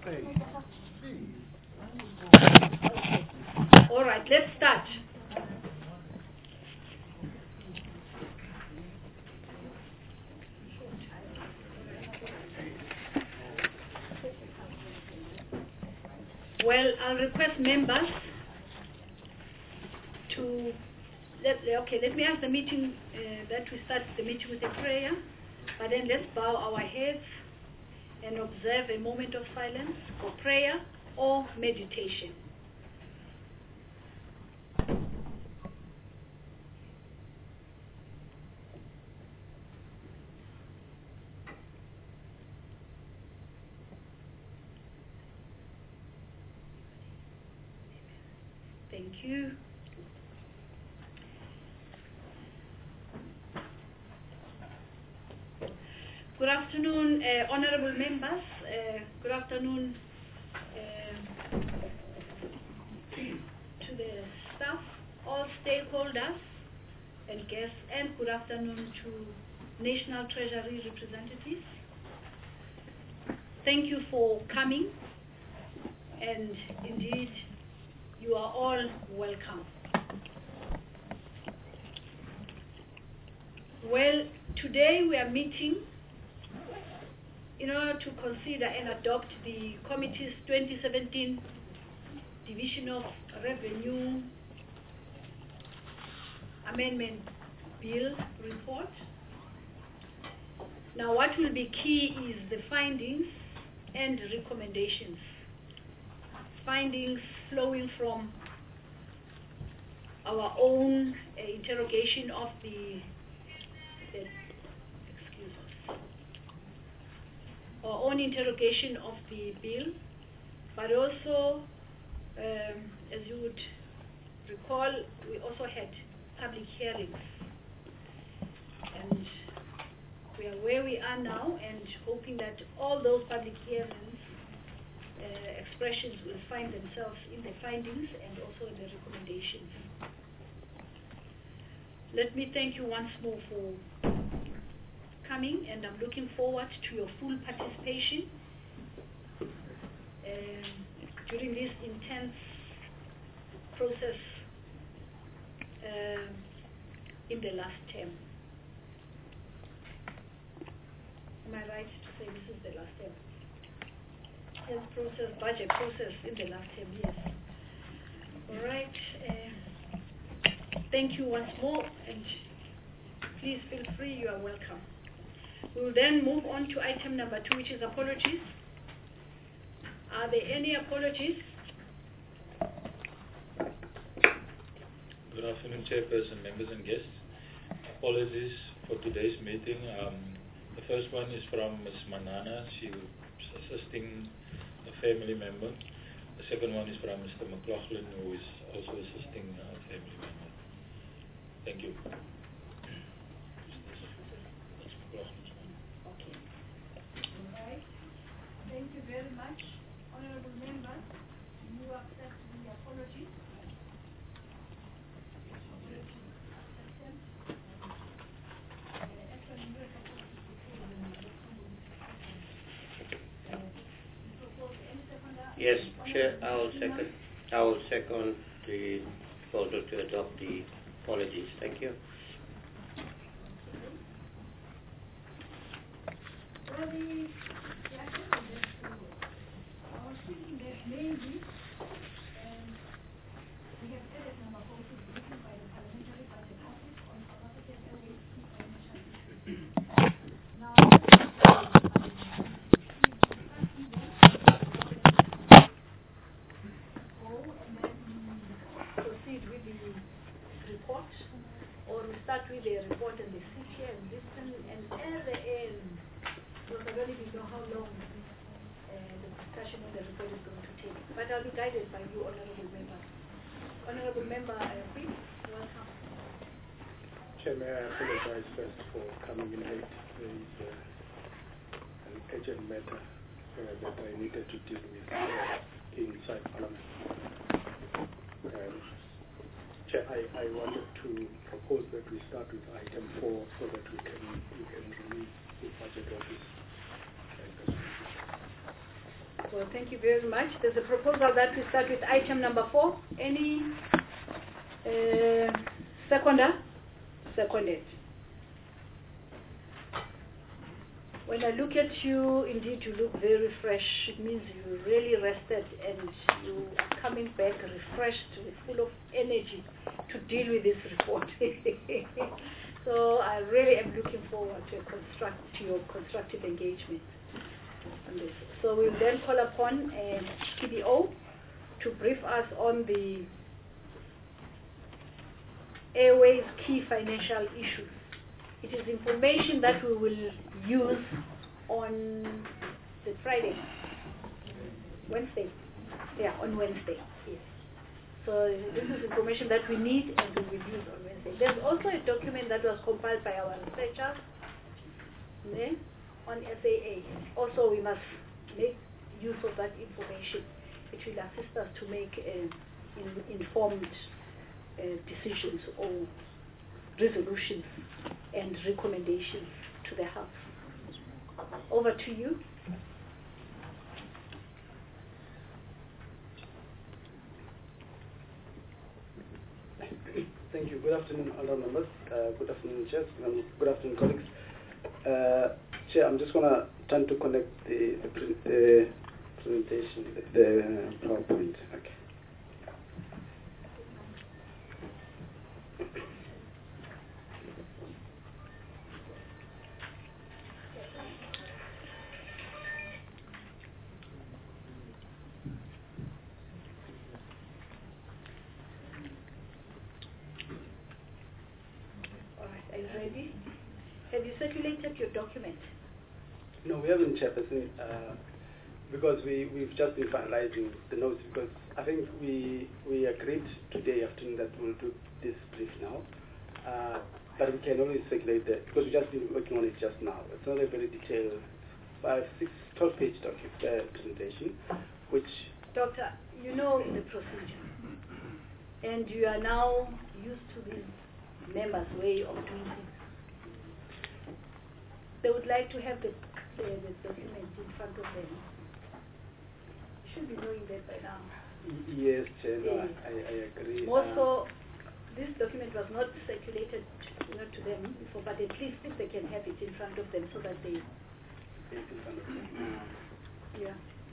All right, let's start. Well, I'll request members to let me ask the meeting that we start the meeting with a prayer, but then let's bow our heads and observe a moment of silence for prayer or meditation. Thank you. Good afternoon, honorable members. Good afternoon to the staff, all stakeholders and guests, and good afternoon to National Treasury representatives. Thank you for coming, and indeed, you are all welcome. Well, today we are meeting in order to consider and adopt the committee's 2017 Division of Revenue Amendment Bill report. Now, what will be key is the findings and recommendations. Findings flowing from our own interrogation of our own interrogation of the bill, but also, as you would recall, we also had public hearings, and we are where we are now, and hoping that all those public hearings expressions will find themselves in the findings and also in the recommendations. Let me thank you once more for coming, and I'm looking forward to your full participation during this intense process in the last term. Am I right to say this is the last term? Health process, budget process in the last 10 years. All right. Thank you once more, and please feel free, you are welcome. We will then move on to item number 2, which is apologies. Are there any apologies? Good afternoon, Chairperson, members and guests. Apologies for today's meeting. The first one is from Ms. Manana. She was assisting a family member. The second one is from Mr. McLaughlin, who is also assisting a family member. Thank you. That's McLaughlin's one. Okay. All right. Thank you very much. Honorable members, you accept the apology? Yes, Chair, I will second the proposal to adopt the apologies. Thank you. Well, I was thinking that maybe we have added number 4 written by the Parliamentary Budget Office on South African Airways key financial issues. Now, proceed with the report, or we start with the report and the sit here and listen, and at the end, because I really don't know how long the discussion on the report is going to take. But I'll be guided by you, Honorable Member. Honorable Member, please, welcome. Chair, may I apologize first for coming in late. There is an urgent matter that I needed to deal with inside Parliament. Chair, I wanted to propose that we start with item 4 so that we can release the budget office. So Well, thank you very much. There's a proposal that we start with item number 4. Any seconder? Seconded. When I look at you, indeed you look very fresh. It means you really rested and you are coming back refreshed, full of energy to deal with this report. So I really am looking forward to your constructive engagement on this. So we'll then call upon TBO to brief us on the Airways key financial issues. It is information that we will use on the Friday, Wednesday. Yeah, on Wednesday. Yes. So this is information that we need and we will use on Wednesday. There's also a document that was compiled by our researchers on SAA. Also, we must make use of that information. It will assist us to make informed decisions or resolutions and recommendations to the House. Over to you. Thank you. Good afternoon, honourable members. Good afternoon, Chair. Good afternoon, colleagues. Chair, I'm just going to turn to connect the presentation, the PowerPoint. Okay. Are you ready? Have you circulated your document? No, we haven't, Chairperson, because we've just been finalizing the notes, because I think we agreed today afternoon that we'll do this brief now, but we can only circulate that, because we've just been working on it just now. It's not a very detailed 12-page presentation, which... Doctor, you know the procedure, and you are now used to this members' way of doing things. They would like to have the document in front of them. You should be knowing that by now. Yes, Chair, no, I agree. Also, this document was not circulated to them before, but at least if they can have it in front of them so that they... In front of them. Yeah.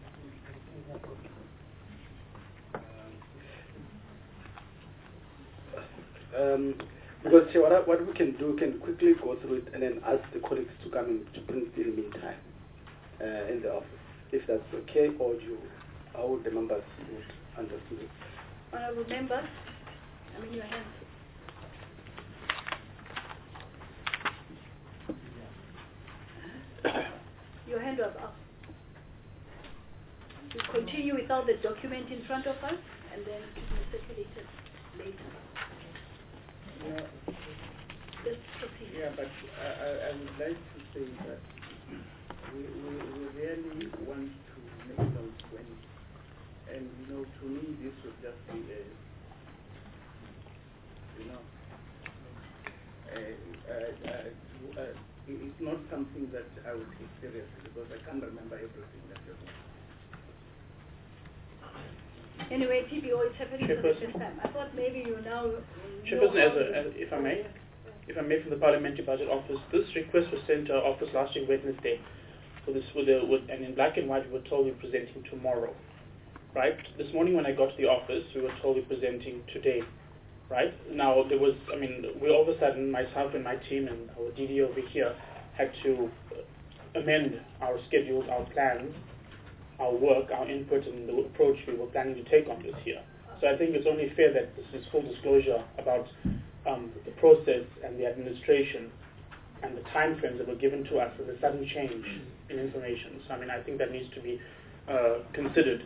Because what we can do, can quickly go through it and then ask the colleagues to come in to print in the meantime in the office, if that's okay, or how the members would understand it. Honourable members, I'm in your hands. Your hand was up. We continue without the document in front of us, and then it will be circulated later. Just proceed. Yeah, but I would like to say that we really want to make notes when, and to me this would just be it's not something that I would take seriously because I can't remember everything that you're doing. Anyway, TBO, it's happening for the first time. I thought maybe you now... Chairperson, if I may, from the Parliamentary Budget Office, this request was sent to our office last week, Wednesday. So this and in black and white, we were told we're presenting tomorrow, right? This morning when I got to the office, we were told we're presenting today, right? Now, we all of a sudden, myself and my team and our DD over here had to amend our schedules, our plans, our work, our input, and the approach we were planning to take on this here. So I think it's only fair that this is full disclosure about the process and the administration and the time frames that were given to us for the sudden change in information. So I think that needs to be considered.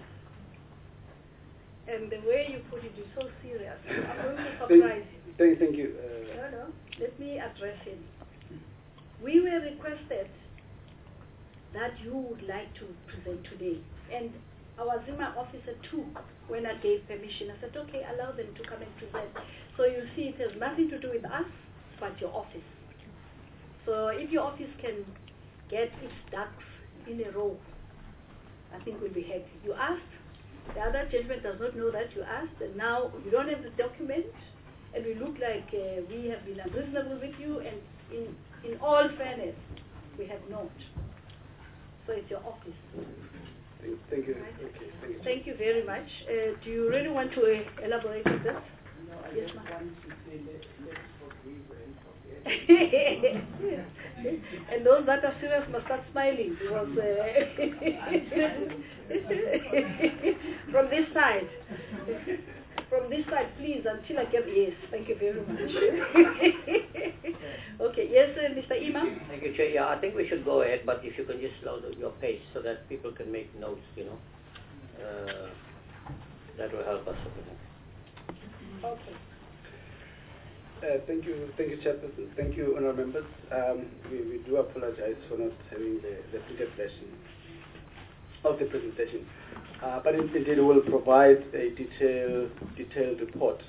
And the way you put it is so serious. I'm going to surprise you. Thank you. No, let me address him. We were requested that you would like to present today. And our Zima officer took when I gave permission. I said, okay, allow them to come and present. So you see, it has nothing to do with us, but your office. So if your office can get its ducks in a row I think we'll be happy. You asked, the other gentleman does not know that you asked, and now you don't have the document, and we look like we have been unreasonable with you, and in all fairness, we have not. So it's your office. Thank you. Right. Okay, thank you. Thank you very much. Do you really want to elaborate on this? No, I Yes, just ma'am. want to say let's forgive and forget. And those that are serious must start smiling because from this side. From this side, please, until I get yes. Thank you very much. Okay, yes, Mr. Imam. Thank you, Chair. Yeah, I think we should go ahead, but if you can just slow your pace so that people can make notes, that will help us a bit. Okay. Thank you, Chairperson. Thank you, honourable members. We do apologize for not having the printed version of the presentation, but indeed we will provide a detailed report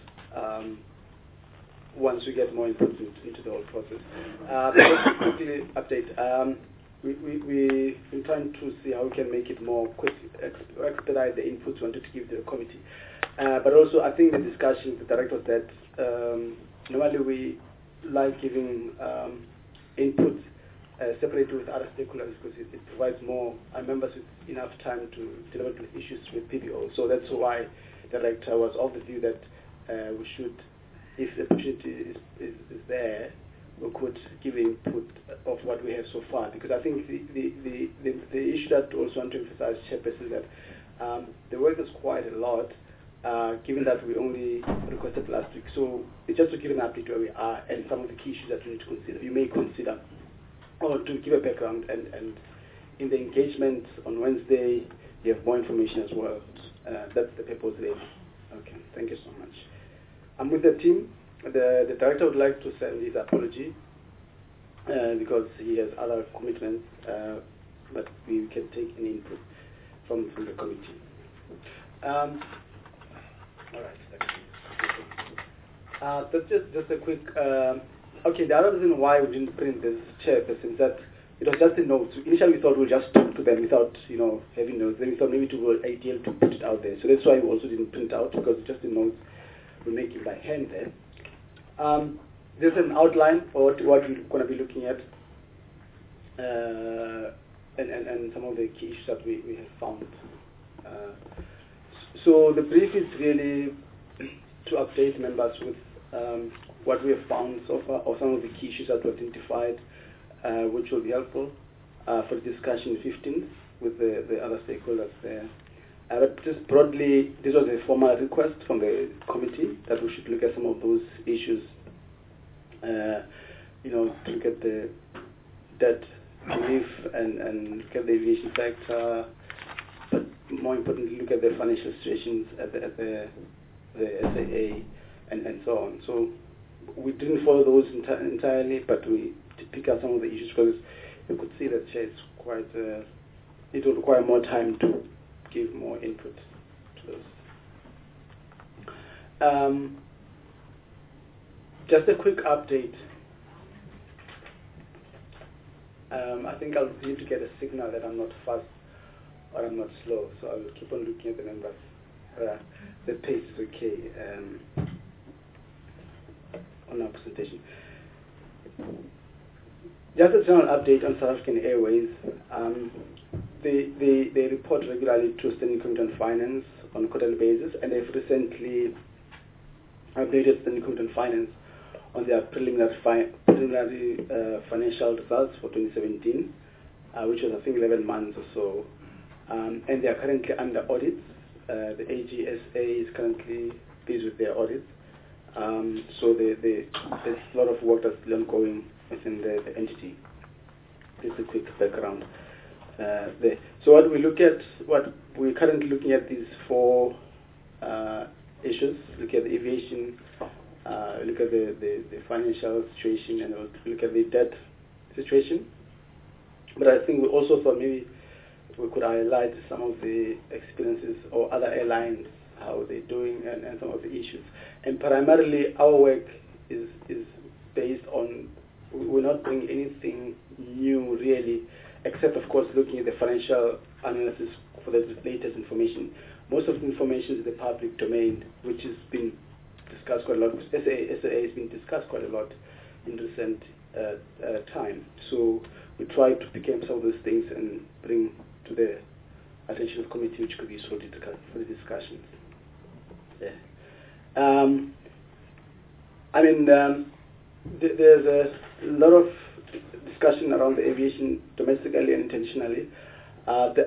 once we get more input into the whole process. Just to quickly update. We've been trying to see how we can make it more quick, expedite the inputs we wanted to give the committee. But also, I think the discussion, the director said, normally we like giving inputs separated with other stakeholders because it provides more members with enough time to deal with issues with PBO. So that's why the director was of the view that we should, if the opportunity is there, we could give input of what we have so far. Because I think the issue that I also want to emphasize, Chairperson, is that the work is quite a lot, given that we only requested last week. So it's just to give an update where we are and some of the key issues that we need to consider. You may consider, or to give a background, and in the engagement on Wednesday, you have more information as well. That's the purpose there. Okay, thank you so much. I'm with the team. The director would like to send his apology because he has other commitments, but we can take any input from the committee. All right. That's just a quick. Okay, the other reason why we didn't print this, Chairperson, is that it was just a note. Initially, we thought we'd just talk to them without, having notes. Then we thought maybe it would be ideal to put it out there. So that's why we also didn't print out, because it's just a note we make it by hand there. There's an outline for what we're going to be looking at, and some of the key issues that we have found. So the brief is really to update members with what we have found so far, or some of the key issues that we identified, which will be helpful for the discussion 15th with the other stakeholders there. But just broadly, this was a formal request from the committee that we should look at some of those issues, to look at the debt relief and look at the aviation sector, but more importantly, look at the financial situations at the SAA and so on. So we didn't follow those entirely, but we did pick up some of the issues because you could see that it's quite, it will require more time to give more input to those. Just a quick update. I think I'll need to get a signal that I'm not fast or I'm not slow, so I'll keep on looking at the numbers. The pace is okay on our presentation. Just a general update on South African Airways. They report regularly to Standing Committee on Finance on a quarterly basis, and they've recently updated Standing Committee on Finance on their preliminary financial results for 2017, which was I think 11 months or so, and they are currently under audits. The AGSA is currently busy with their audits, so there's a lot of work that's still ongoing within the entity. Just a quick background there. So what we're currently looking at these four issues. Look at the aviation, look at the financial situation, and look at the debt situation. But I think we also thought maybe we could highlight some of the experiences or other airlines, how they're doing, and some of the issues. And primarily, our work is based on, we're not doing anything new really, except of course looking at the financial analysis for for the latest information. Most of the information is the public domain, which has been discussed quite a lot. SAA has been discussed quite a lot in recent time. So we try to pick up some of those things and bring to the attention of the committee, which could be useful for the discussions. Yeah. There's a lot of discussion around the aviation domestically and internationally. There's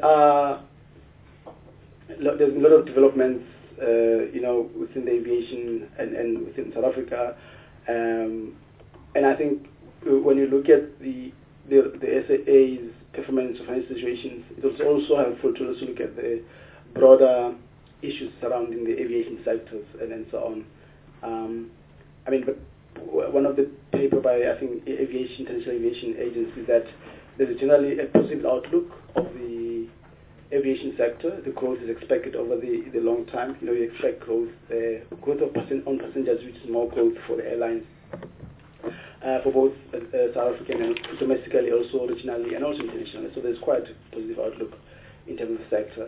a lot of developments, within the aviation and within South Africa. And I think when you look at the SAA's performance of financial situations, it was also helpful to also look at the broader issues surrounding the aviation sectors and so on. But one of the paper by, I think, International Aviation Agency, that there's generally a positive outlook of the aviation sector. The growth is expected over the long time. You expect growth of on passengers, which is more growth for the airlines, for both South African and domestically, also regionally and also internationally. So there's quite a positive outlook in terms of the sector.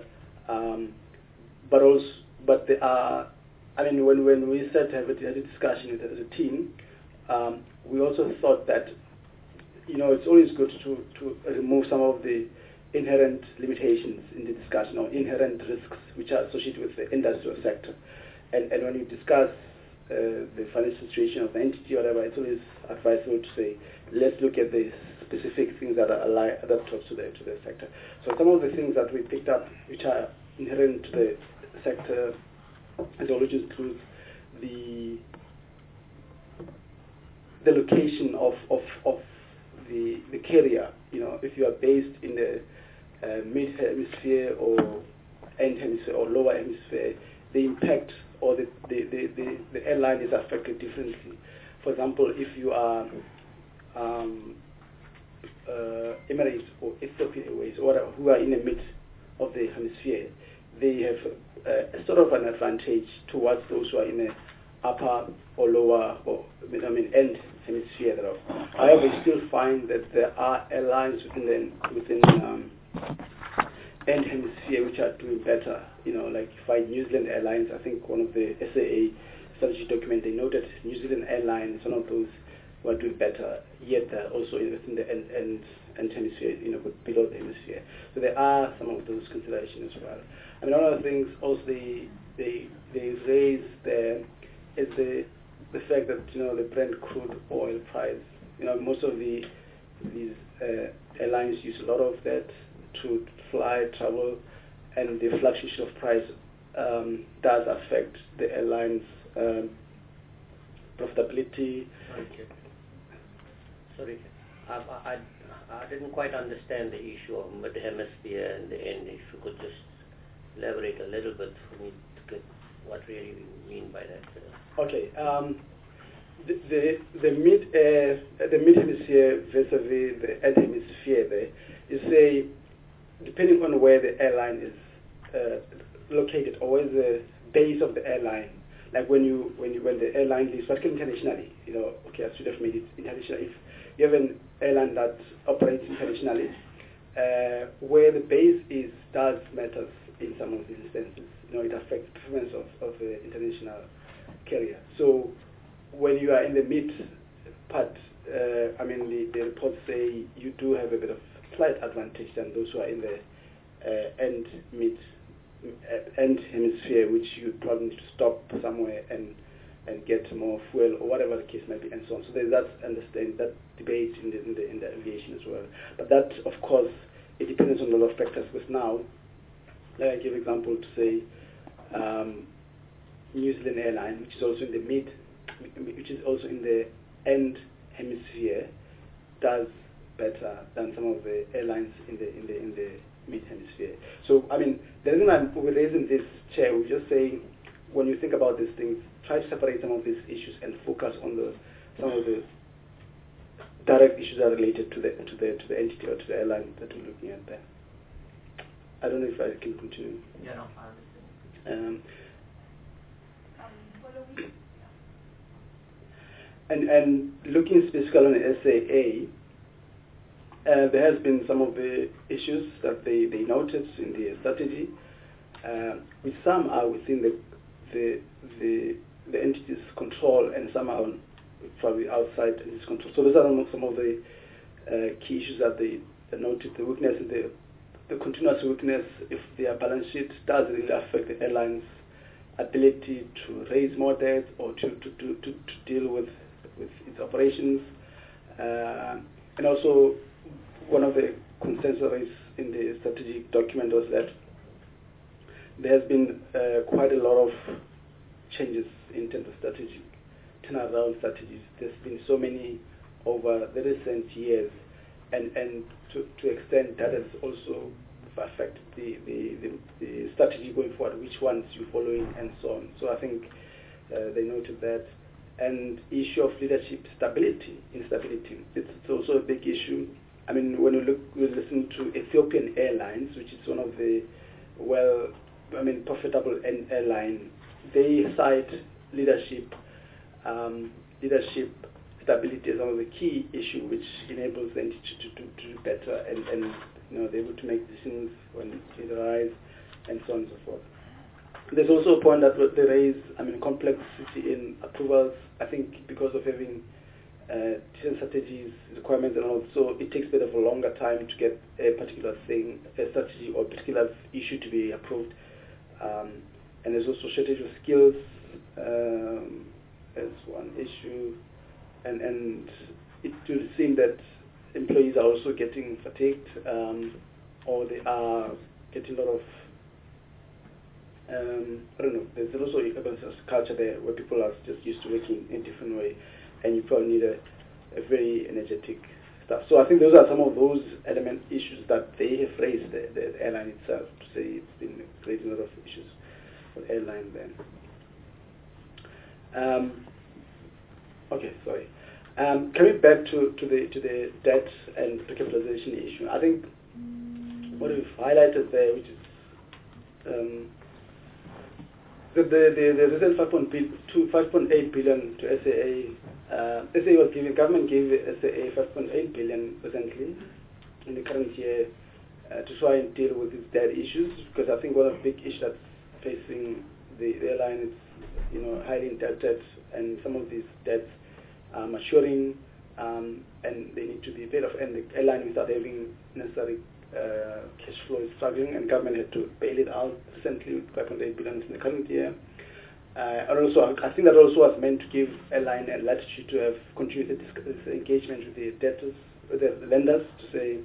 But there are, when we had a discussion as a team, we also thought that, it's always good to remove some of the inherent limitations in the discussion, or inherent risks which are associated with the industrial sector. And when you discuss the financial situation of the entity or whatever, it's always advisable to say, let's look at the specific things that are that talks to the sector. So some of the things that we picked up, which are inherent to the sector, as always includes the location of the carrier. If you are based in the mid hemisphere or end hemisphere or lower hemisphere, the impact or the airline is affected differently. For example, if you are Emirates or Ethiopian Airways or whatever, who are in the mid of the hemisphere, they have a sort of an advantage towards those who are in the upper or lower or end hemisphere. However, you still find that there are airlines within end hemisphere which are doing better. Like you find New Zealand Airlines. I think one of the SAA strategy document, they noted New Zealand Airlines is one of those who are doing better, yet also within the end hemisphere, but below the hemisphere. So there are some of those considerations as well. One of the things also they raise there is the fact that the Brent crude oil price. Most of these airlines use a lot of that to fly, travel, and the fluctuation of price does affect the airlines' profitability. Sorry, I didn't quite understand the issue of mid-hemisphere and the end. If you could just elaborate a little bit for me to get what really you mean by that. Okay. The mid hemisphere vis-a-vis the end hemisphere, there is depending on where the airline is located, or where the base of the airline. Like when the airline leaves, particularly internationally, I should have made it international. If you have an airline that operates internationally, where the base is does matter in some of these instances. It affects the performance of the international carrier. So when you are in the mid part, the reports say you do have a bit of slight advantage than those who are in the end hemisphere, which you probably need to stop somewhere and get more fuel or whatever the case might be, and so on. So there's that debate in the aviation as well. But that, of course, it depends on a lot of factors. Because now, like I give an example to say, New Zealand Airline, which is also in the end hemisphere, does better than some of the airlines in the mid hemisphere. So the reason we're raising this chair, we're just saying, when you think about these things, try to separate some of these issues and focus on some of the direct issues that are related to the entity or to the airline that we're looking at there. I don't know if I can continue. Yeah, no, I understand. And looking specifically on the SAA, there has been some of the issues that they noted in the strategy, which some are within the entity's control and some are probably outside its control. So those are some of the key issues that they noted. The weakness in the continuous weakness, if their balance sheet does really affect the airline's ability to raise more debt or to deal with its operations. And also, one of the concerns raised in the strategic document was that there has been quite a lot of changes in terms of strategic turnaround strategies. There's been so many over the recent years, and to extent that has also affected the strategy going forward, which ones you're following and so on. So I think they noted that. And issue of leadership instability. It's also a big issue. I mean, when we listen to Ethiopian Airlines, which is one of the profitable airline, they cite leadership stability as one of the key issue which enables them to do better and they're able to make decisions when it arises and so on and so forth. There's also a point that they raise, complexity in approvals. I think because of having different strategies, requirements and all, so it takes a bit of a longer time to get a particular thing, a strategy or a particular issue to be approved. And there's also shortage of skills as one issue. And it will seem that employees are also getting fatigued or they are getting a lot of there's also a culture there where people are just used to working in a different way, and you probably need a very energetic staff. So I think those are some of those issues that they have raised, the airline itself, to say it's been creating a lot of issues for the airline then. Okay, sorry. Coming back to the debt and recapitalization issue, I think what we've highlighted there, which is the recent 5.8 billion to SAA. Government gave SAA 5.8 billion recently in the current year to try and deal with its debt issues, because I think one of the big issues that's facing the airline is highly indebted, and some of these debts are maturing, and they need to be paid off, and the airline without having necessary cash flow is struggling, and government had to bail it out recently with 5.8 billion in the current year. And also, I think that also was meant to give airline a latitude to have continued this engagement with the debtors, with the lenders, to say,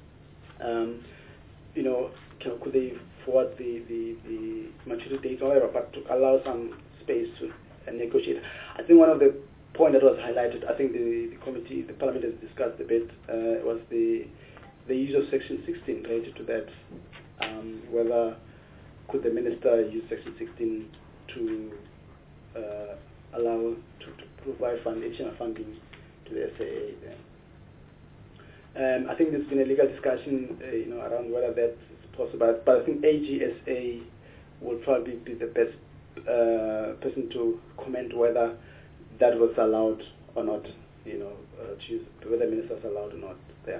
could they forward the maturity date or whatever, but to allow some space to negotiate. I think one of the points that was highlighted, I think the parliament has discussed a bit, was the use of Section 16 related to that. Whether could the minister use Section 16 to allow to provide additional funding to the SAA there. I think there's been a legal discussion around whether that's possible, but I think AGSA will probably be the best person to comment whether that was allowed or not, choose whether ministers allowed or not there.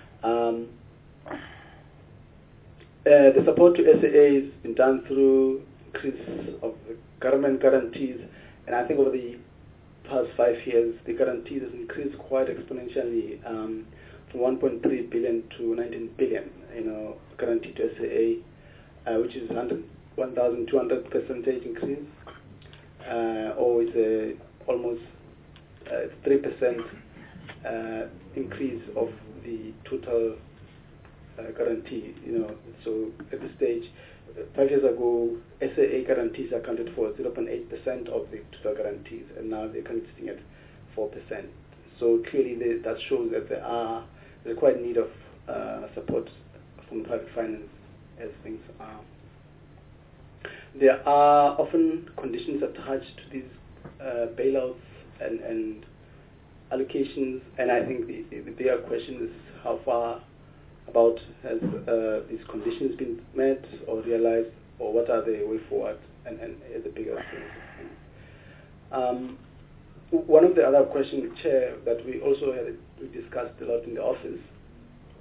The support to SAA has been done through increase of the government guarantees, and I think over the past 5 years the guarantees has increased quite exponentially, from 1.3 billion to 19 billion, guarantee to SAA, which is 1,200% increase, or it's almost 3% increase of the total guarantee. So at this stage, 5 years ago, SAA guarantees accounted for 0.8% of the total guarantees, and now they're currently sitting at 4%. So clearly, that shows that there's quite need of support from private finance as things are. There are often conditions attached to these bailouts and allocations, and I think the bigger question is how far about has these conditions been met or realized, or what are the way forward, and the bigger things. One of the other questions, Chair, that we discussed a lot in the office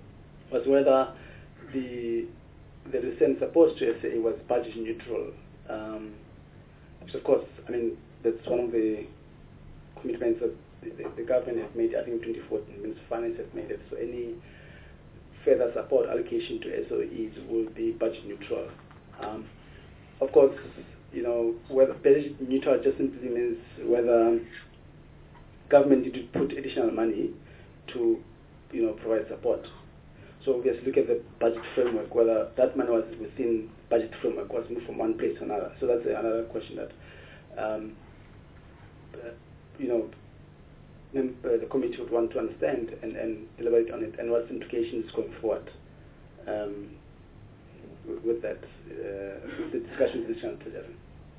was whether the recent support to SA was budget neutral. Which of course, I mean, that's one of the commitments that the government has made, I think in 2014, Minister of Finance has made it. So any further support allocation to SOEs will be budget neutral. Of course, whether budget neutral just simply means whether government need to put additional money to, provide support. So we have to look at the budget framework, whether that money was within budget framework, was moved from one place to another. So that's another question that, the committee would want to understand and deliberate on it, and what's the implications going forward with that, with the discussions with the Channel 11.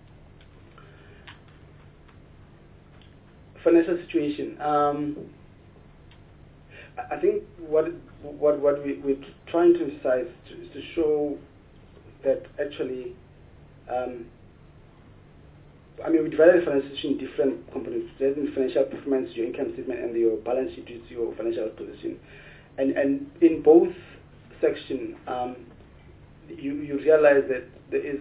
Financial situation. I think what we're trying to emphasize is to show that actually, we divided the financial situation in different components. There's the financial performance, your income statement, and your balance sheet is your financial position. And in both sections, you realize that there is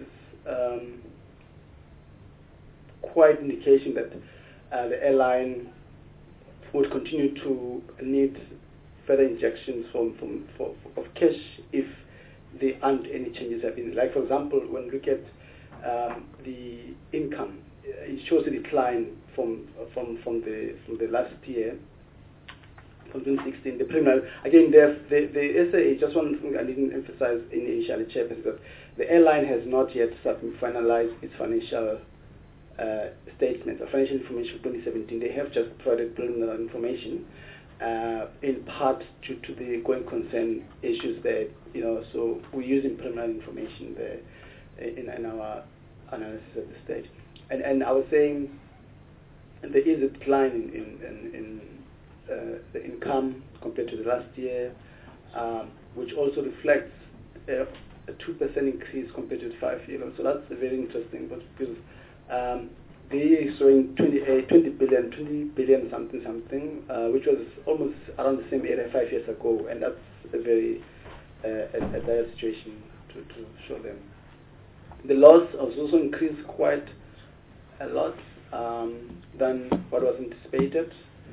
quite indication that the airline would continue to need further injections of cash if there aren't any changes happening. Like, for example, when we look at the income, it shows a decline from the last year, from 2016. The preliminary, again, the SA, just one thing I didn't emphasize initially, Chairman, is that the airline has not yet finalized its financial statements or financial information for 2017. They have just provided preliminary information, in part due to the going concern issues there. So we're using preliminary information there in our analysis at this stage. And I was saying there is a decline in the income compared to the last year, which also reflects a 2% increase compared to the 5 years. So that's very interesting, but because they are showing 20 billion something, which was almost around the same area 5 years ago, and that's a very a dire situation to show them. The loss has also increased quite a lot than what was anticipated.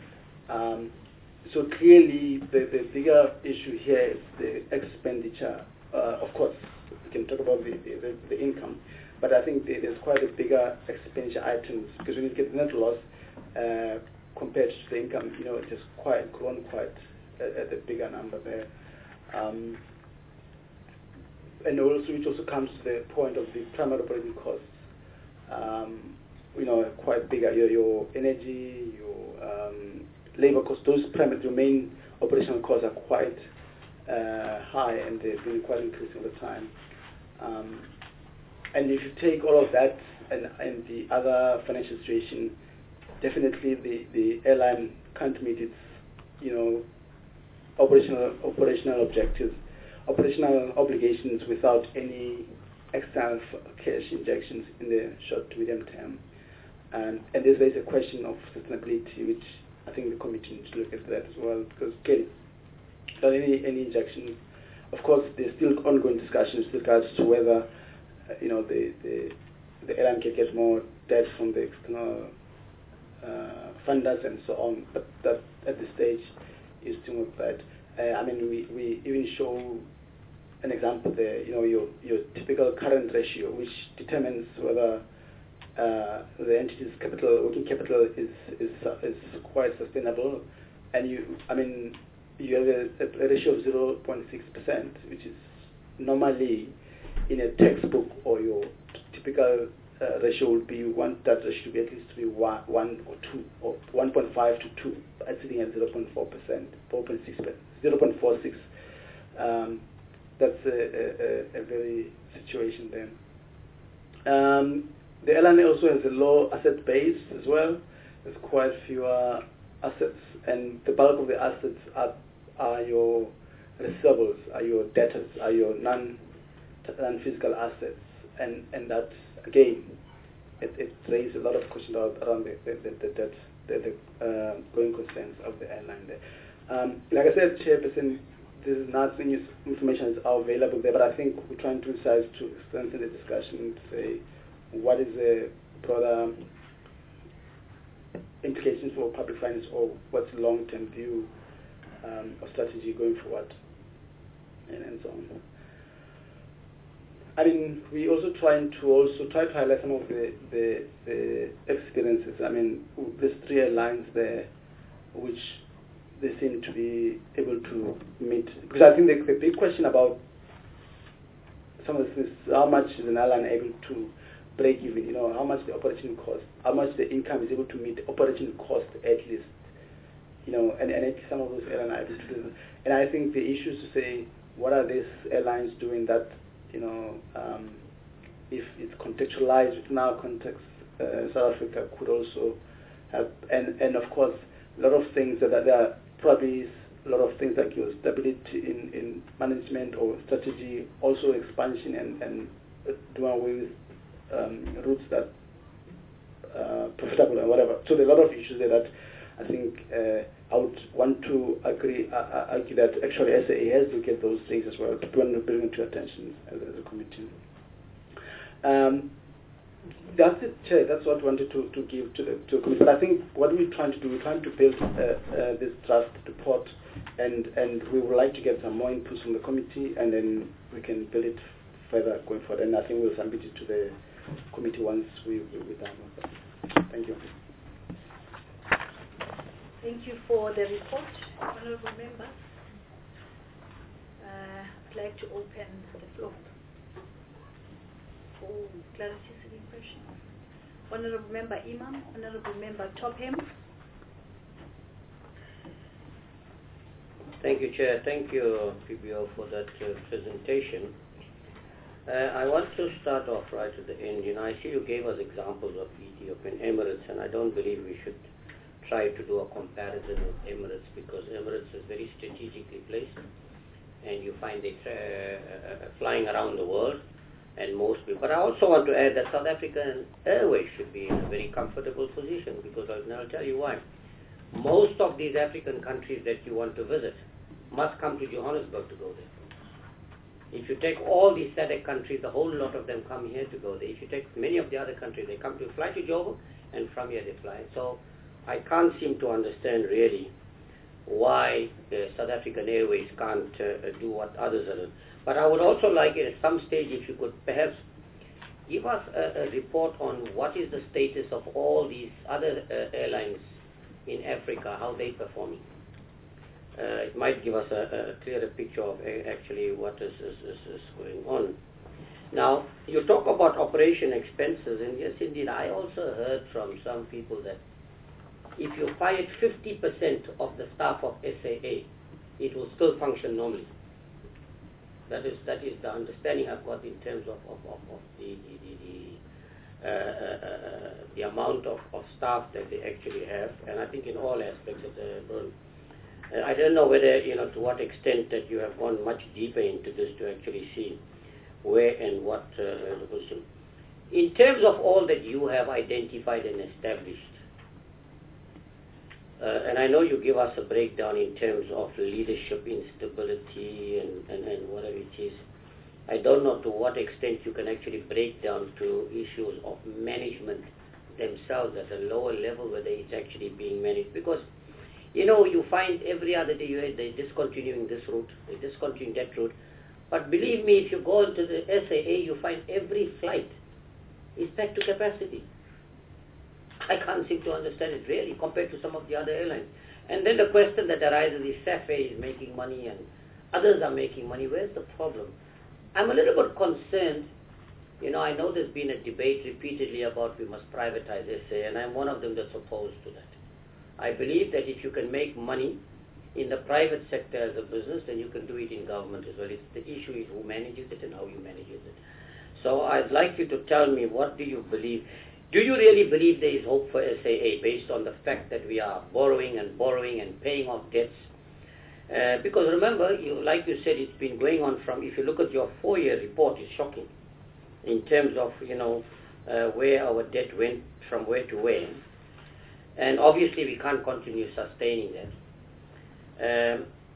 So clearly, the bigger issue here is the expenditure. Of course, we can talk about the income, but I think there's quite a bigger expenditure items, because when you get the net loss compared to the income, it has grown quite a bigger number there. And also, it also comes to the point of the primary operating costs. Quite bigger. Your energy, your labor costs, your main operational costs are quite high, and they've been quite increasing over time. And if you take all of that and the other financial situation, definitely the airline can't meet its operational objectives, operational obligations without any external cash injections in the short to medium term. And there's a question of sustainability, which I think the committee needs to look at that as well, because without any injections, of course, there's still ongoing discussions with regards to whether the airline can get more debt from the external funders and so on, but that at this stage is still not bad. We even show an example there, your typical current ratio, which determines whether the entity's working capital is quite sustainable, and you have a ratio of 0.6%, which is normally in a textbook, or your typical ratio would be that ratio should be at least 1 or 2, or 1.5 to 2. It's sitting at 0.4%, 0.46. That's a very situation there. The airline also has a low asset base as well. There's quite fewer assets, and the bulk of the assets are your receivables, are your debtors, are your non-physical assets, and that again, it raises a lot of questions around the going concerns of the airline there. Like I said, Chairperson, there's nothing information is available there, but I think we're trying to size to strengthen the discussion to say what is the broader implications for public finance, or what's the long-term view of strategy going forward, and so on. I mean, we also try to highlight some of the experiences. I mean, there's 3 airlines there, which they seem to be able to meet. Because I think the big question about some of this is how much is an airline able to break even, how much the operating cost, how much the income is able to meet the operating cost at least, and some of those airlines are able to do that. And I think the issue is to say, what are these airlines doing that, if it's contextualized within our context, South Africa could also help. And of course, a lot of things that there are probably a lot of things like your stability in management or strategy, also expansion and doing away with routes that profitable and whatever. So there are a lot of issues there that I think I would want to argue that actually SAA has to get those things as well to bring to attention as a committee. That's it, Chair. That's what I wanted to give to the committee. But I think what we're trying to do, we're trying to build this draft report, and we would like to get some more inputs from the committee, and then we can build it further going forward. And I think we'll submit it to the committee once we're done with that. Thank you. Thank you for the report, honourable members. I'd like to open the floor for clarities and questions. Honourable Member Imam, Honourable Member Topham. Thank you, Chair. Thank you, PBO, for that presentation. I want to start off right at the end. I see you gave us examples of Ethiopian Emirates, and I don't believe we should try to do a comparison with Emirates, because Emirates is very strategically placed, and you find it flying around the world, and most people. But I also want to add that South African Airways should be in a very comfortable position, because I'll tell you why. Most of these African countries that you want to visit must come to Johannesburg to go there. If you take all these SADC countries, a whole lot of them come here to go there. If you take many of the other countries, they come to fly to Joburg, and from here they fly. So I can't seem to understand really why South African Airways can't do what others are doing. But I would also like at some stage if you could perhaps give us a report on what is the status of all these other airlines in Africa, how they're performing. It might give us a clearer picture of actually what is going on. Now, you talk about operation expenses, and yes, indeed, I also heard from some people that if you fired 50% of the staff of SAA, it will still function normally. That is the understanding I've got in terms of the amount of staff that they actually have, and I think in all aspects of the burn. I don't know whether, to what extent that you have gone much deeper into this to actually see where and what the position. In terms of all that you have identified and established, and I know you give us a breakdown in terms of leadership instability and whatever it is. I don't know to what extent you can actually break down to issues of management themselves at a lower level, whether it's actually being managed. Because, you find every other day they're discontinuing this route, they're discontinuing that route. But believe me, if you go into the SAA, you find every flight is back to capacity. I can't seem to understand it really compared to some of the other airlines. And then the question that arises is SAFE is making money and others are making money. Where's the problem? I'm a little bit concerned. I know there's been a debate repeatedly about we must privatize SA, and I'm one of them that's opposed to that. I believe that if you can make money in the private sector as a business, then you can do it in government as well. The issue is who manages it and how you manage it. So I'd like you to tell me, what do you believe? Do you really believe there is hope for SAA based on the fact that we are borrowing and paying off debts? Because remember, like you said, it's been going on from, if you look at your 4-year report, it's shocking in terms of, where our debt went from where to where. And obviously we can't continue sustaining that.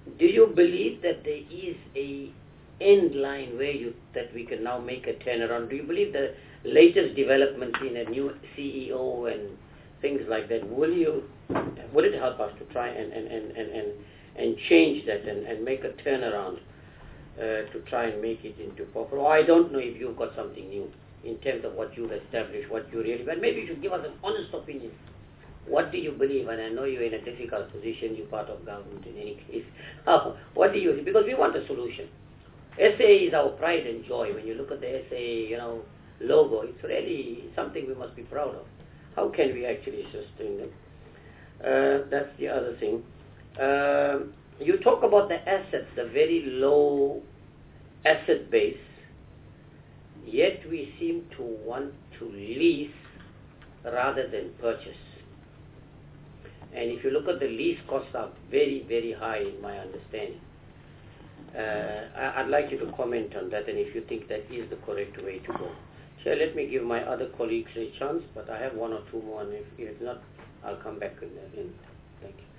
do you believe that there is a end line where that we can now make a turnaround? Do you believe the latest developments in a new CEO and things like that, will it help us to try and change that and make a turnaround to try and make it into proper? Or I don't know if you've got something new in terms of what you've established, what you really, but maybe you should give us an honest opinion. What do you believe? And I know you're in a difficult position, you're part of government in any case. What do you, because we want a solution. SA is our pride and joy. When you look at the SA, logo, it's really something we must be proud of. How can we actually sustain them? That's the other thing. You talk about the assets, the very low asset base, yet we seem to want to lease rather than purchase. And if you look at the lease costs are very, very high in my understanding. I'd like you to comment on that and if you think that is the correct way to go. So let me give my other colleagues a chance, but I have one or two more, and if not, I'll come back in. Thank you.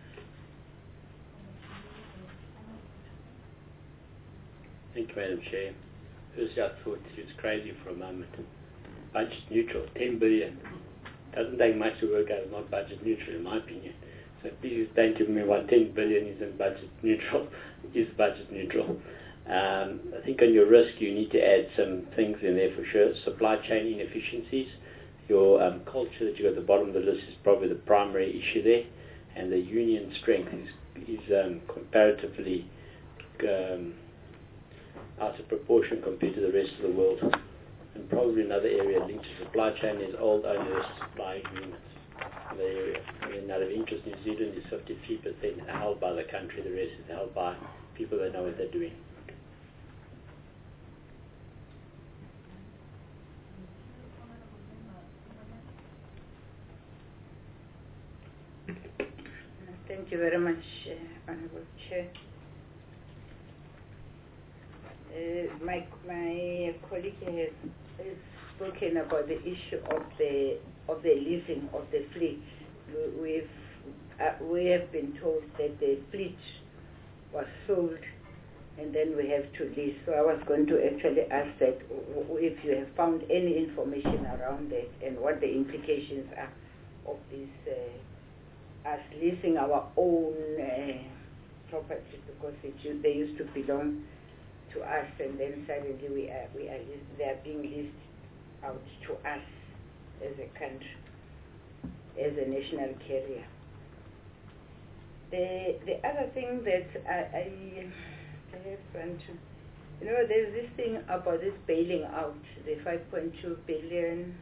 Thank you, Madam Chair. First, I thought it was crazy for a moment. Budget neutral, 10 billion. Doesn't take much to work out, it's not budget neutral in my opinion. So please explain to me why 10 billion isn't budget neutral. Is budget neutral. I think on your risk you need to add some things in there for sure. Supply chain inefficiencies. Your culture that you got at the bottom of the list is probably the primary issue there. And the union strength is comparatively out of proportion compared to the rest of the world. And probably another area linked to supply chain is old onerous supply agreements. The area. Out of interest, New Zealand is 53% held by the country, the rest is held by people that know what they're doing. Thank you very much, Honourable Chair. My colleague has spoken about the issue of the leasing of the fleet. We have been told that the fleet was sold and then we have to lease. So I was going to actually ask that if you have found any information around that and what the implications are of this, us leasing our own property, because they used to belong to us, and then suddenly they are being leased out to us as a country, as a national carrier. The other thing that I have want to, there's this thing about this bailing out, the 5.2 billion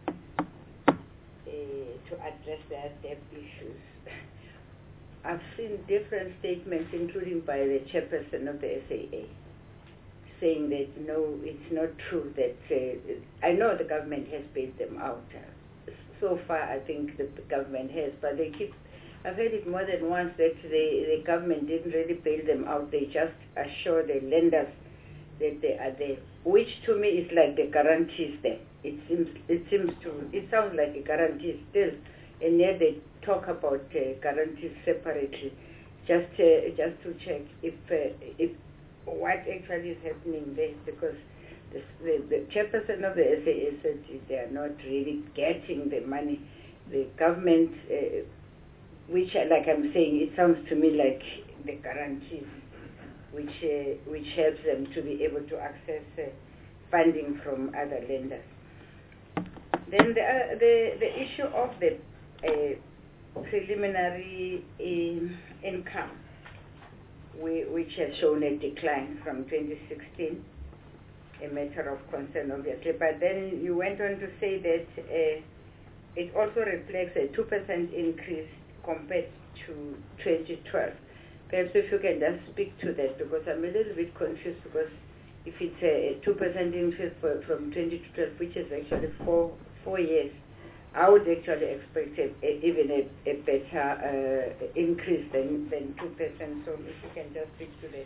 to address their debt issues. I've seen different statements, including by the chairperson of the SAA, saying that no, it's not true that, I know the government has bailed them out. So far, I think the government has, but I've heard it more than once that the government didn't really bail them out. They just assure the lenders that they are there, which to me is like the guarantees there. It sounds like a guarantee still, and yet they talk about guarantees separately, just to check if what actually is happening there, because the chairperson of the SAA said they are not really getting the money. The government, which, like I'm saying, it sounds to me like the guarantees, which helps them to be able to access funding from other lenders. Then the issue of the preliminary income, which has shown a decline from 2016, a matter of concern obviously, but then you went on to say that it also reflects a 2% increase compared to 2012. Perhaps if you can just speak to that, because I'm a little bit confused, because if it's a 2% increase from 2012, which is actually four years, I would actually expect even a better increase than 2%. So if you can just speak to that.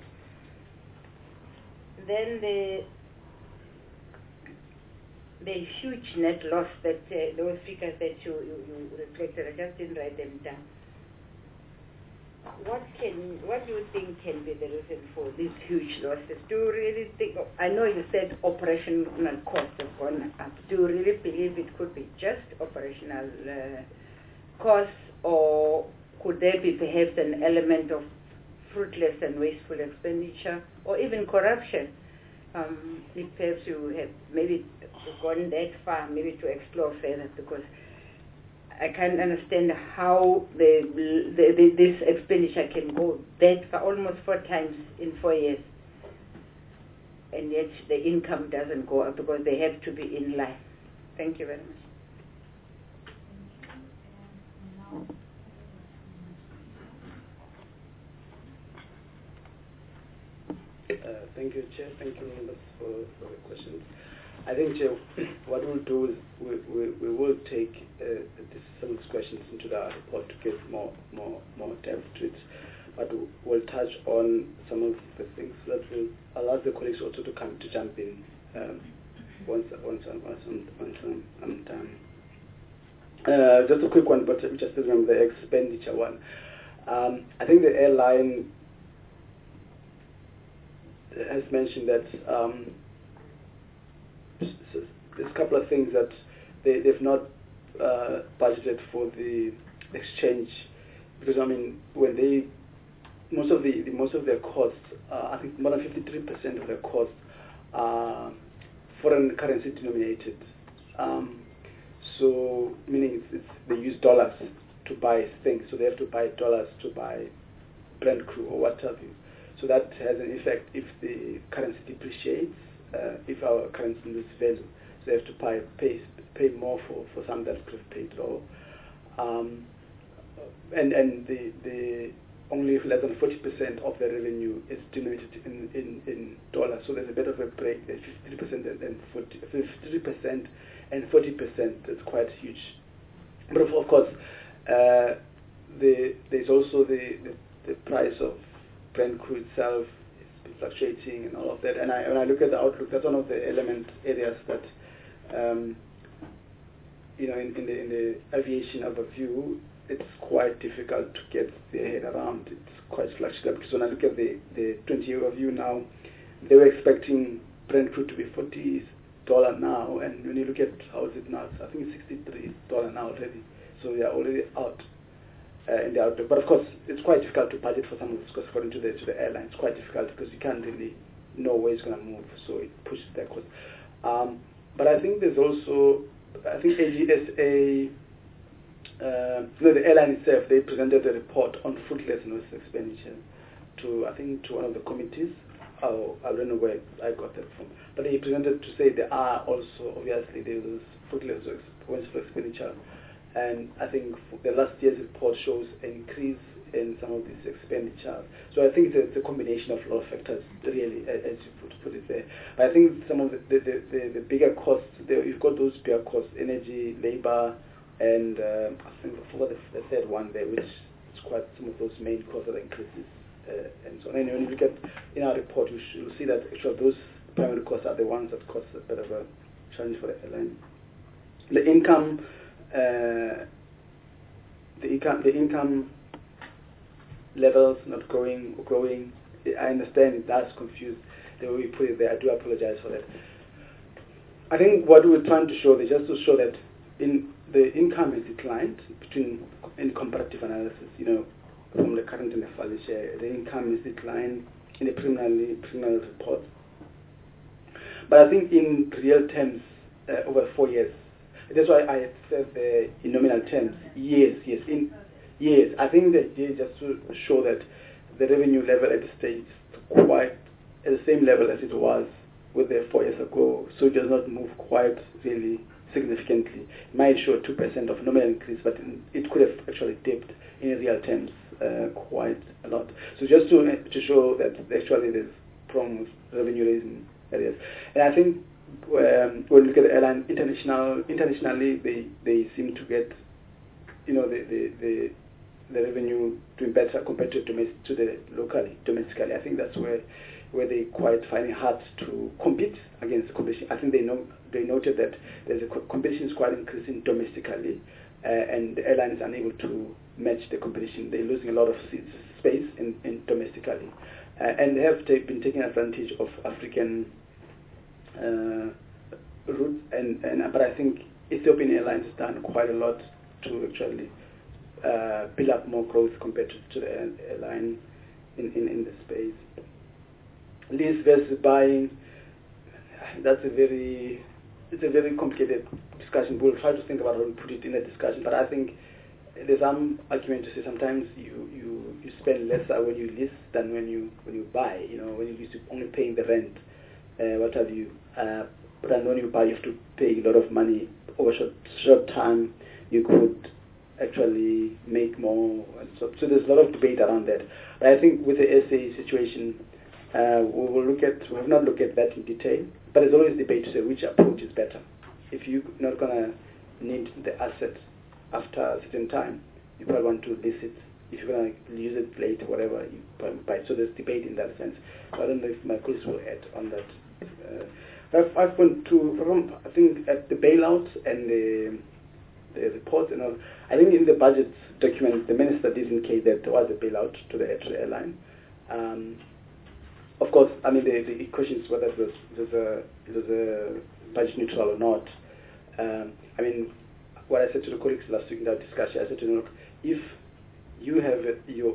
Then the huge net loss that those figures that you reflected, I just didn't write them down. what do you think can be the reason for these huge losses? Do you really think, I know you said operational costs have gone up. Do you really believe it could be just operational costs, or could there be perhaps an element of fruitless and wasteful expenditure, or even corruption? If perhaps you have maybe gone that far, maybe to explore further, because I can't understand how this expenditure can go that far, almost 4 times in 4 years, and yet the income doesn't go up because they have to be in line. Thank you very much. Thank you, Chair. Thank you, members, for the questions. I think, Chair, what we'll do is we will take some of these questions into the report to get more depth to it. But we'll touch on some of the things that will allow the colleagues also to jump in once I'm done. Just a quick one, but just remember the expenditure one. I think the airline has mentioned that there's a couple of things that they've not budgeted for the exchange, because I mean when most of their costs, I think more than 53% of their costs are foreign currency denominated. So meaning they use dollars to buy things, so they have to buy dollars to buy Brent crude or what have you. So that has an effect if the currency depreciates, if our currency loses value. So they have to pay more for some that could have paid low. And the only less than 40% of the revenue is denominated in dollars. So there's a bit of a break. There's 53% and 40%. That's quite huge. But of course, there's also the price of Brent crude itself is fluctuating and all of that. And when I look at the outlook, that's one of the areas that, in the aviation overview, it's quite difficult to get their head around. It's quite fluctuating, because when I look at the 20-year overview now, they were expecting Brent crude to be $40 now, and when you look at how is it now, I think it's $63 now already. So they are already out in the outlook. But of course, it's quite difficult to budget for some of this, because according to the airline, it's quite difficult because you can't really know where it's going to move, so it pushes their cost. But I think there's also, I think AGSA, the airline itself, they presented a report on fruitless and wasteful expenditure to one of the committees. I don't know where I got that from, but they presented to say there are also, obviously, there's fruitless or wasteful expenditure, and I think the last year's report shows an increase in some of these expenditures. So I think it's a combination of a lot of factors, really, as you put it there. But I think some of the bigger costs, you've got those bigger costs, energy, labor, and I think I forgot the third one there, which is quite some of those main costs that increases and so on. And when you look at in our report, you'll see that actually those primary costs are the ones that cause a bit of a challenge for the airline. The income levels not growing or growing, I understand it does confuse the way we put it there. I do apologize for that. I think what we're trying to show is just to show that the income has declined in comparative analysis, from the current and the falling share. The income is declined in the preliminary report. But I think in real terms, over 4 years, that's why I said in nominal terms, years. I think that just to show that the revenue level at this stage is quite at the same level as it was with the 4 years ago. So it does not move quite really significantly. It might show 2% of nominal increase, but it could have actually dipped in real terms quite a lot. So just to show that actually there's problems with revenue raising areas. And I think when you look at the airline internationally, they seem to get the revenue doing better compared to the locally, domestically. I think that's where they quite find it hard to compete against the competition. I think they noted that there's a competition is quite increasing domestically, and the airline is unable to match the competition. They're losing a lot of seats, space in domestically, and they have been taking advantage of African routes. But I think Ethiopian Airlines has done quite a lot to actually build up more growth compared to the airline in the space. Lease versus buying, it's a very complicated discussion. We'll try to think about how to put it in a discussion, but I think there's some argument to say sometimes you spend lesser when you lease than when you buy. When you lease, you're only paying the rent, what have you. But then when you buy, you have to pay a lot of money over short time. You could actually make more. So there's a lot of debate around that. But I think with the SA situation, we have not looked at that in detail. But there's always debate to say which approach is better. If you're not going to need the asset after a certain time, you probably want to lease it. If you're going to use it later, whatever, you probably buy it. So there's debate in that sense. So I don't know if my colleagues will add on that. 5.2, I think at the bailouts and the reports and all, I think in the budget document, the minister did indicate that there was a bailout to the airline. Of course, I mean, the question is whether it was a budget neutral or not. I mean, what I said to the colleagues last week in that discussion, I said to them, look, if you have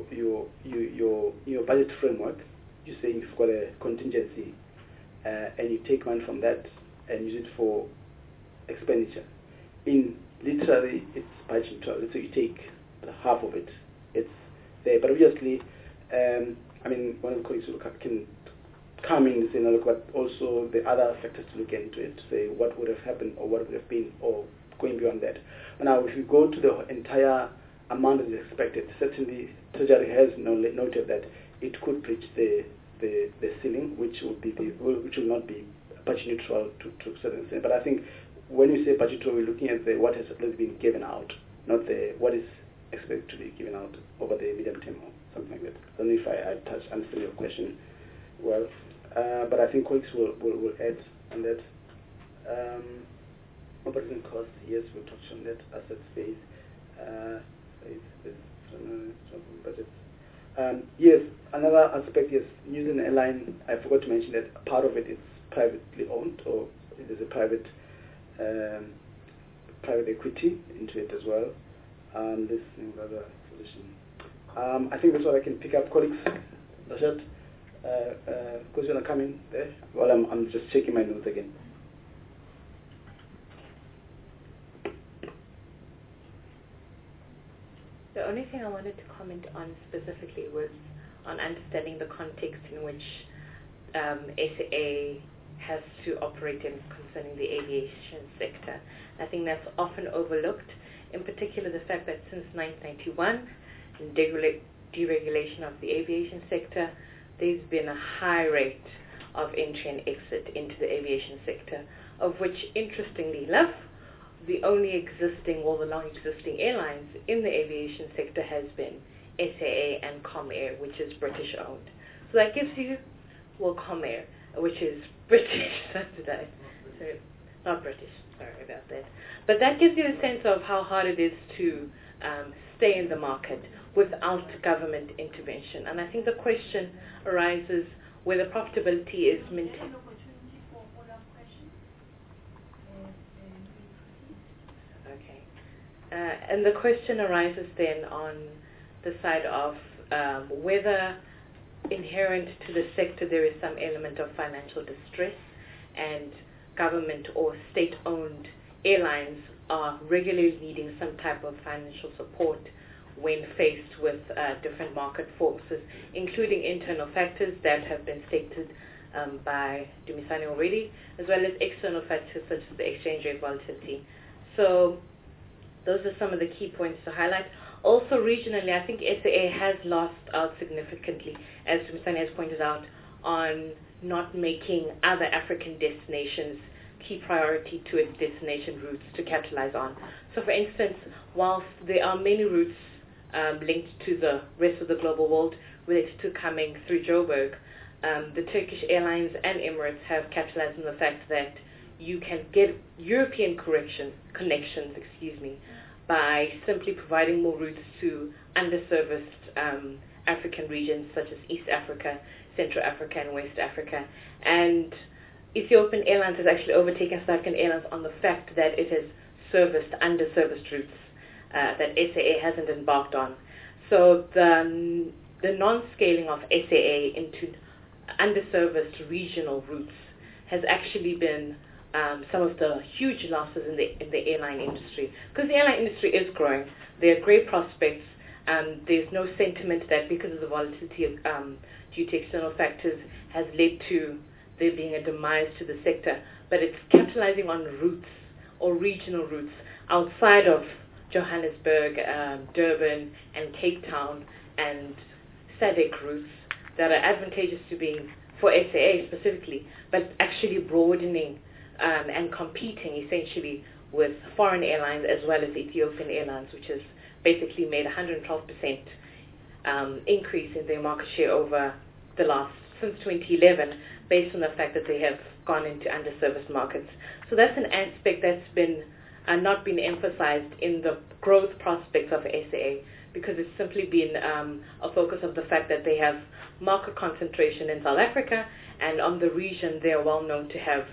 your budget framework, you're saying you've got a contingency, and you take money from that and use it for expenditure. Literally, it's budget neutral. So you take half of it. It's there. But obviously, I mean, one of the colleagues can come in and say, no, look, but also the other factors to look into it, to say what would have happened or what would have been, or going beyond that. Now, if you go to the entire amount that is expected, certainly Treasury has noted that it could breach the ceiling, which will not be budget neutral to a certain extent. But I think when you say budget neutral, we're looking at what has been given out, not what is expected to be given out over the medium term or something like that. I don't know if I understand your question well, but I think colleagues will add on that. Operating costs, yes, we touched on that. Asset space, budget. Yes, another aspect is New Zealand Airline. I forgot to mention that part of it is privately owned, or it is a private equity into it as well. This is another solution. I think that's what I can pick up, colleagues. Rashad, because you're not coming there. Well, I'm just checking my notes again. The only thing I wanted to comment on specifically was on understanding the context in which SAA has to operate in concerning the aviation sector. I think that's often overlooked, in particular the fact that since 1991, in deregulation of the aviation sector, there's been a high rate of entry and exit into the aviation sector, of which, interestingly enough, the only existing or the long-existing airlines in the aviation sector has been SAA and Comair, which is British-owned. So that gives you, Comair, which is British subsidized. So, not British, sorry about that. But that gives you a sense of how hard it is to stay in the market without government intervention. And I think the question arises whether profitability is maintained. And the question arises then on the side of whether inherent to the sector there is some element of financial distress, and government or state-owned airlines are regularly needing some type of financial support when faced with different market forces, including internal factors that have been stated by Dumisani already, as well as external factors such as the exchange rate volatility. So those are some of the key points to highlight. Also regionally, I think SAA has lost out significantly, as Dumisani has pointed out, on not making other African destinations key priority to its destination routes to capitalize on. So for instance, whilst there are many routes linked to the rest of the global world related to coming through Joburg, the Turkish Airlines and Emirates have capitalized on the fact that you can get European connections by simply providing more routes to underserviced African regions such as East Africa, Central Africa, and West Africa. And Ethiopian Airlines has actually overtaken South African Airlines on the fact that it has serviced underserviced routes that SAA hasn't embarked on. So the non-scaling of SAA into underserviced regional routes has actually been some of the huge losses in the airline industry. Because the airline industry is growing. There are great prospects. There's no sentiment that because of the volatility due to external factors has led to there being a demise to the sector. But it's capitalizing on routes or regional routes outside of Johannesburg, Durban, and Cape Town, and SADC routes that are advantageous to being for SAA specifically, but actually broadening and competing essentially with foreign airlines as well as Ethiopian Airlines, which has basically made 112% increase in their market share over the since 2011, based on the fact that they have gone into underserviced markets. So that's an aspect that's been not been emphasized in the growth prospects of SAA, because it's simply been a focus of the fact that they have market concentration in South Africa, and on the region they are well known to have,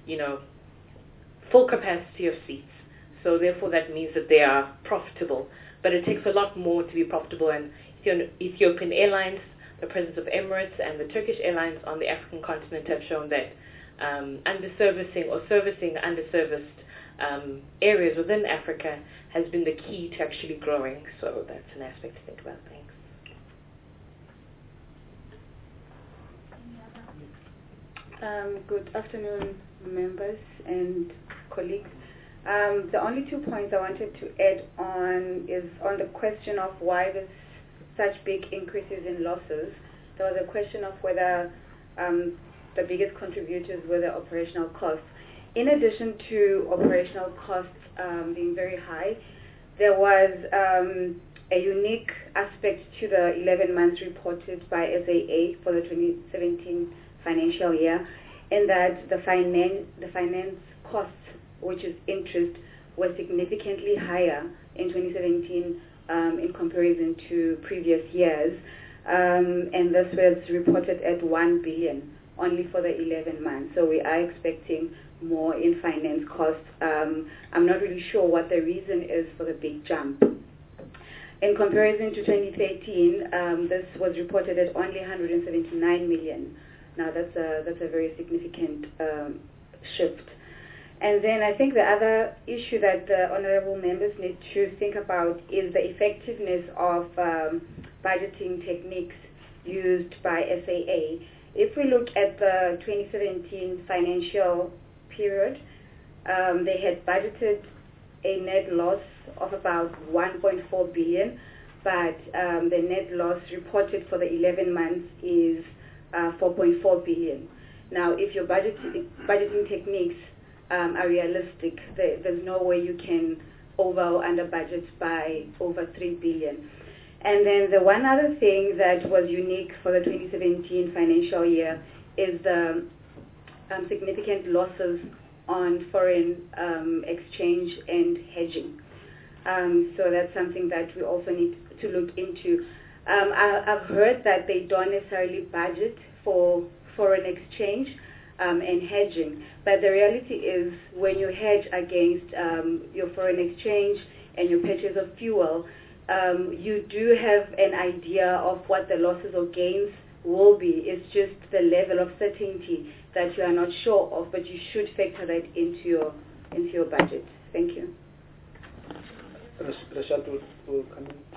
full capacity of seats. So therefore that means that they are profitable. But it takes a lot more to be profitable, and Ethiopian Airlines, the presence of Emirates, and the Turkish Airlines on the African continent have shown that underservicing or servicing underserviced areas within Africa has been the key to actually growing. So that's an aspect to think about. Thanks. Good afternoon, members and colleagues. The only 2 points I wanted to add on is on the question of why there's such big increases in losses. There was a question of whether the biggest contributors were the operational costs. In addition to operational costs being very high, there was a unique aspect to the 11 months reported by SAA for the 2017 financial year, in that the finance costs, which is interest, was significantly higher in 2017 in comparison to previous years, and this was reported at 1 billion only for the 11 months. So we are expecting more in finance costs. I'm not really sure what the reason is for the big jump. In comparison to 2013, this was reported at only 179 million. Now that's a very significant shift. And then I think the other issue that the honorable members need to think about is the effectiveness of budgeting techniques used by SAA. If we look at the 2017 financial period, they had budgeted a net loss of about 1.4 billion, but the net loss reported for the 11 months is 4.4 billion. Now, if your budgeting techniques are realistic, there's no way you can over or under budget by over 3 billion. And then the one other thing that was unique for the 2017 financial year is the significant losses on foreign exchange and hedging. So that's something that we also need to look into. I've heard that they don't necessarily budget for foreign exchange and hedging, but the reality is when you hedge against your foreign exchange and your purchase of fuel, you do have an idea of what the losses or gains will be. It's just the level of certainty that you are not sure of, but you should factor that into your budget. Thank you. Rashad will come in.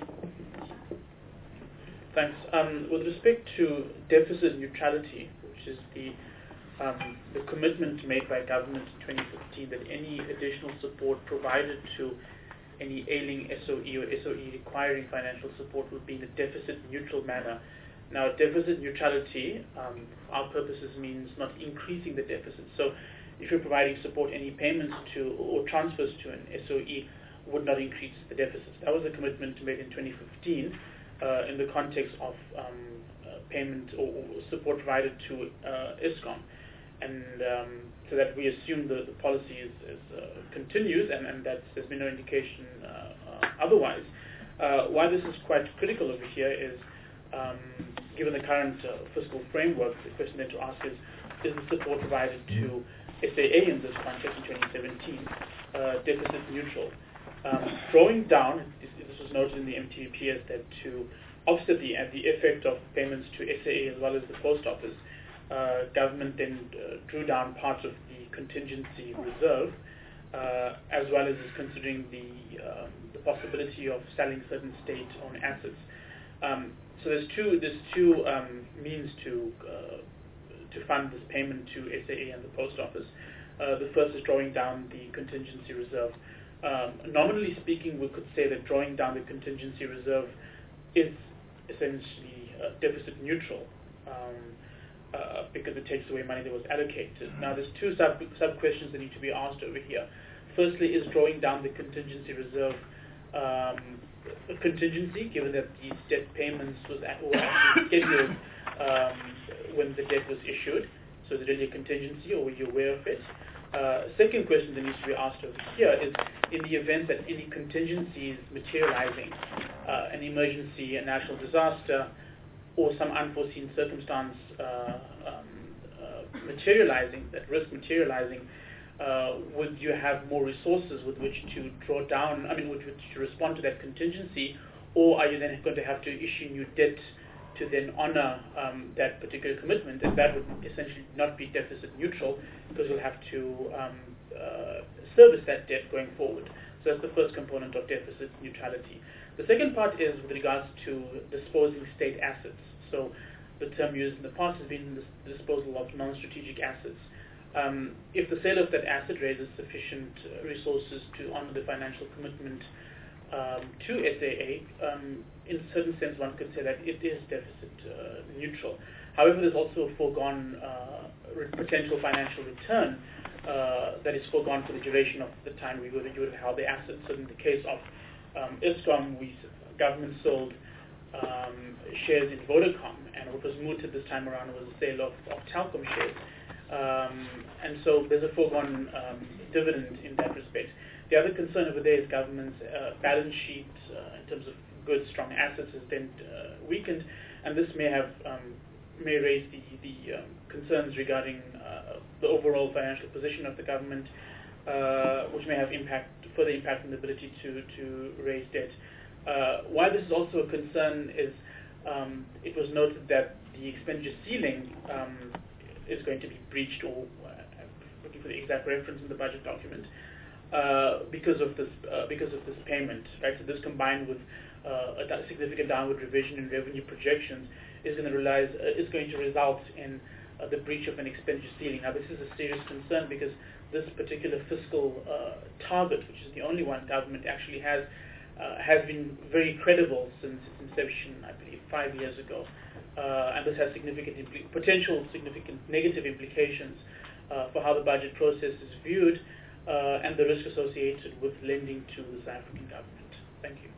Thanks. With respect to deficit neutrality, which is the commitment made by government in 2015 that any additional support provided to any ailing SOE or SOE requiring financial support would be in a deficit neutral manner. Now, deficit neutrality, our purposes, means not increasing the deficit. So if you're providing support, any payments to or transfers to an SOE would not increase the deficit. That was a commitment made in 2015 in the context of payment or support provided to Eskom. And so that we assume the policy continues and that there's been no indication otherwise. Why this is quite critical over here is Given the current fiscal framework, the question then to ask is the support provided to SAA in this context in 2017 deficit neutral? Drawing down, this was noted in the MTVPS, that to offset the effect of payments to SAA as well as the post office, government then drew down parts of the contingency reserve, as well as considering the possibility of selling certain state-owned assets. So there's two means to fund this payment to SAA and the post office. The first is drawing down the contingency reserve. Nominally speaking, we could say that drawing down the contingency reserve is essentially deficit neutral, because it takes away money that was allocated. Now, there's two sub-questions that need to be asked over here. Firstly, is drawing down the contingency reserve a contingency, given that these debt payments were actually scheduled when the debt was issued? So is it really a contingency, or were you aware of it? Second question that needs to be asked over here is, in the event that any contingency is materializing, an emergency, a national disaster, or some unforeseen circumstance materializing, that risk materializing, would you have more resources with which to draw down, with which to respond to that contingency, or are you then going to have to issue new debt to then honor that particular commitment? And that would essentially not be deficit neutral, because you'll have to service that debt going forward. So that's the first component of deficit neutrality. The second part is with regards to disposing state assets. So the term used in the past has been the disposal of non-strategic assets. If the sale of that asset raises sufficient resources to honor the financial commitment to SAA, in a certain sense one could say that it is deficit neutral. However, there's also a foregone potential financial return that is foregone for the duration of the time you would have held the assets. So in the case of Eskom, government sold shares in Vodacom, and what was mooted this time around was the sale of Telkom shares. And so there's a foregone dividend in that respect. The other concern over there is government's balance sheet in terms of good, strong assets has then weakened, and this may raise the concerns regarding the overall financial position of the government, which may have further impact on the ability to raise debt. Why this is also a concern is it was noted that the expenditure ceiling is going to be breached, or looking for the exact reference in the budget document, because of this payment. Right? So this, combined with a significant downward revision in revenue projections, is going to result in the breach of an expenditure ceiling. Now, this is a serious concern, because this particular fiscal target, which is the only one government actually has been very credible since its inception, I believe, 5 years ago. And this has potential significant negative implications for how the budget process is viewed and the risk associated with lending to the South African government. Thank you.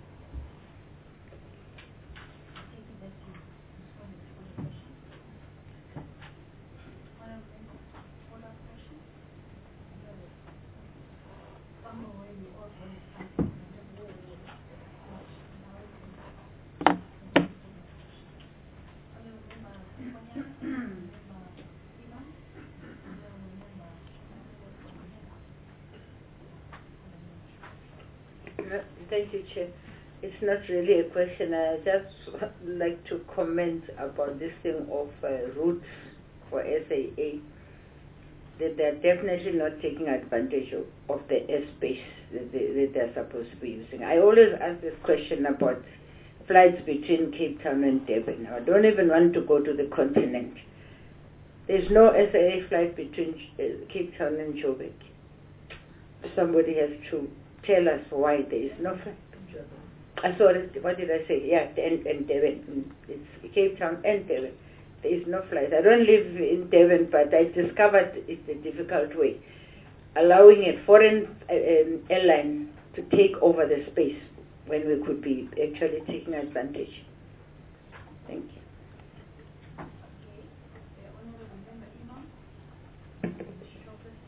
Thank you, Chair. It's not really a question. I just would like to comment about this thing of routes for SAA, that they're definitely not taking advantage of the airspace that they're supposed to be using. I always ask this question about flights between Cape Town and Durban. I don't even want to go to the continent. There's no SAA flight between Cape Town and Joburg. Somebody has to tell us why there is no flight. Sorry, what did I say? Yeah, and Durban. It's Cape Town and Durban. There is no flight. I don't live in Durban, but I discovered it's a difficult way. Allowing a foreign airline to take over the space when we could be actually taking advantage. Thank you.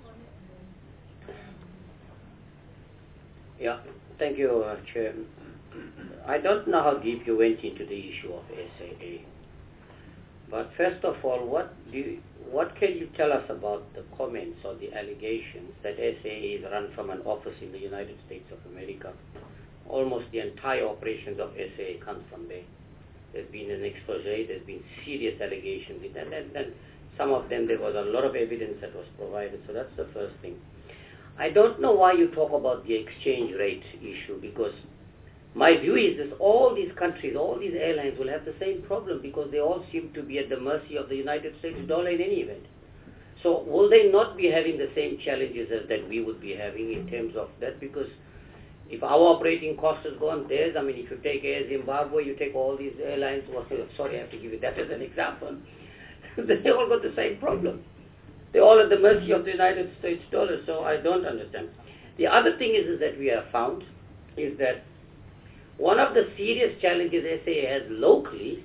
Yeah, thank you, Chair. I don't know how deep you went into the issue of SAA, but first of all, what can you tell us about the comments or the allegations that SAA is run from an office in the United States of America? Almost the entire operations of SAA comes from there. There's been an expose, there's been serious allegations, and some of them there was a lot of evidence that was provided, so that's the first thing. I don't know why you talk about the exchange rate issue, because my view is that all these countries, all these airlines will have the same problem because they all seem to be at the mercy of the United States dollar in any event. So will they not be having the same challenges as that we would be having in terms of that? Because if our operating cost has gone, theirs, I mean, if you take Air Zimbabwe, you take all these airlines, well, sorry, I have to give you that as an example, they all got the same problem. They're all at the mercy of the United States dollar, so I don't understand. The other thing is that we have found is that one of the serious challenges SAA has locally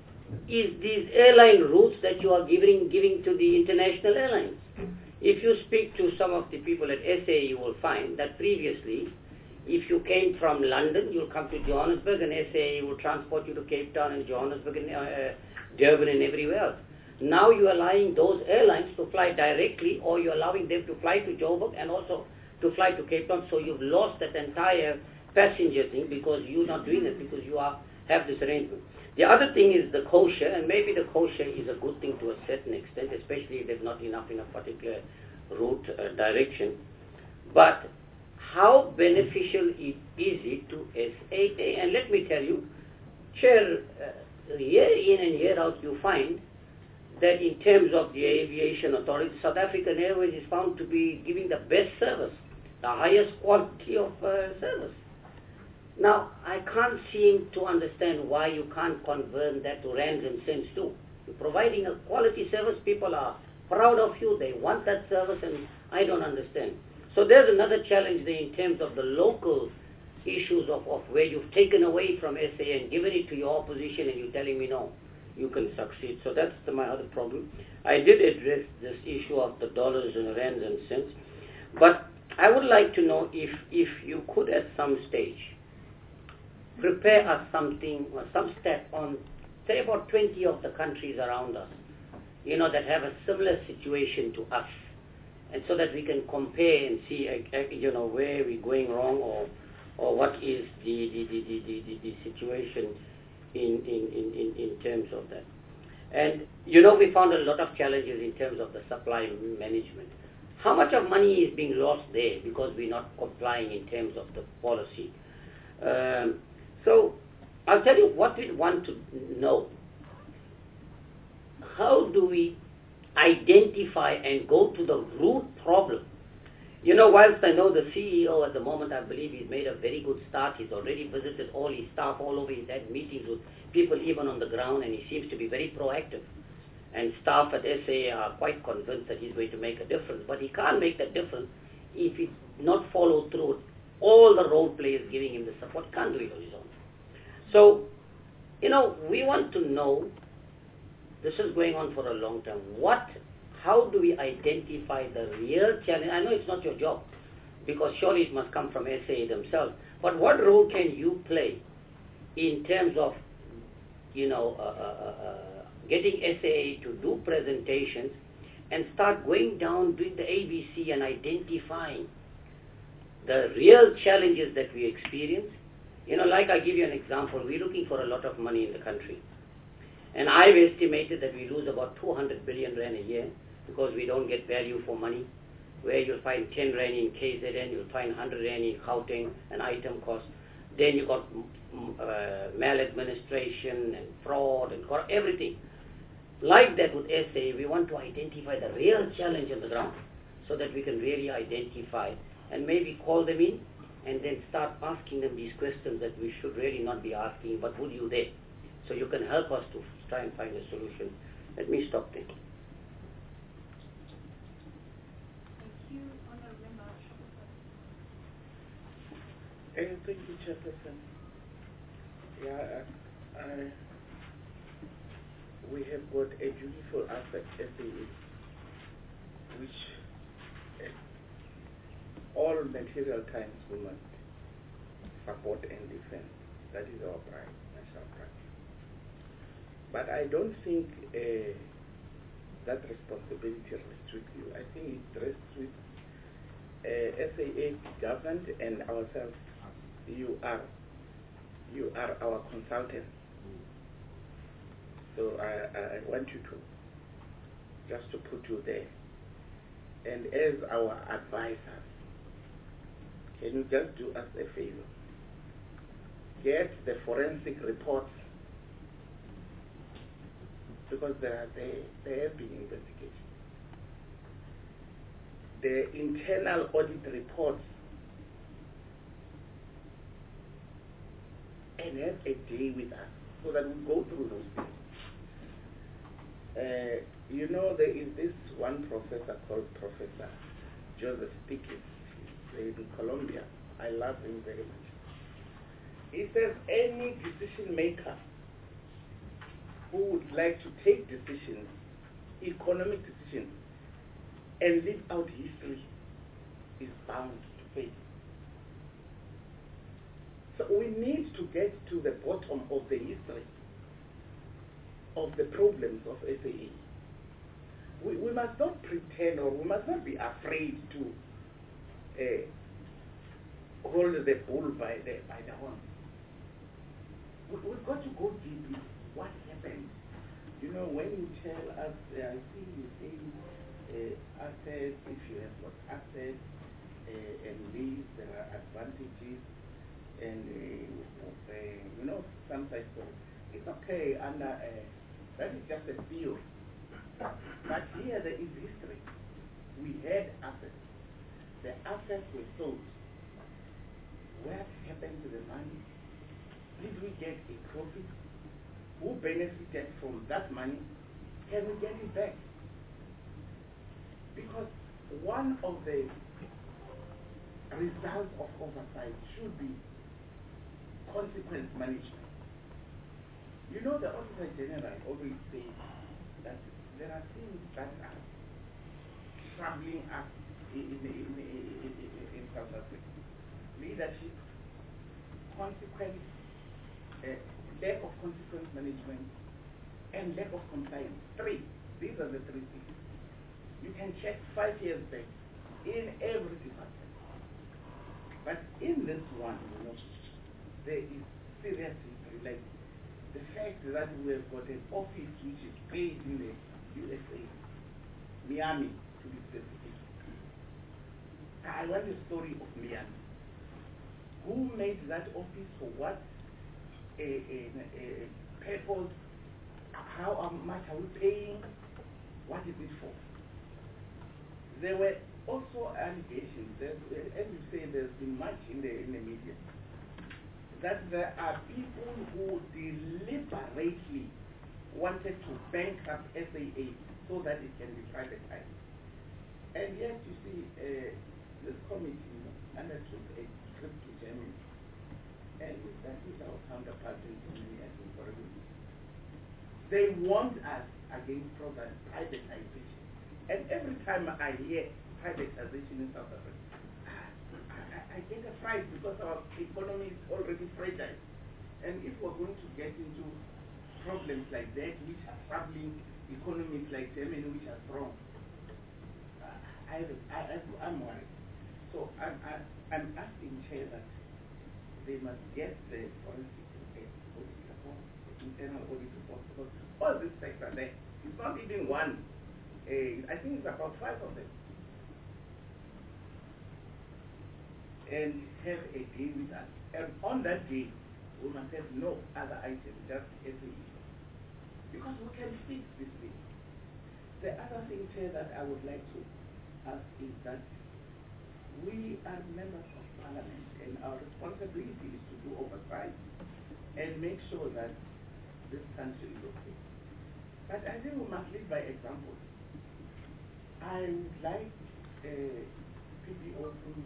is these airline routes that you are giving to the international airlines. If you speak to some of the people at SAA, you will find that previously, if you came from London, you'll come to Johannesburg, and SAA will transport you to Cape Town and Johannesburg and Durban and everywhere else. Now you're allowing those airlines to fly directly, or you're allowing them to fly to Joburg and also to fly to Cape Town, so you've lost that entire passenger thing because you're not doing it, because you have this arrangement. The other thing is the kosher, and maybe the kosher is a good thing to a certain extent, especially if there's not enough in a particular route direction. But how beneficial is it to SAA? And let me tell you, Chair, year in and year out you find that in terms of the aviation authority, South African Airways is found to be giving the best service, the highest quality of service. Now, I can't seem to understand why you can't convert that to rands and cents too. You're providing a quality service, people are proud of you, they want that service, and I don't understand. So there's another challenge there in terms of the local issues of where you've taken away from SA and given it to your opposition, and you're telling me no, you can succeed. So that's my other problem. I did address this issue of the dollars and rands and cents, but I would like to know if you could at some stage prepare us something or some step on, say, about 20 of the countries around us, that have a similar situation to us, and so that we can compare and see, where we're going wrong or what is the situation in terms of that. And, we found a lot of challenges in terms of the supply management. How much of money is being lost there because we're not complying in terms of the policy? So I'll tell you what we want to know. How do we identify and go to the root problem? Whilst I know the CEO at the moment, I believe he's made a very good start. He's already visited all his staff all over. He's had meetings with people even on the ground, and he seems to be very proactive. And staff at SA are quite convinced that he's going to make a difference. But he can't make that difference if he's not followed through all the role players giving him the support. He can't do it on his own. So, we want to know, this is going on for a long time, how do we identify the real challenge? I know it's not your job, because surely it must come from SA themselves, but what role can you play in terms of, getting SA to do presentations and start going down, doing the ABC and identifying the real challenges that we experience? Like I give you an example, we're looking for a lot of money in the country. And I've estimated that we lose about 200 billion rand a year because we don't get value for money. Where you'll find 10 rand in KZN, you'll find 100 rand in Gauteng, an item cost. Then you got maladministration and fraud and everything. Like that with SA, we want to identify the real challenge on the ground so that we can really identify and maybe call them in and then start asking them these questions that we should really not be asking, but would you there? So you can help us to try and find a solution. Let me stop there. Thank you, Honourable Member. Thank you, Chairperson. We have got a beautiful aspect SAA, which at all material times we must support and defend. That is our pride, national pride. But I don't think that responsibility rests with you. I think it rests with SAA government and ourselves. You are our consultant. So I want you to just to put you there. And as our advisors, can you just do us a favor? Get the forensic reports, because there have been investigations. The internal audit reports, and have a day with us so that we go through those things. You know, there is this one professor called Professor Joseph Stiglitz. He's in Colombia. I love him very much. He says any decision maker who would like to take decisions, economic decisions, and leave out history is bound to fail. So we need to get to the bottom of the history of the problems of SAA. We must not pretend, or we must not be afraid to hold the bull by the horn. We've got to go deep into what happened. You know, when you tell us, I see you say assets, if you have got assets and these, there are advantages, and you know, sometimes it's okay under that is just a theory. But here there is history. We had assets. The assets were sold. What happened to the money? Did we get a profit? Who benefited from that money? Can we get it back? Because one of the results of oversight should be consequence management. You know, the Auditor General always says that there are things that are troubling us in South Africa. Leadership, consequence, lack of consequence management, and lack of compliance. These are the three things. You can check 5 years back in every department. But in this one, you know, there is serious history. Like the fact that we have got an office which is based in the USA, Miami to be specific. I want the story of Miami. Who made that office, for what purpose, how much are we paying, what is it for? There were also allegations, that, as you say, there's been much in the media, that there are people who deliberately wanted to bankrupt SAA so that it can be privatized. And yet, you see, this committee undertook a trip to Germany, and we sat with our counterparts in Germany, I think, for a week. They warned us against privatization. And every time I hear privatization in South Africa, I get a fright, because our economy is already fragile. And if we're going to get into problems like that, which are troubling economies like Germany, which are strong, I'm worried. So I'm asking Chair that they must get the forensic audit report, the internal audit report, because all these facts are there. It's not even one. I think it's about 5 of them. And have a day with us. And on that day, we must have no other item, just SAE. Because we can fix this thing. The other thing, Chair, that I would like to ask is that we are members of Parliament, and our responsibility is to do oversight and make sure that this country is okay. But I think we must lead by example. I would like PPO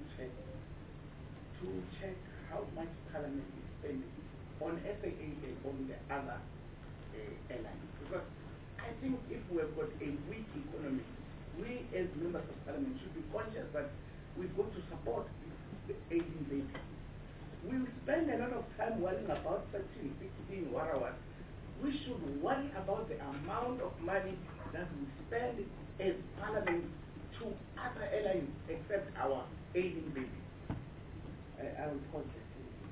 to check how much Parliament is spending on SAA and on the other airlines. Because I think if we have got a weak economy, we as members of Parliament should be conscious that we've got to support the aging baby. we spend a lot of time worrying about 13, 16, whatever. We should worry about the amount of money that we spend as Parliament to other airlines except our ailing baby. I will pause there.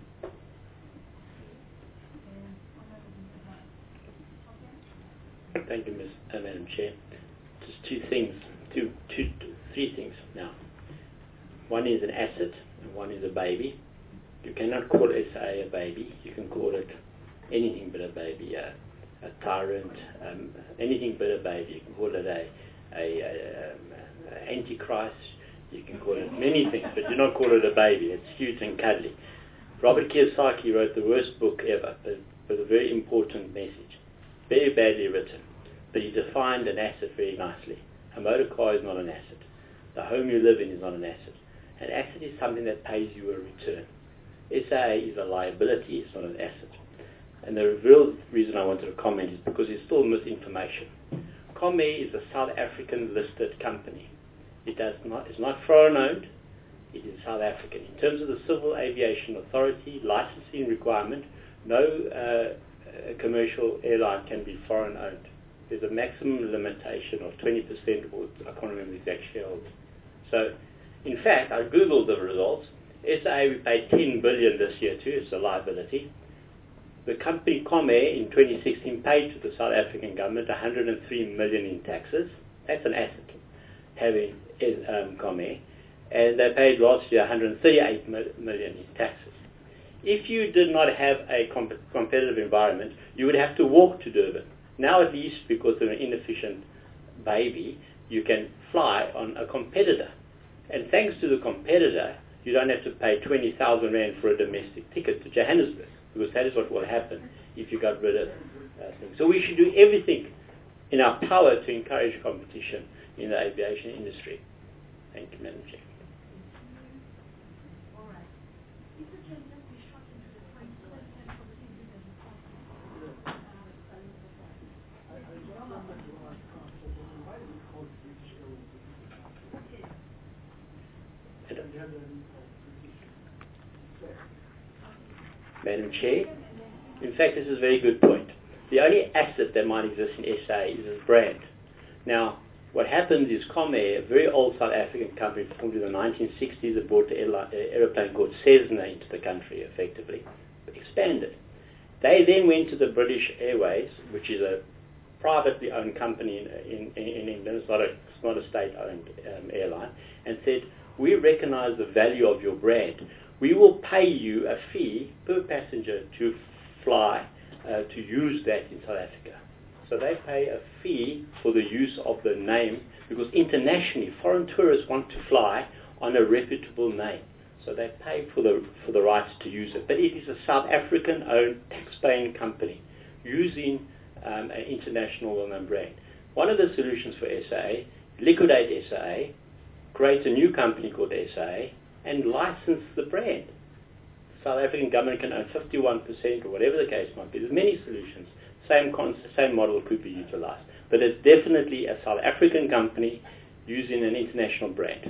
Thank you, Madam Chair. Just three things now. One is an asset and one is a baby. You cannot call SA a baby. You can call it anything but a baby, a tyrant, anything but a baby. You can call it a antichrist. You can call it many things, but do not call it a baby. It's cute and cuddly. Robert Kiyosaki wrote the worst book ever, but with a very important message. Very badly written, but he defined an asset very nicely. A motor car is not an asset. The home you live in is not an asset. An asset is something that pays you a return. SA is a liability, it's not an asset. And the real reason I wanted to comment is because there's still misinformation. Comair is a South African listed company. It's not foreign owned, it is South African. In terms of the Civil Aviation Authority licensing requirement, no commercial airline can be foreign owned. There's a maximum limitation of 20%, or I can't remember the exact shareholders. So, in fact, I googled the results. SA, we paid 10 billion this year too, it's a liability. The company Comair in 2016 paid to the South African government 103 million in taxes. That's an asset, having Comair. And they paid last year 138 million in taxes. If you did not have a competitive environment, you would have to walk to Durban. Now at least, because of an inefficient baby, you can fly on a competitor. And thanks to the competitor, you don't have to pay 20,000 Rand for a domestic ticket to Johannesburg, because that is what will happen if you got rid of things. So we should do everything in our power to encourage competition in the aviation industry. Thank you, Madam Chair. Madam Chair, in fact, this is a very good point. The only asset that might exist in SA is its brand. Now, what happens is Comair, a very old South African company formed in the 1960s, that brought an aeroplane called Cessna into the country, effectively, expanded. They then went to the British Airways, which is a privately owned company in England, it's not a state-owned airline, and said, we recognize the value of your brand. We will pay you a fee per passenger to fly, to use that in South Africa. So they pay a fee for the use of the name, because internationally, foreign tourists want to fly on a reputable name. So they pay for the rights to use it. But it is a South African-owned, tax-paying company using an international well-known brand. One of the solutions for SA, liquidate SA, create a new company called SA, and license the brand. The South African government can own 51% or whatever the case might be. There's many solutions. Same model could be utilized. But it's definitely a South African company using an international brand.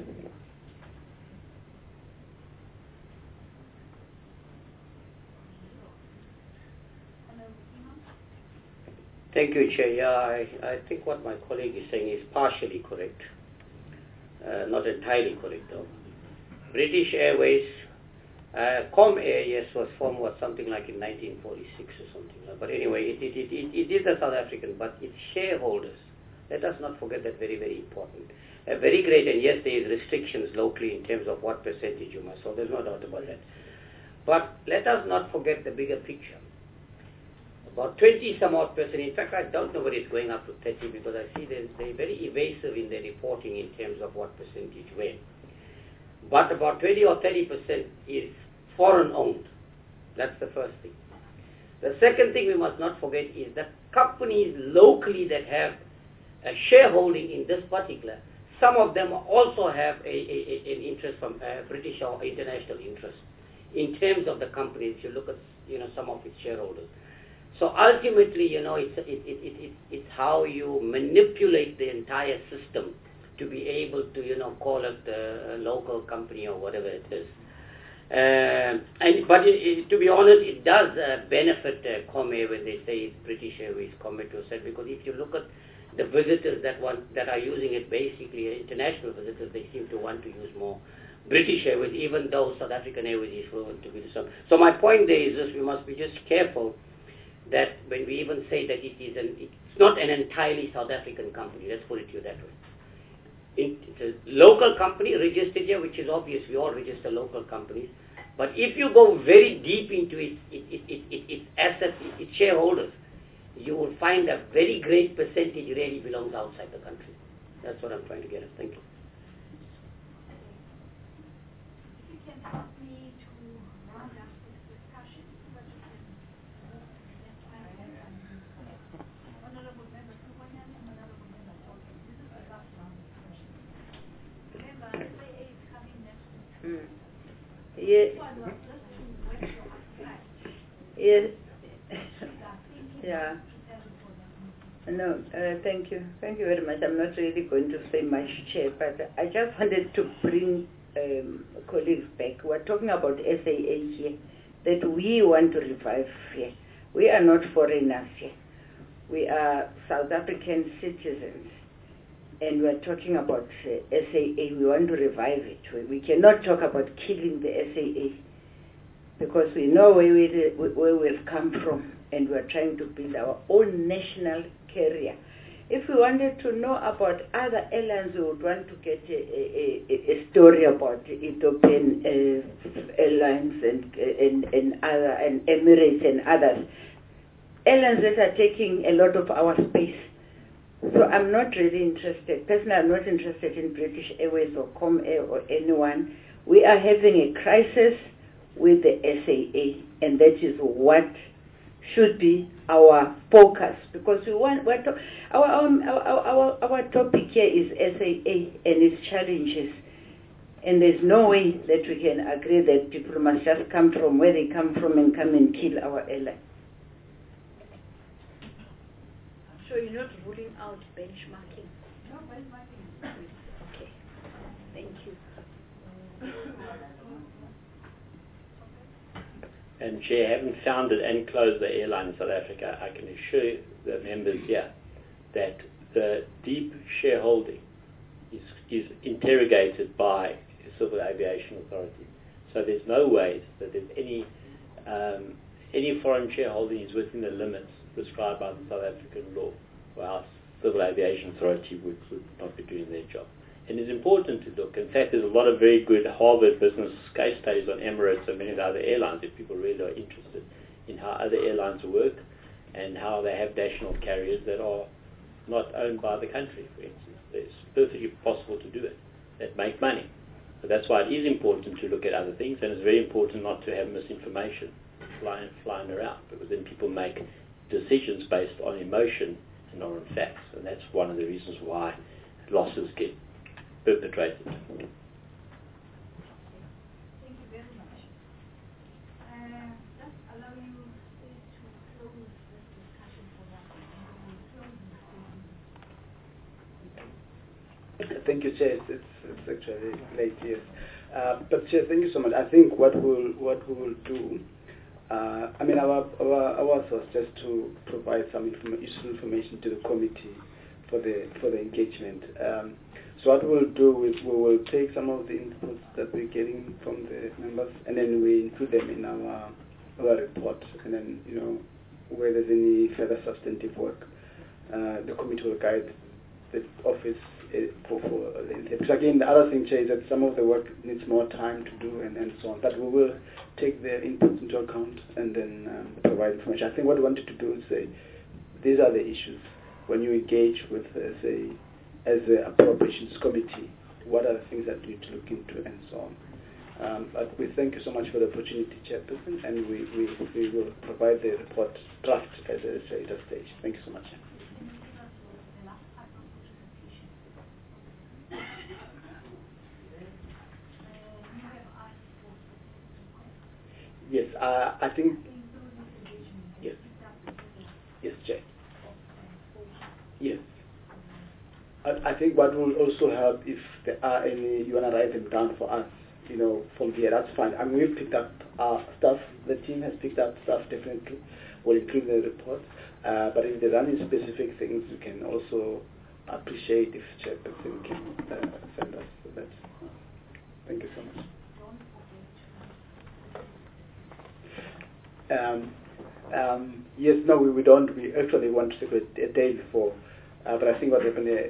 Thank you, Chair. Yeah, I think what my colleague is saying is partially correct. Not entirely correct, though. British Airways, Comair, yes, was formed something like in 1946 or something. But anyway, it is a South African, but its shareholders, let us not forget that, very, very important. Very great, and yes, there is restrictions locally in terms of what percentage you must hold. There's no doubt about that. But let us not forget the bigger picture. About 20-some-odd%, in fact, I don't know whether it's going up to 30, because I see they're very evasive in their reporting in terms of what percentage where. But about 20 or 30% is foreign-owned. That's the first thing. The second thing we must not forget is that companies locally that have a shareholding in this particular, some of them also have an interest from British or international interest in terms of the company. If you look at some of its shareholders. So ultimately, it's how you manipulate the entire system to be able to, call it a local company or whatever it is. To be honest, it does benefit Comair when they say it's British Airways, Comair to set, because if you look at the visitors that are using it, basically international visitors, they seem to want to use more British Airways, even though South African Airways is proven to be the same. So my point there is this: we must be just careful that when we even say that it's not an entirely South African company. Let's put it to you that way. It's a local company registered here, which is obvious. We all register local companies. But if you go very deep into its assets, its shareholders, you will find a very great percentage really belongs outside the country. That's what I'm trying to get at. Thank you. If you can help me to round up this discussion, but you can Honorable Member Kumanyan and Honorable Member Tolkien. This is the last round of discussion. Remember, SAA is coming next week. Yes. This one was just to whet your appetite. Yes. Yeah. No, thank you. Thank you very much. I'm not really going to say much, Chair, but I just wanted to bring colleagues back. We're talking about SAA here, that we want to revive here. We are not foreigners here. We are South African citizens, and we're talking about SAA. We want to revive it. We cannot talk about killing the SAA, because we know where we've come from, and we're trying to build our own national carrier. If we wanted to know about other airlines, we would want to get a story about Ethiopian Airlines and Emirates and others. Airlines that are taking a lot of our space. So I'm not really interested. Personally, I'm not interested in British Airways or Comair or anyone. We are having a crisis with the SAA, and that is what should be our focus, because our topic here is SAA and its challenges, and there's no way that we can agree that people must just come from where they come from and come and kill our airline. So you're not ruling out benchmarking? No benchmarking. Okay. Thank you. And Chair, having founded and closed the airline in South Africa, I can assure the members here that the deep shareholding is interrogated by the Civil Aviation Authority. So there's no way that there's any foreign shareholding is within the limits prescribed by the South African law, where our Civil Aviation Authority would not be doing their job. And it's important to look. In fact, there's a lot of very good Harvard business case studies on Emirates and many of the other airlines if people really are interested in how other airlines work and how they have national carriers that are not owned by the country, for instance. It's perfectly possible to do it, that make money. So that's why it is important to look at other things, and it's very important not to have misinformation flying around, because then people make decisions based on emotion and not on facts. And that's one of the reasons why losses get perpetrated. Thank you very much. Just allow you to close this discussion for us, and we'll close the Thank you, Chair. It's actually late, yes. But Chair, thank you so much. I think what we will do, I mean, our was just to provide some useful information to the committee for the engagement. So what we'll do is we will take some of the inputs that we're getting from the members, and then we include them in our report. And then, where there's any further substantive work, the committee will guide the office for because again, the other thing, Chair, is that some of the work needs more time to do and so on. But we will take their inputs into account and then provide information. I think what we wanted to do is say, these are the issues. When you engage with, as the appropriations committee, what are the things that you need to look into and so on. But we thank you so much for the opportunity, Chairperson, and we will provide the report draft at a later stage. Thank you so much. Yes, I think. Yes. Yes, Chair. Yes. I think what will also help, if there are any, you want to write them down for us, from there. That's fine. I mean, we've picked up stuff. The team has picked up stuff. Definitely, we'll include in the report. But if there are any specific things, we can also appreciate if Chairperson can send us that. Thank you so much. Yes, no, we don't. We actually want to circulate a day before. But I think what happened there,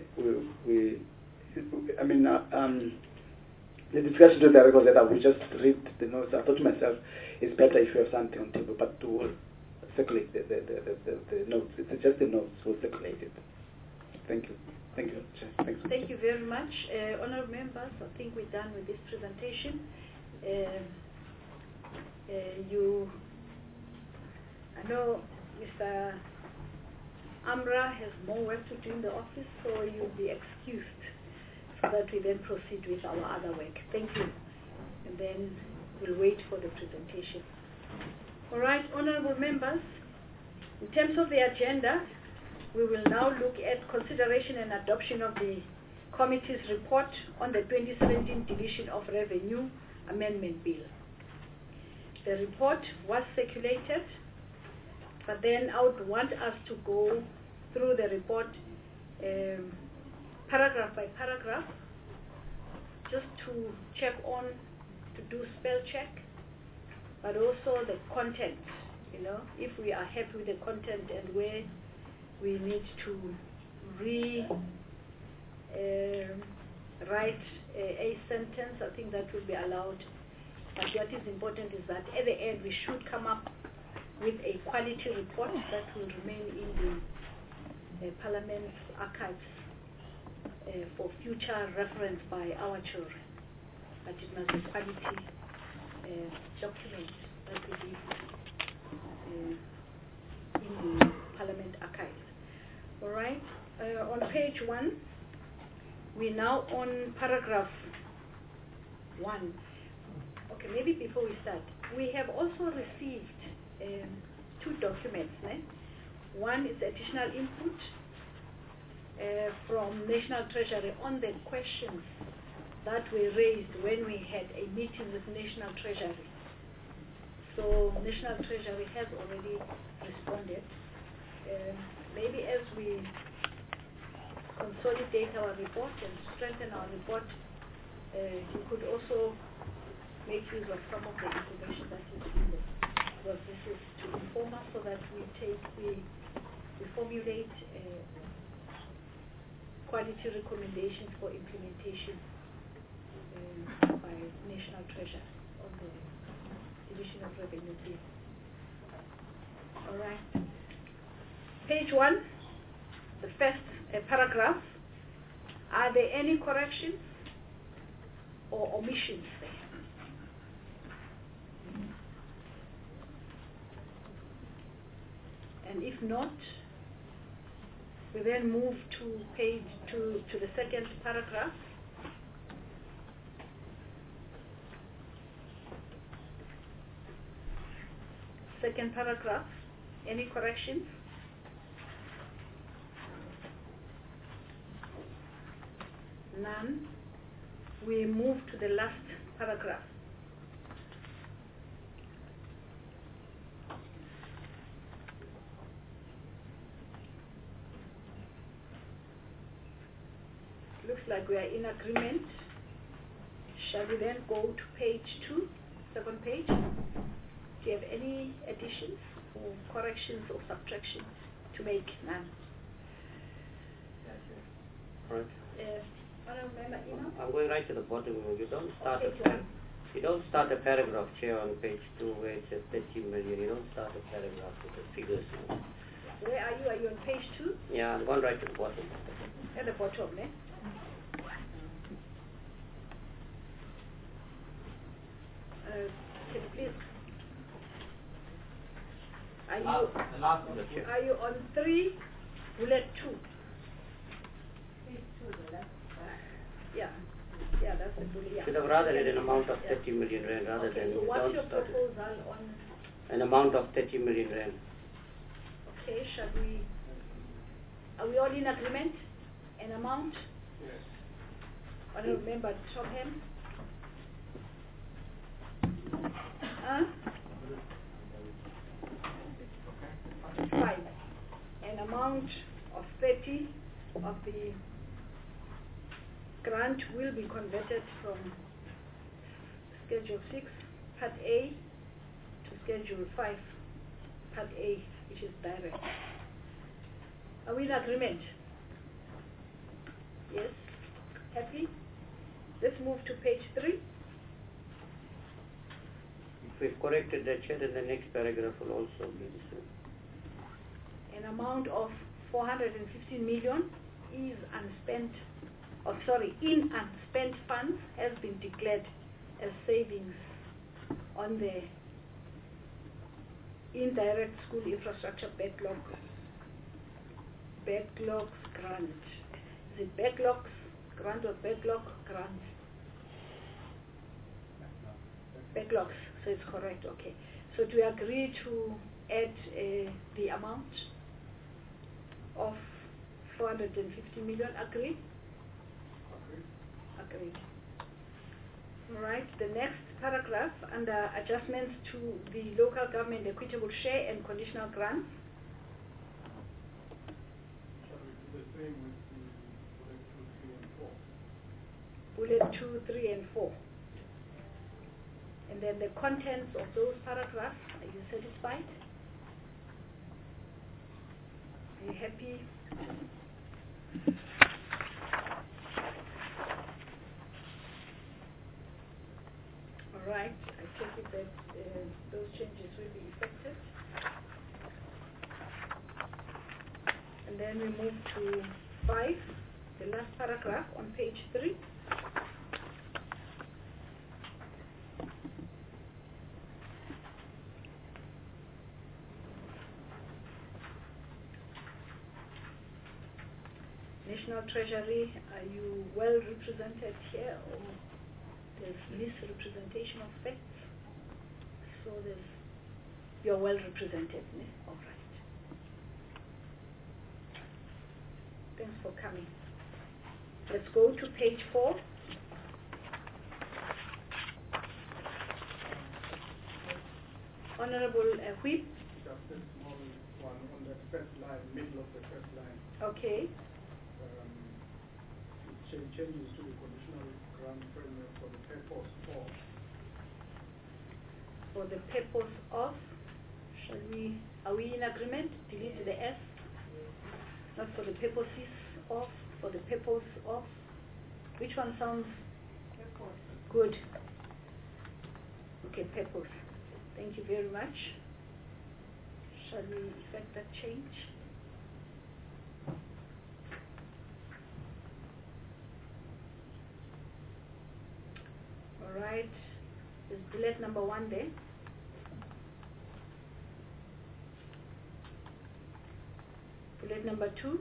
the discussion to the record that I will just read the notes. I thought to myself, it's better if you have something on table, but to circulate the notes. It's just the notes, we'll circulate it. Thank you. Thank you. Thanks. Thank you very much. Honourable members, I think we're done with this presentation. I know Mr. Amra has more work to do in the office, so you'll be excused so that we then proceed with our other work. Thank you. And then we'll wait for the presentation. All right, honourable members, in terms of the agenda, we will now look at consideration and adoption of the committee's report on the 2017 Division of Revenue Amendment Bill. The report was circulated, but then I would want us to go through the report paragraph by paragraph, just to check on, to do spell check, but also the content, if we are happy with the content and where we need to write a sentence, I think that will be allowed. But what is important is that at the end we should come up with a quality report that will remain in the Parliament's archives for future reference by our children. But it must be quality document that will be in the Parliament archives. All right. On page 1, we're now on paragraph 1. Okay, maybe before we start, we have also received 2 documents. One is additional input from National Treasury on the questions that were raised when we had a meeting with National Treasury. So National Treasury has already responded. Maybe as we consolidate our report and strengthen our report, you could also make use of some of the information that is in there. Because this is to inform us so that we formulate quality recommendations for implementation by National Treasury on the Division of Revenue Bill. All right. Page 1, the first paragraph. Are there any corrections or omissions there? And if not, we then move to the second paragraph. Second paragraph, any corrections? None. We move to the last paragraph. Looks like we are in agreement. Shall we then go to page 2, second page? Do you have any additions or corrections or subtractions to make? None. All right. I'm going right to the bottom. You don't start a paragraph, Chair, on page 2 where it says 30 million. You don't start a paragraph with the figures. Where are you? Are you on page 2? Yeah, I'm going right to the bottom. At the bottom, eh? Can you please? Are you on 3, bullet 2? Yeah, that's the bullet. Yeah. Should have rather had an amount of 30 million rand rather than so what's your proposal on? An amount of 30 million rand. Okay, are we all in agreement? An amount? Yes. I don't remember Topham. majority of the grant will be converted from Schedule 6, Part A, to Schedule 5, Part A, which is direct. Are we in agreement? Yes? Happy? Let's move to page 3. If we've corrected that, Chair, then the next paragraph will also be the same. An amount of 415 million is unspent, in unspent funds has been declared as savings on the indirect school infrastructure backlogs grant. Is it backlogs grant or backlog grant? Backlogs, so it's correct, okay. So do we agree to add the amount of 450 million? Agreed? Agreed. All right, the next paragraph under adjustments to the local government equitable share and conditional grants. Shall we do the same with the bullet 2, 3, and 4? Bullet 2, 3, and 4. And then the contents of those paragraphs, are you satisfied? Are you happy? All right, I take it that those changes will be effected. And then we move to 5, the last paragraph on page 3. National Treasury, are you well represented here, or there's misrepresentation of facts? So you're well represented, ne? All right. Thanks for coming. Let's go to page 4. Honorable Whip. Just a small one on the first line, middle of the first line. Okay. Changes to the conditional grant framework for the purpose of. For the purpose of, are we in agreement? Delete the S. Not for the purposes of, for the purpose of. Which one sounds good? Okay, purpose. Thank you very much. Shall we effect that change? All right. Is bullet number 1 there? Bullet number 2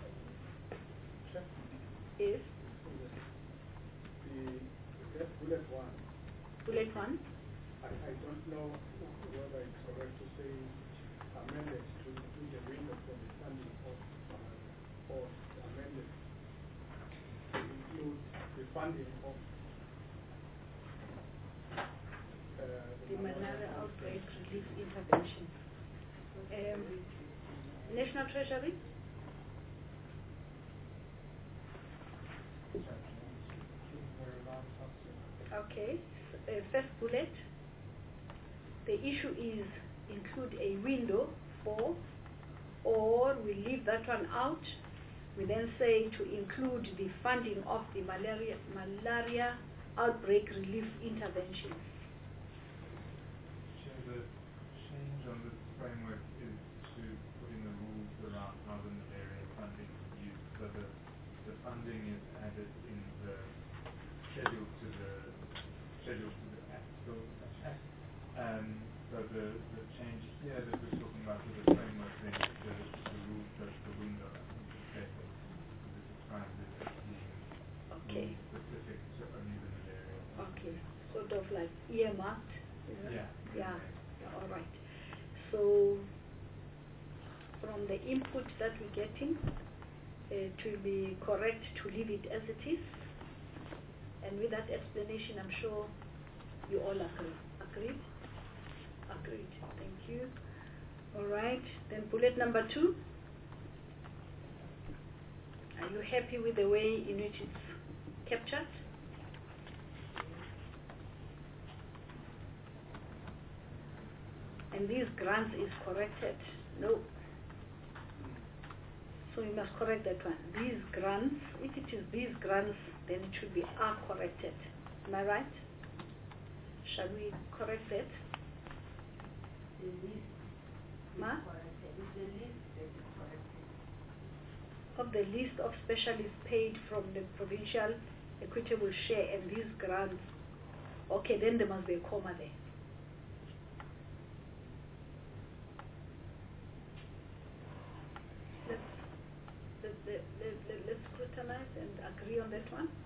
is? That's bullet 1. Bullet 1? I don't know whether it's correct to say amended to the window for the funding of or amended to include the funding of the malaria outbreak relief intervention. National Treasury? Okay. First bullet. The issue is include a window for, or we leave that one out. We then say to include the funding of the malaria outbreak relief intervention. The change on this framework is to put in the rules around how the malaria funding is used. So the funding is added in the schedule to the act. So the change here that we're talking about with the framework then is the rules that the window better describes it as being specific to only the malaria. Okay, sort of like earmarked. Yeah. All right. So from the input that we're getting, it will be correct to leave it as it is. And with that explanation, I'm sure you all agree. Agreed? Agreed. Thank you. All right. Then bullet number 2. Are you happy with the way in which it's captured? And these grants is corrected. No. So you must correct that one. These grants, if it is these grants, then it should be are corrected. Am I right? Shall we correct that? The list Ma? is corrected. It's the list that is corrected. Of the list of specialists paid from the provincial equitable share and these grants. Okay, then there must be a comma there. Let's scrutinize and agree on that one.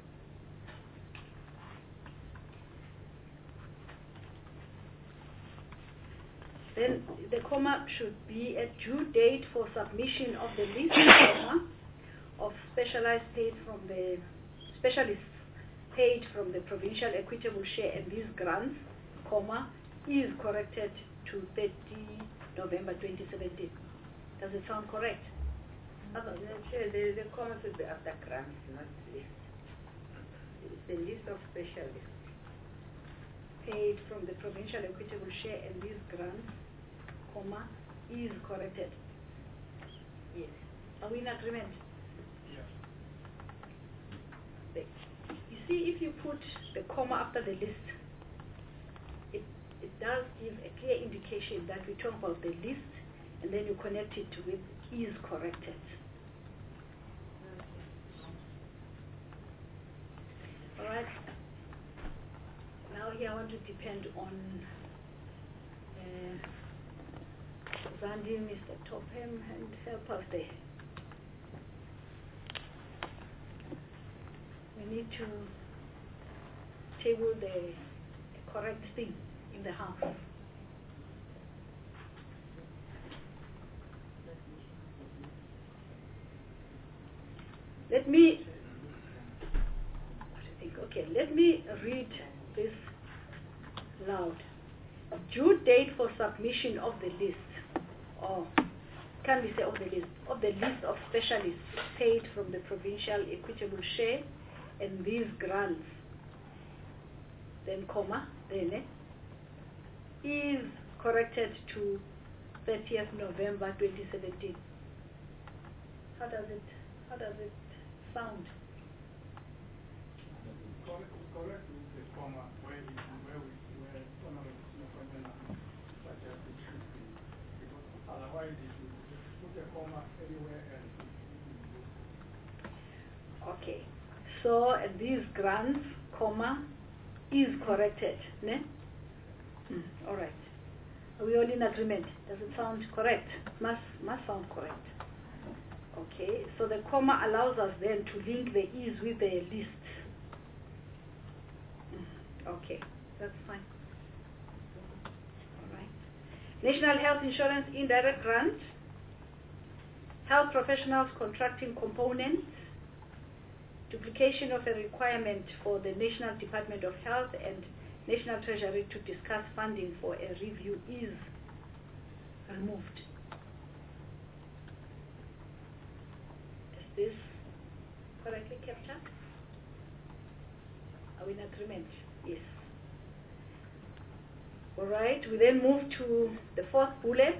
Then the comma should be a due date for submission of the list comma, of specialized paid from the specialists paid from the provincial equitable share and these grants, comma, is corrected to 30 November 2017. Does it sound correct? The comma should be after grants, not list. It's the list of specialists paid from the provincial equitable share and these grants, comma, is corrected. Yes. Are we in agreement? Yes. You see, if you put the comma after the list, it does give a clear indication that we talk about the list and then you connect it with is corrected. All right. Now here I want to depend on Zandi, Mr. Topham, and help us there. We need to table the correct thing in the house. Let me read this loud. Due date for submission of the list. Or can we say of the list? Of the list of specialists paid from the provincial equitable share and these grants. Then comma, then is corrected to 30th November 2017. How does it sound? Correct with the comma where Honorable Sinapanyana suggests it should be, because otherwise if you put a comma anywhere else, it will be Okay. So and these grants, comma, is corrected. Ne? All right. Are we all in agreement? Does it sound correct? Must sound correct. Okay. So the comma allows us then to link the is with the list. Okay, that's fine. All right. National Health Insurance Indirect Grant, Health Professionals Contracting Component, duplication of a requirement for the National Department of Health and National Treasury to discuss funding for a review is removed. Is this correctly captured? Are we in agreement? Yes. All right, we then move to the fourth bullet.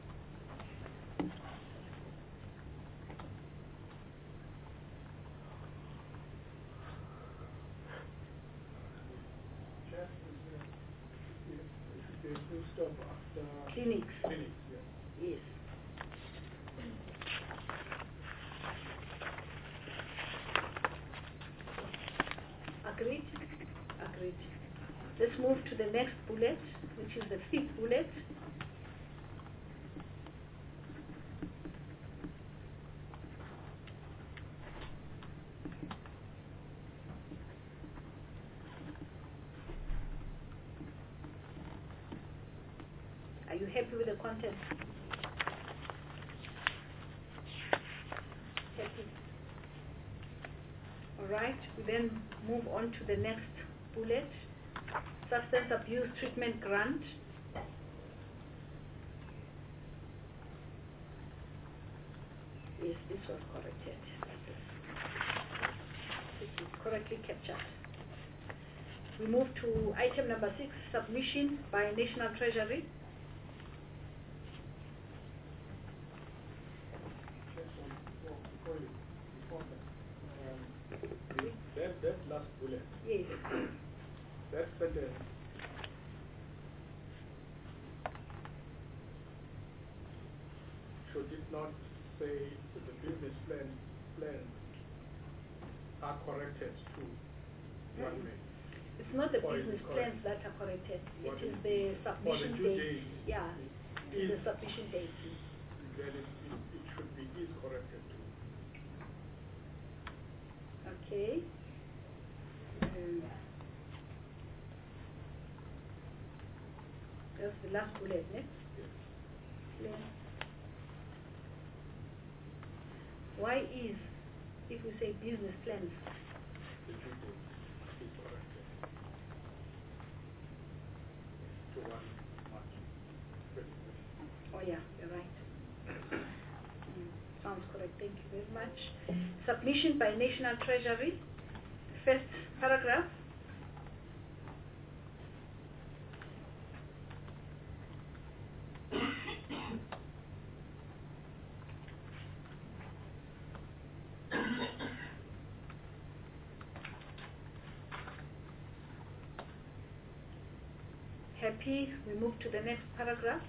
the full stop after Clinics. Clinics, yes. Yes. Agreed? Agreed. Let's move to the next bullet, which is the fifth bullet. Are you happy with the content? Happy. All right, we then move on to the next bullet, substance abuse treatment grant. Yes, this was corrected. It is correctly captured. We move to item number 6, submission by National Treasury. That last bullet. Yes. That sentence. Should it not say that the business plans are corrected to one way? It's not the Or is business it correct? plans that are corrected. What It is is the it? For the submission due date. date, Yeah, it is the is- submission date. Then it should be is corrected to. Okay. That's the last bullet, next. Yes. Why is, if we say business plans, The due date is corrected to 1 March 2020. oh yeah, you're right. Sounds correct, thank you very much. Submission by National Treasury, first paragraph. Happy, we move to the next paragraph.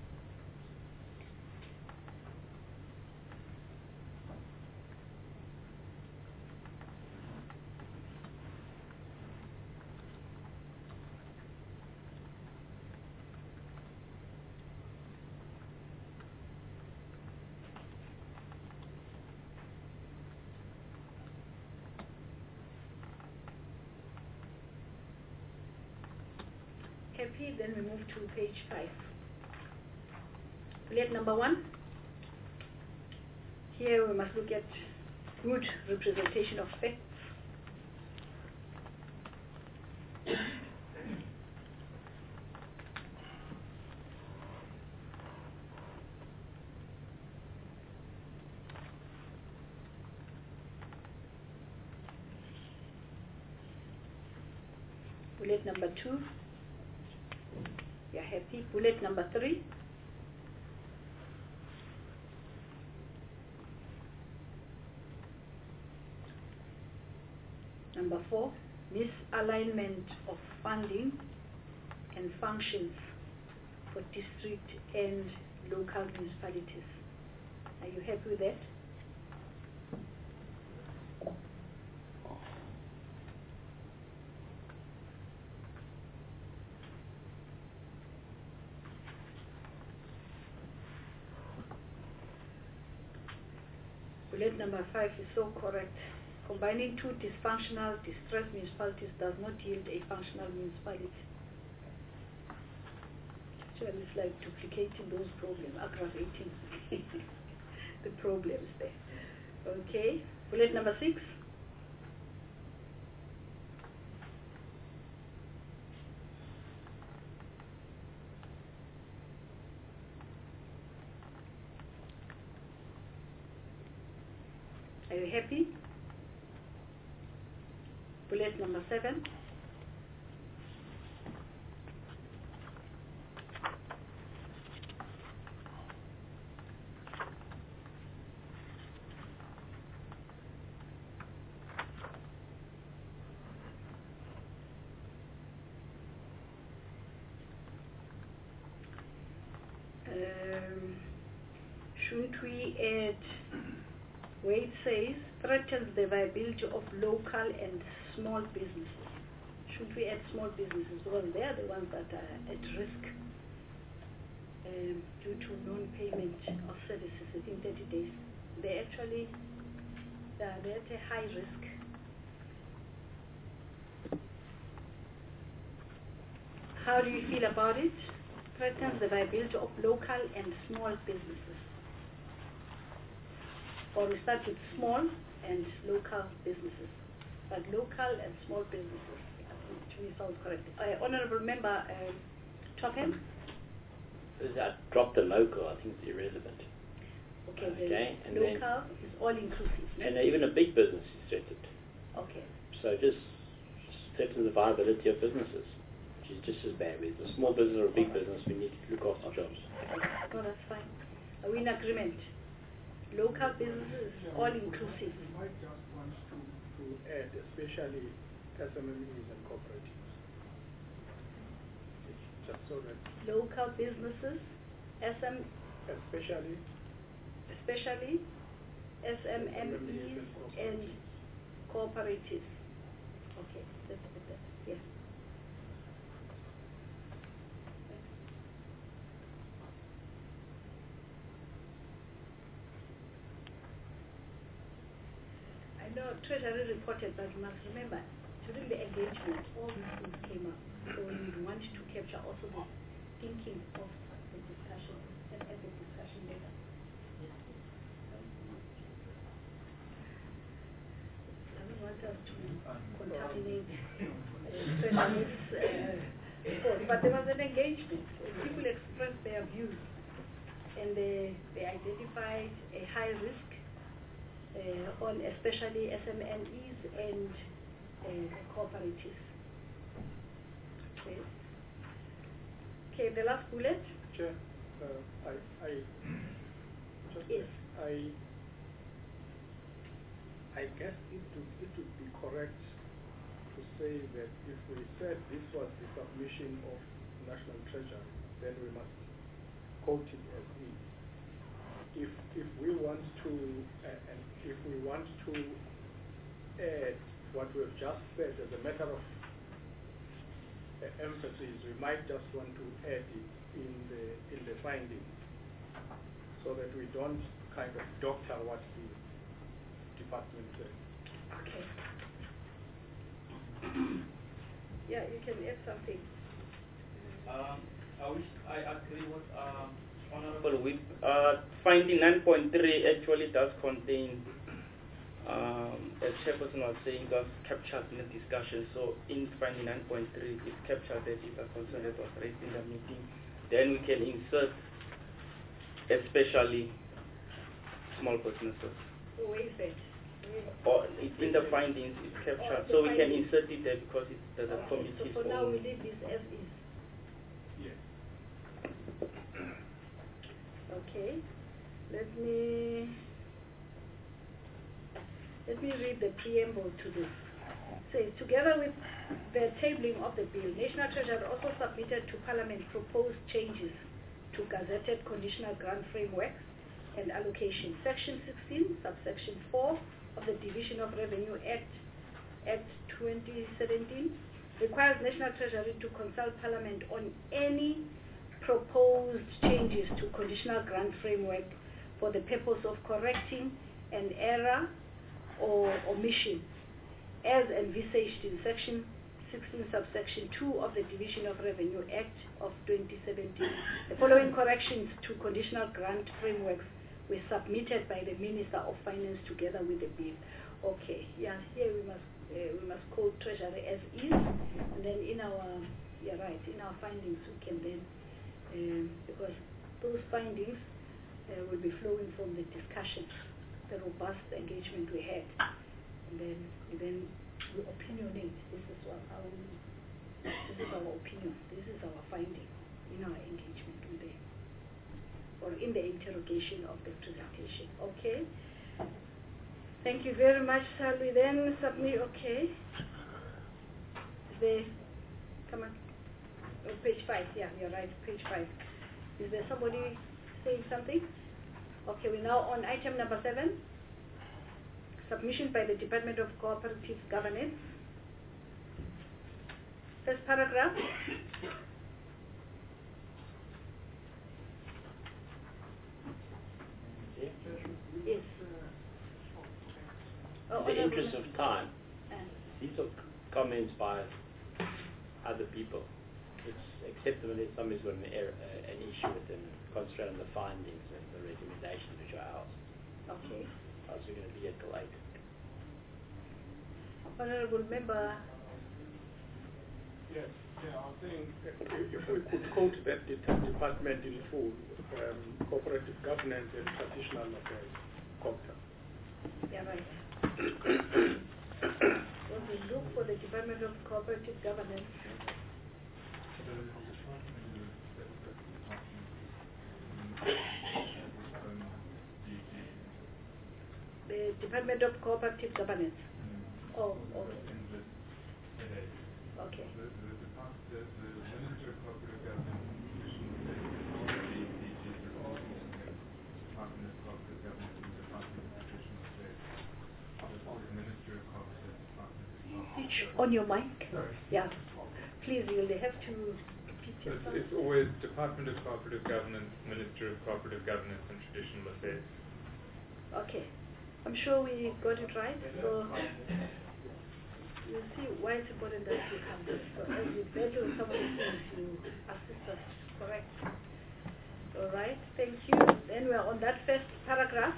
Happy, then we move to page 5. Bullet number 1. Here we must look at good representation of facts. Bullet number 2. You're happy. Bullet number 3. Number 4, misalignment of funding and functions for district and local municipalities. Are you happy with that? Bullet number 5 is so correct. Combining two dysfunctional, distressed municipalities does not yield a functional municipality. Actually, it's like duplicating those problems, aggravating the problems there. Okay, bullet number 6. Are you happy? Bullet number 7. Shouldn't we add where it says threatens the viability of local and small businesses? Should we add small businesses because they are the ones that are at risk due to non-payment of services within 30 days? They're at a high risk. How do you feel about it? Threatens the viability of local and small businesses. Or we start with small and local businesses. But local and small businesses, to me, sounds correct. Honorable Member Topham? That drop the local, I think, is irrelevant. Okay, Okay, the local is all inclusive. And even a big business is threatened. Okay. So just threatens the viability of businesses, which is just as bad. Whether it's a small business or a big business, we need to look after jobs. No, that's fine. Are we in agreement? Local businesses, all inclusive. We might just want to add, especially SMEs and cooperatives. Just so that. Local businesses, especially SMMEs and cooperatives. Okay, let's put that. Yes. I know Treasury reported, but you must remember, during the engagement, all these things came up. So we want to capture also the thinking of the discussion and at the discussion later. I don't want us to contaminate Treasury's report, but there was an engagement. People expressed their views, and they identified a high risk on especially SMMEs and cooperatives. Okay, the last bullet. Chair, yes. I guess it would be correct to say that if we said this was the submission of National Treasury, then we must quote it as is. If we want to add what we have just said as a matter of emphasis, we might just want to add it in the findings, so that we don't kind of doctor what the department said. Okay. Yeah, you can add something. I agree with Honorable Whip. Finding 9.3 actually does contain, as Chairperson was saying, does capture in the discussion. So in finding 9.3, it captures that it's a concern that was raised in the meeting. Then we can insert, especially small businesses. Where is it? Or in the findings, it's captured. So we can insert it there because it's the committee's so for now we leave this as is. Yes. Okay. Let me read the preamble to this. It says, together with the tabling of the bill, National Treasury also submitted to Parliament proposed changes to gazetted conditional grant framework and allocation. Section 16, subsection 4 of the Division of Revenue Act 2017 requires National Treasury to consult Parliament on any proposed changes to conditional grant framework for the purpose of correcting an error or omission as envisaged in Section 16 subsection 2 of the Division of Revenue Act of 2017. The following corrections to conditional grant frameworks were submitted by the Minister of Finance together with the bill. Okay, yeah, here we must quote Treasury as is, and then in our, you're right, in our findings we can then, because those findings will be flowing from the discussion, the robust engagement we had, and then we opinionate. This is our opinion. This is our finding in our engagement with them, or in the interrogation of the presentation. Okay. Thank you very much. Shall we then submit? Okay. Come on. Oh, page 5. Yeah, you're right. Page 5. Is there somebody saying something? Okay, we're now on item number 7. Submission by the Department of Cooperative Governance. First paragraph. Yes. In the interest of time, these are comments by other people. It's acceptable if somebody's got an issue with them, concentrate on the findings and the recommendations which are ours. Okay. Else we're going to be here till 8. Honorable Member. Yes, I think if we could quote that department in full, cooperative governance and traditional affairs, COGTA. Yeah, right. When we look for the Department of Cooperative Governance, the Department of Cooperative Governance. Oh, okay. Okay. The Minister of Cooperative Governance Department of Cooperative Governance and Department of Traditional Affairs. The Minister of Cooperative Department. On your mic? Sorry. Yeah. Please, you'll have to repeat yourself. It's always Department of Cooperative Governance, Minister of Cooperative Governance and Traditional Affairs. Okay. I'm sure we got it right. So you'll see why it's important that you come here. So as you battle some of the things, you assist us correct. All right, thank you. Then we're on that first paragraph.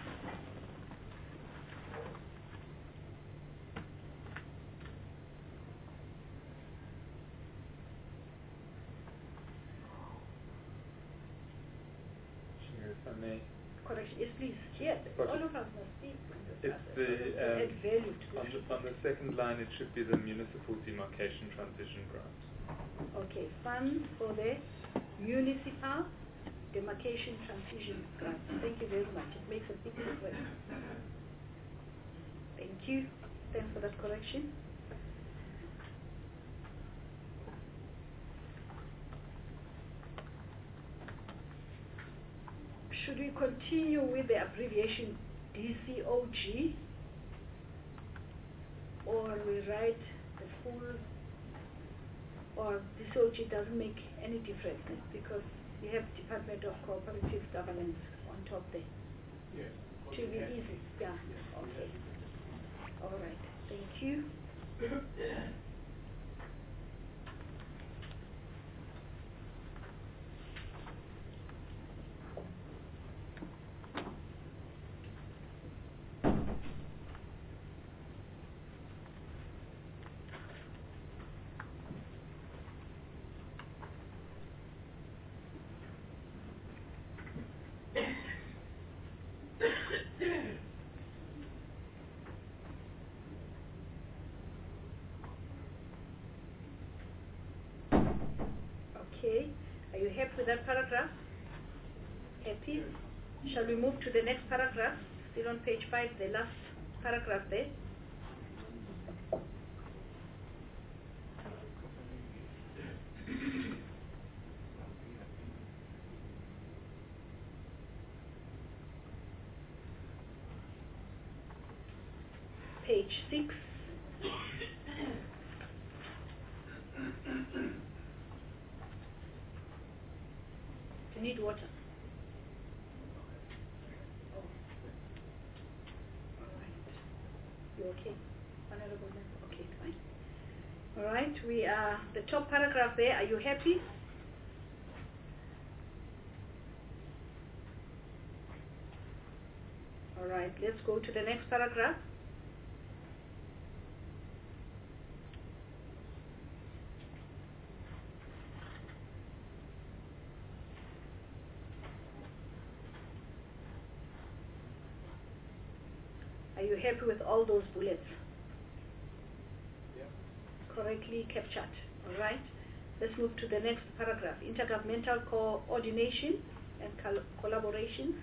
Chair, if I may. Correction, yes, please. Yes, all of us must speak. It's add value to on the second line, it should be the Municipal Demarcation Transition Grant. Okay, funds for the Municipal Demarcation Transition Grant. Thank you very much. It makes a big difference. Thank you. Thanks for that correction. Should we continue with the abbreviation DCOG, or we write the full, or DCOG doesn't make any difference because you have Department of Cooperative Governance on top there? Yes. To be easy, yeah. Okay. All right. Thank you. Okay, are you happy with that paragraph? Happy? Shall we move to the next paragraph? Still on page 5, the last paragraph there. Page 6. You need water. Oh. All right. You okay? Honorable member? Okay, fine. All right, we are the top paragraph there. Are you happy? All right, let's go to the next paragraph. Are you happy with all those bullets? Yeah. Correctly captured. All right. Let's move to the next paragraph. Intergovernmental coordination and collaboration.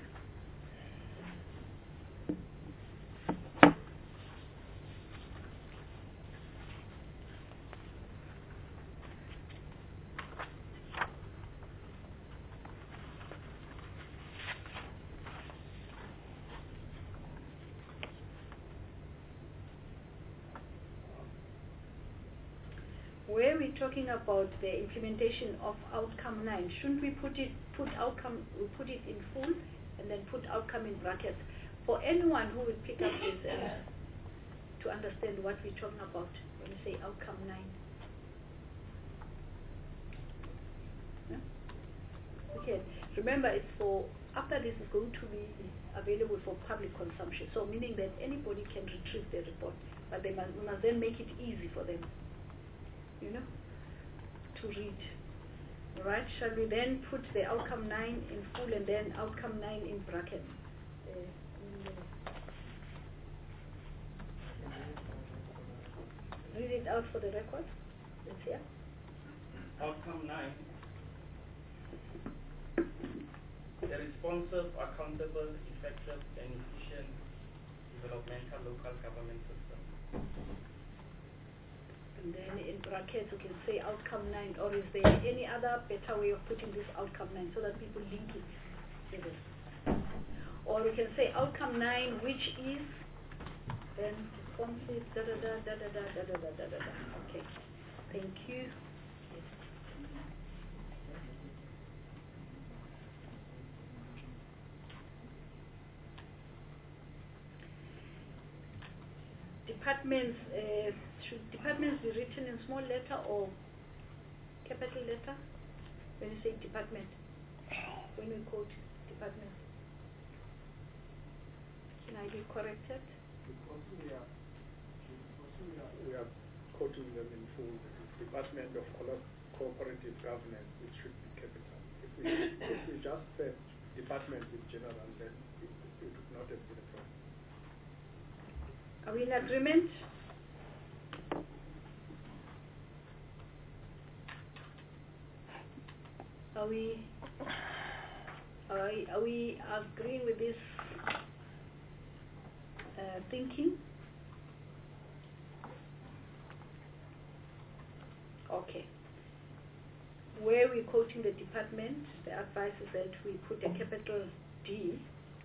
Where we're talking about the implementation of outcome 9, shouldn't we put it in full and then put outcome in brackets for anyone who will pick up this to understand what we're talking about when we say outcome 9? Yeah? Okay. Remember, it's for after this is going to be available for public consumption. So meaning that anybody can retrieve the report, but we must then make it easy for them, to read. All right, shall we then put the outcome 9 in full and then outcome 9 in brackets? read it out for the record. Let's hear. Outcome 9. A responsive, accountable, effective, and efficient developmental local government system. And then in brackets you can say outcome 9, or is there any other better way of putting this outcome 9 so that people link it to this? Or we can say outcome 9, which is then responsive, da da da da da da da da da da da. Okay, thank you. Departments, should departments be written in small letter or capital letter? When you say department, when we quote department, can I be corrected? Because we are quoting them in full. Department of Cooperative Governance, it should be capital. If we just said department in general, then it would not have been a problem. Are we in agreement? Are we agreeing with this thinking? Okay. Where we're quoting the department, the advice is that we put a capital D.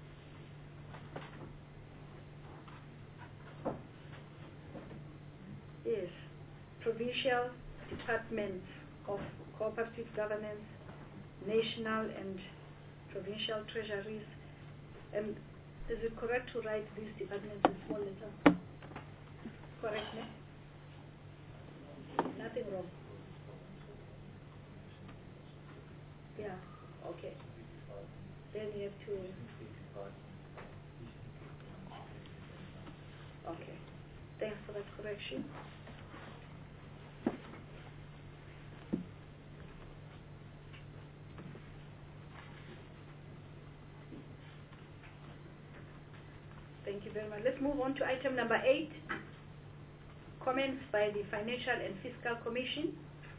Yes, provincial departments of cooperative governance, national and provincial treasuries. And is it correct to write these departments in small letters? Correct, me? Nothing wrong. Yeah, okay. Then you have to... Okay. Thanks for that correction. Thank you very much. Let's move on to item number 8. Comments by the Financial and Fiscal Commission.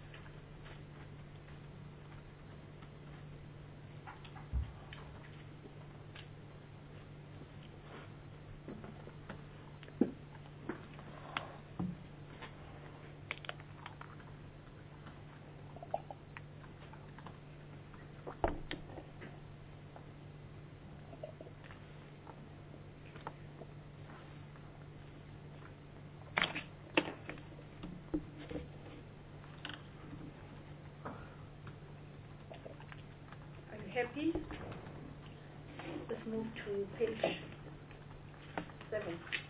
Happy? Let's move to page 7.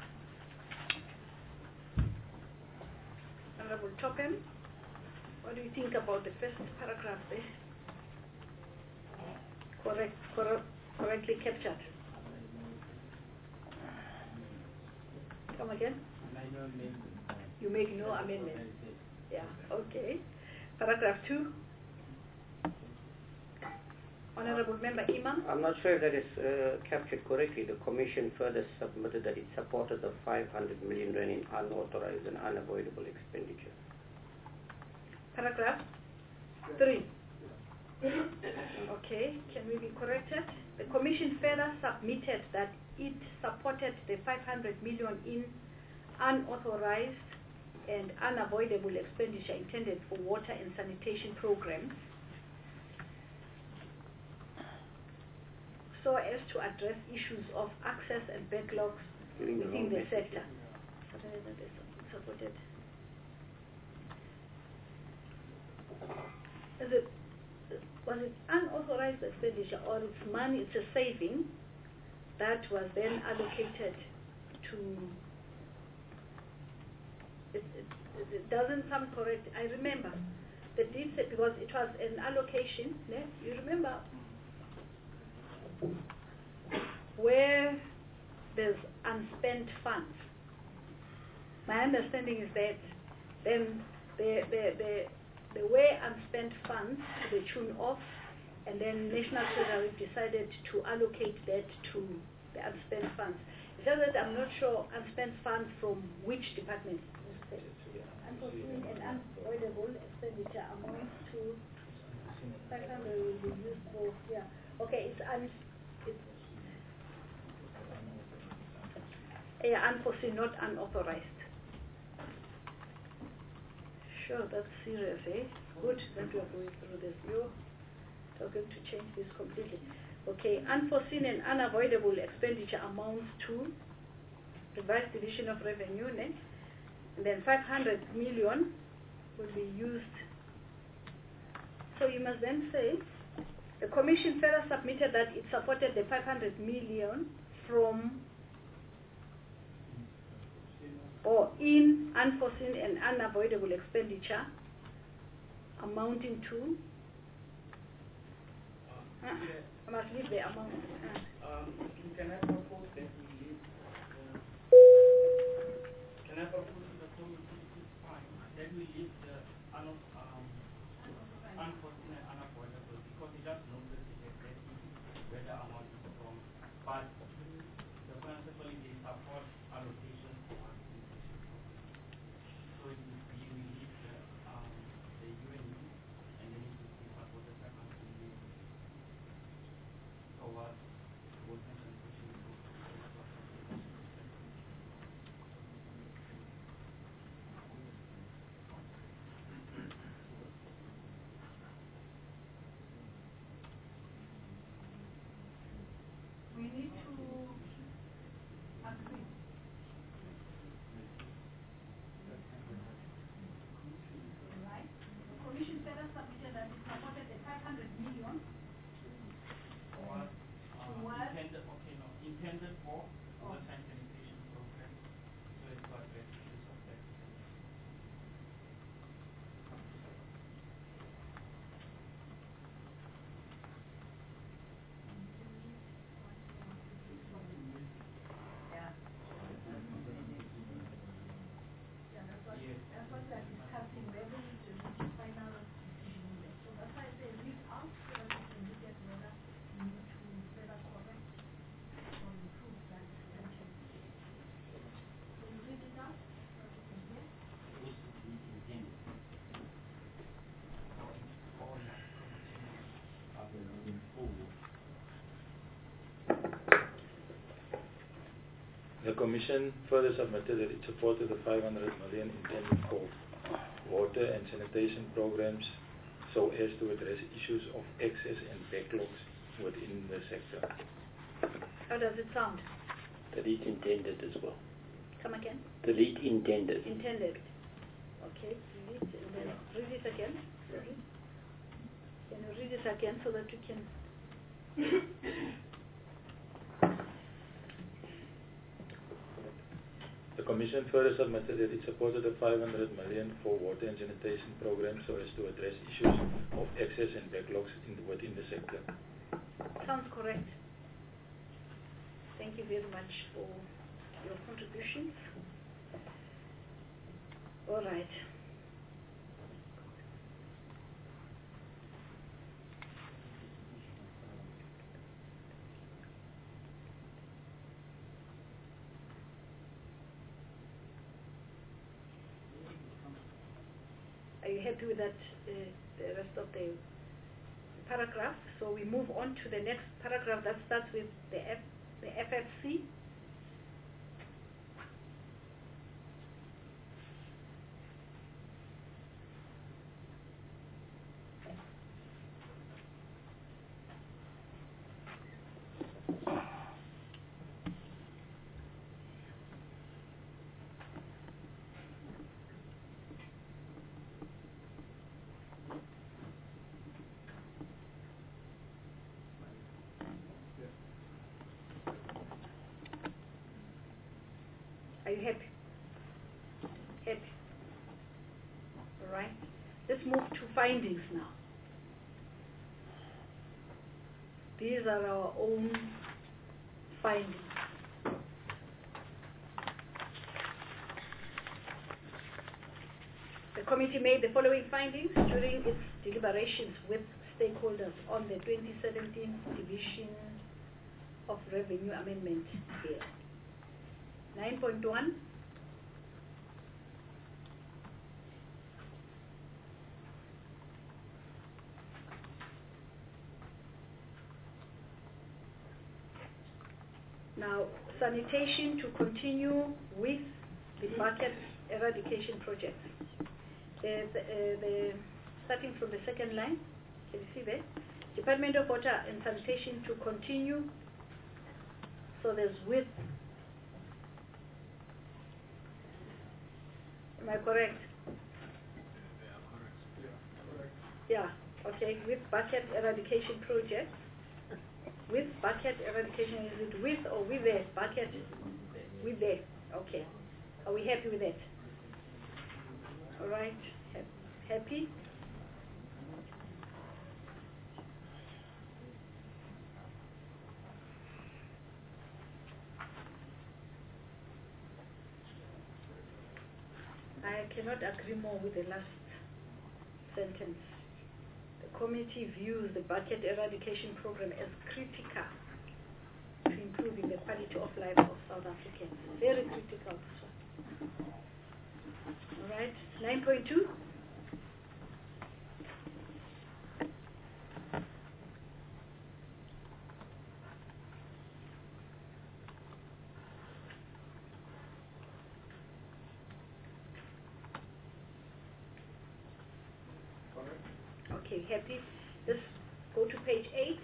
Honorable Topham, what do you think about the first paragraph there? Correctly captured. Come again? You make no amendment. Yeah, okay. Paragraph 2. Honorable Member Imam. I'm not sure if that is captured correctly. The Commission further submitted that it supported the 500 million rand in unauthorized and unavoidable expenditure. Paragraph 3. Okay, can we be corrected? The Commission further submitted that it supported the 500 million in unauthorized and unavoidable expenditure intended for water and sanitation programs, so as to address issues of access and backlogs within the sector. Supported. Was it unauthorized expenditure, or it's money, it's a saving that was then allocated to... It doesn't sound correct. I remember the deed said, because it was an allocation, yeah? You remember where there's unspent funds. My understanding is that then the way unspent funds to the tune of, and then National Treasury decided to allocate that to the unspent funds. It's just that I'm not sure unspent funds from which department. unforeseen and unavoidable expenditure amounts to 500 will be used for, yeah. Okay, it's unforeseen, not unauthorized. Sure, that's serious, eh? Good that we are going through this. You're going to change this completely. Okay, unforeseen and unavoidable expenditure amounts to revised division of revenue, and then 500 million will be used. So you must then say, the Commission further submitted that it supported the 500 million from or in unforeseen and unavoidable expenditure amounting to I must leave the amount. Can I propose that we leave can I propose to the committee, it's fine, that we leave the unforeseen and unavoidable, because it just knows that exactly where the amount is from. But the principle is support allocation for one institution. So it would be we leave the UNU and then it would be supported by million towards working transition to We need to agree. Right? The Commission further submitted that it supported the 500 million towards intended for the sanitation program. So it's to address issues of that. That's what we are discussing, whether it's a final decision. So that's why I say read out so that we can look at whether we need to further correct or improve that sentence. Can you read it out so that we can hear? The Commission further submitted that it supported the 500 million intended for water and sanitation programs so as to address issues of excess and backlogs within the sector. How does it sound? Delete intended as well. Come again? Delete intended. Intended. Okay, delete and then read it again. Sorry. Can you read it again so that you can... The Commission further submitted that it supported the 500 million for water and sanitation programs so as to address issues of excess and backlogs within the sector. Sounds correct. Thank you very much for your contributions. All right. Are you happy with that, the rest of the paragraph? So we move on to the next paragraph that starts with the FFC. Are you happy? Happy. All right. Let's move to findings now. These are our own findings. The committee made the following findings during its deliberations with stakeholders on the 2017 Division of Revenue Amendment Bill. 9.1, Now, sanitation to continue with the bucket eradication project. Starting from the second line, can you see there? Department of Water and Sanitation to continue. So there's with. Am I correct? Yeah, okay, with bucket eradication project. With bucket eradication, is it with or with the bucket? With the, okay. Are we happy with that? All right, happy? I cannot agree more with the last sentence. The committee views the bucket eradication program as critical to improving the quality of life of South Africans. Very critical. All right, 9.2. Okay, happy. Let's go to page 8.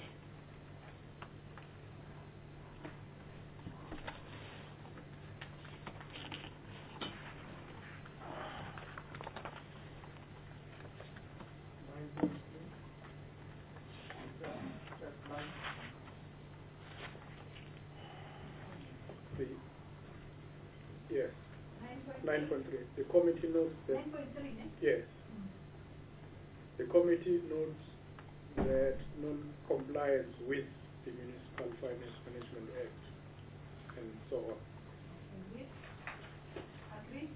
Yes. 9.3. The committee notes that. 9.3, yes. The committee notes that non-compliance with the Municipal Finance Management Act and so on. Agree?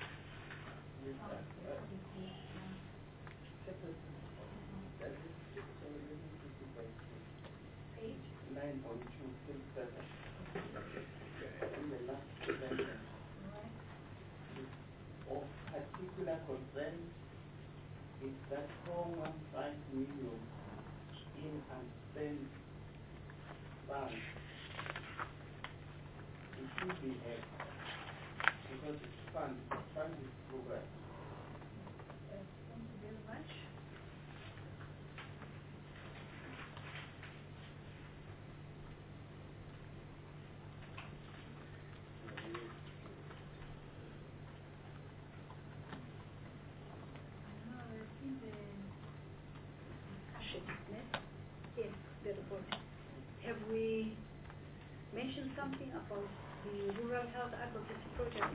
Page 9.2, still 7. In the last sentence, of particular concern is that 415 million in unspent funds. It should be had because it's fund is program. Thank you very much. Yes, the report. Have we mentioned something about the rural health advocacy project?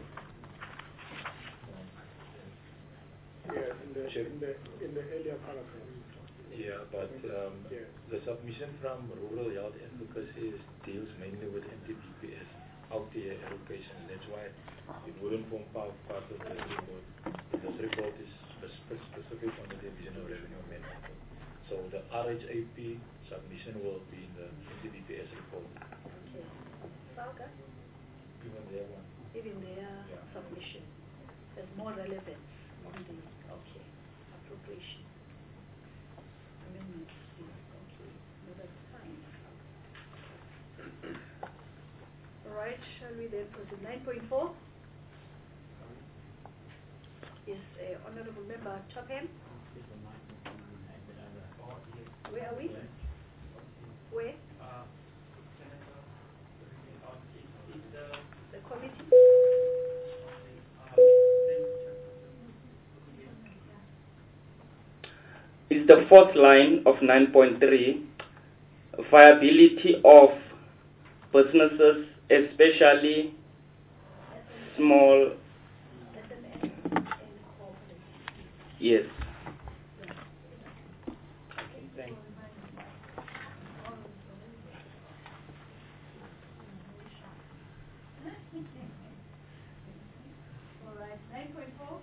Yes, in the earlier paragraph. Yeah, but yes. the submission from Rural Health Advocacy deals mainly with MTBPS, healthcare education. That's why it wouldn't form part of this report. This report is specific on the Division of Revenue Management. So the RHAP submission will be in the MTBPS report. Okay. Salga? Even their one. Even their submission. There's more relevance on the, okay, appropriation. Amendments, okay. No, that's fine. All right, shall we then proceed? 9.4 is Honorable Member Topham. Where are we? Where? The committee? Is the fourth line of 9.3, viability of businesses, especially small. Yes. All right, 9.4.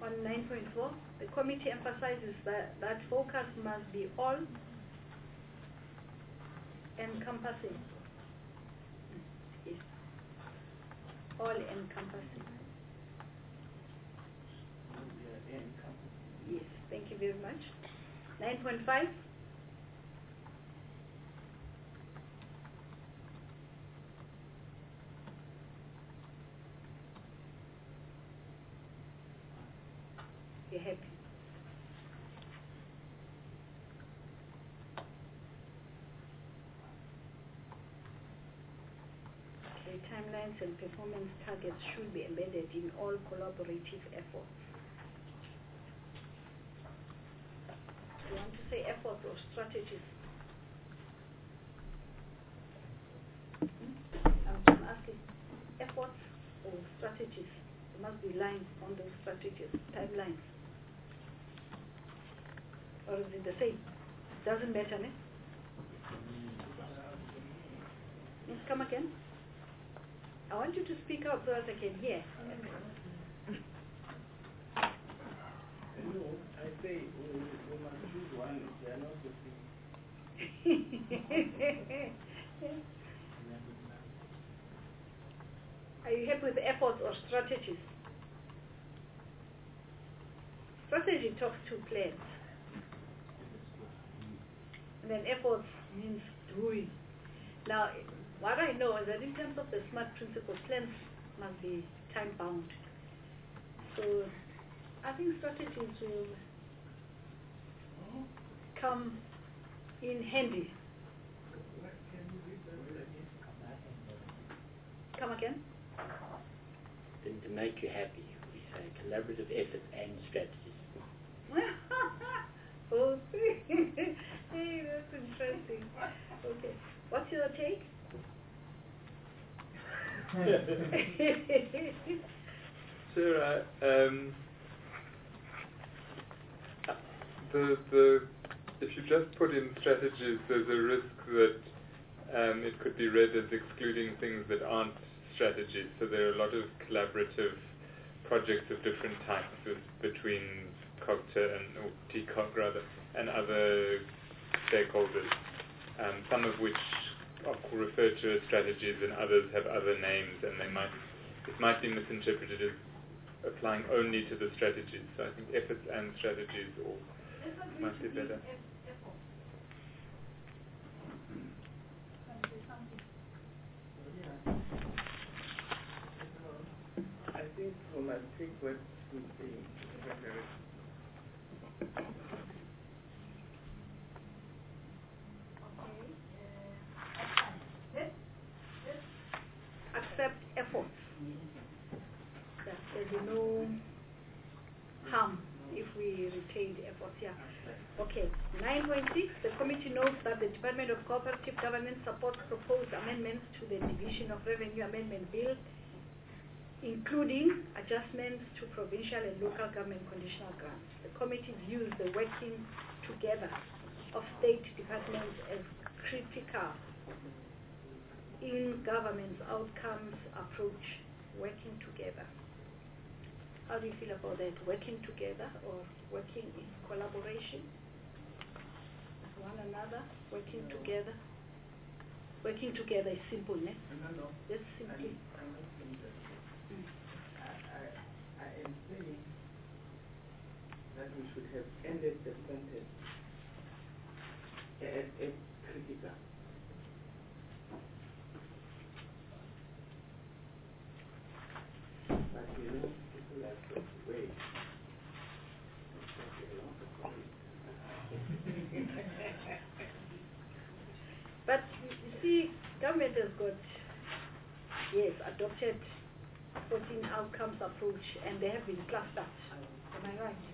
on 9.4, the committee emphasizes that focus must be all encompassing. Yes. All encompassing. Yes, thank you very much. 9.5. You're happy. Okay, timelines and performance targets should be embedded in all collaborative efforts. You want to say effort or strategies? I'm asking efforts or strategies. There must be lines on those strategies, timelines. Or is it the same? Doesn't matter, ne? Come again. I want you to speak out so that I can hear. No, I say we must choose one. They are not the same. Are you happy with efforts or strategies? Strategy talks to plans. And then efforts means doing. Now, what I know is that in terms of the SMART principle, plans must be time-bound. So, I think strategies will come in handy. Come again? Then to make you happy, we say collaborative effort and strategies. Oh, hey, that's interesting. Okay, what's your take? Sure. If you just put in strategies, there's a risk that it could be read as excluding things that aren't strategies. So there are a lot of collaborative projects of different types between COGTA or TCOG rather, and other stakeholders, some of which are referred to as strategies and others have other names, and it might be misinterpreted as applying only to the strategies. So I think efforts and strategies might be better. I think we must take what we say. Accept efforts. That there'll be no harm if we retain the efforts here. Okay, 9.6, the committee notes that the Department of Cooperative Government supports proposed amendments to the Division of Revenue Amendment Bill, including adjustments to provincial and local government conditional grants. The committee views the working together of state departments as critical in government's outcomes approach, working together. How do you feel about that? Working together or working in collaboration with one another, working together? Working together is simple, ne? No. Just simply. I'm not saying that. I am saying that we should have ended the sentence at critical. But people have to wait. But you see, government has got, adopted 14 outcomes approach, and they have been clustered. Am I right?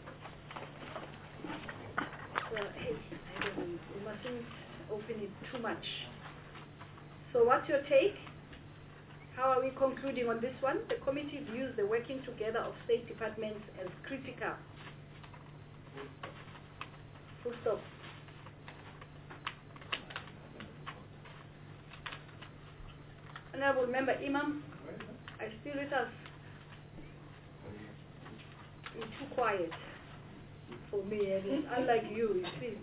So, hey, I don't know, we mustn't open it too much. So what's your take? How are we concluding on this one? The committee views the working together of state departments as critical. Full stop. Honorable Member Imam, are you still with us? You're too quiet for me, and unlike you see.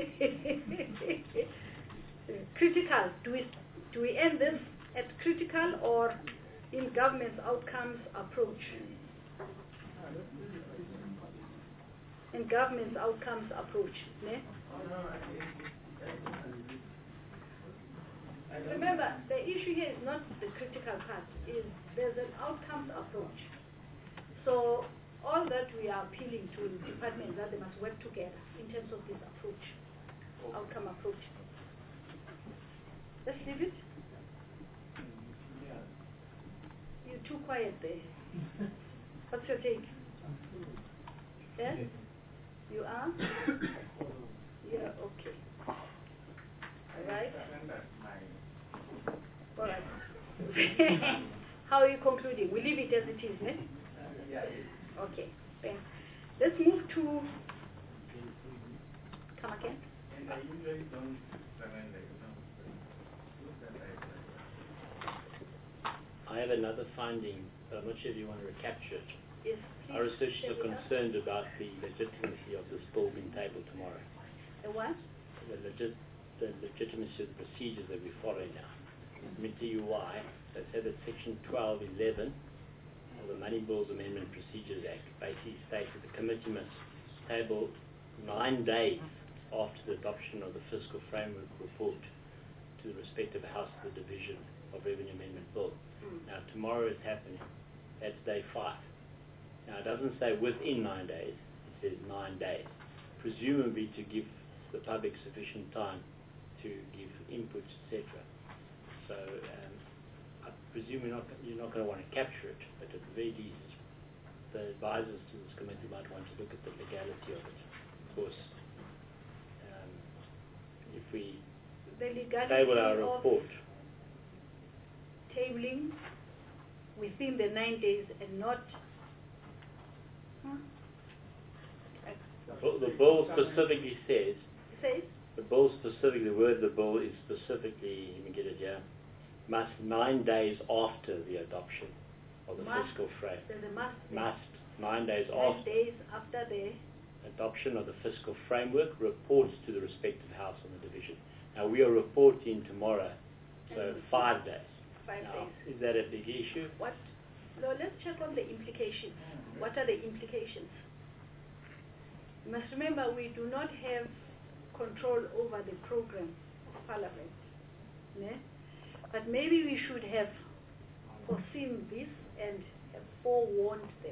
Critical. Do we end this at critical or in government's outcomes approach? In government's outcomes approach. Ne? Remember, the issue here is not the critical part, is there's an outcomes approach. So all that we are appealing to departments that they must work together in terms of this approach, outcome approach. Let's leave it. You're too quiet there. What's your take? Yes? You are? Yeah, okay. All right? All right. How are you concluding? We leave it as it is, eh? Okay, thanks. Let's move to... Come again? I have another finding, but I'm not sure if you want to recapture it. Yes, please. Our researchers are concerned about the legitimacy of this bill being tabled tomorrow. The what? The legitimacy of the procedures that we're following now. Let me tell you why. They said that Section 1211 of the Money Bills Amendment Procedures Act basically states that the committee must table 9 days after the adoption of the fiscal framework report to the respective House of the Division of Revenue Amendment Bill. Now tomorrow is happening. That's day 5. Now it doesn't say within 9 days. It says 9 days, presumably to give the public sufficient time to give inputs, etc. So I presume you're not going to want to capture it, but at the very least, the advisors to this committee might want to look at the legality of it. Of course, if we table our report, tabling within the 9 days and not... The bill specifically says... The bill specifically, the word the bill is specifically, let me get it here, must 9 days after the adoption of the fiscal framework. Must 9 days after. 9 days after the adoption of the fiscal framework, reports to the respective House on the division. Now we are reporting tomorrow, so 5 days. 5 days. Is that a big issue? What? No, let's check on the implications. What are the implications? You must remember we do not have control over the program of Parliament. Ne? But maybe we should have foreseen this and have forewarned them.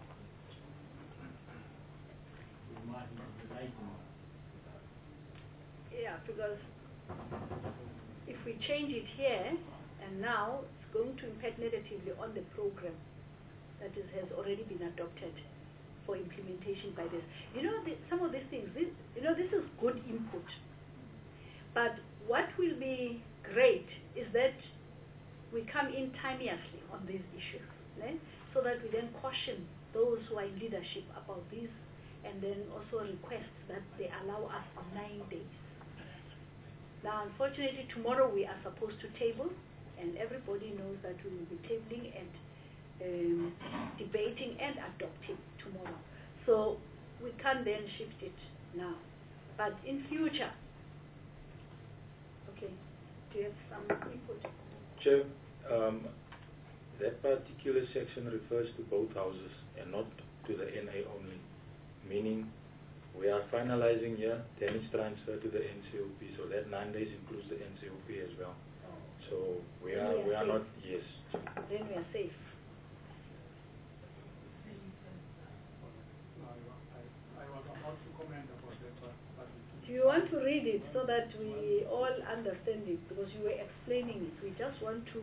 Yeah, because if we change it here and now, it's going to impact negatively on the program that has already been adopted for implementation by this. You know, some of these things, this is good input. But what will be great is that we come in timeously on these issues, so that we then caution those who are in leadership about this, and then also request that they allow us 9 days. Now, unfortunately, tomorrow we are supposed to table, and everybody knows that we will be tabling and debating and adopting tomorrow. So we can't then shift it now. But in future, okay, do you have some input? Chair, that particular section refers to both houses and not to the NA only, meaning we are finalizing here, then it's transferred to the NCOP, so that 9 days includes the NCOP as well. So we are not, yes. Then we are safe. Do you want to read it so that we all understand it? Because you were explaining it. We just want to,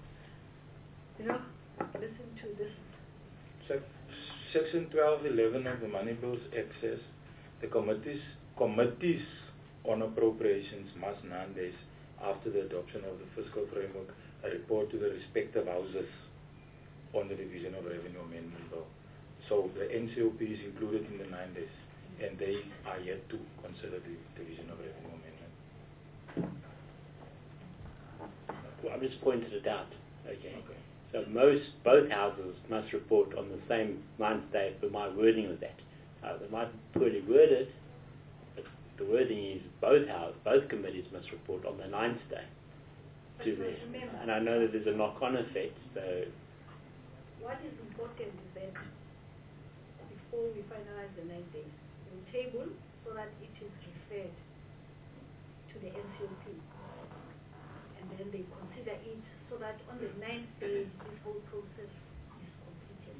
listen to this. Section 1211 of the Money Bills Act says the committees on appropriations must 9 days after the adoption of the fiscal framework report to the respective houses on the Division of Revenue Amendment Bill. So the NCOP is included in the 9 days, and they are yet to consider the Division of Revenue Amendment. Well, I just pointed it out. Okay. So So both houses must report on the same 9th day, but my wording was that. They might be poorly worded, but the wording is both committees must report on the 9th day. And I know that there's a knock-on effect, so... What is important is that before we finalize the 9 days, we table so that it is referred to the NCOP. And then they consider it so that on the 9th day, this whole process is completed.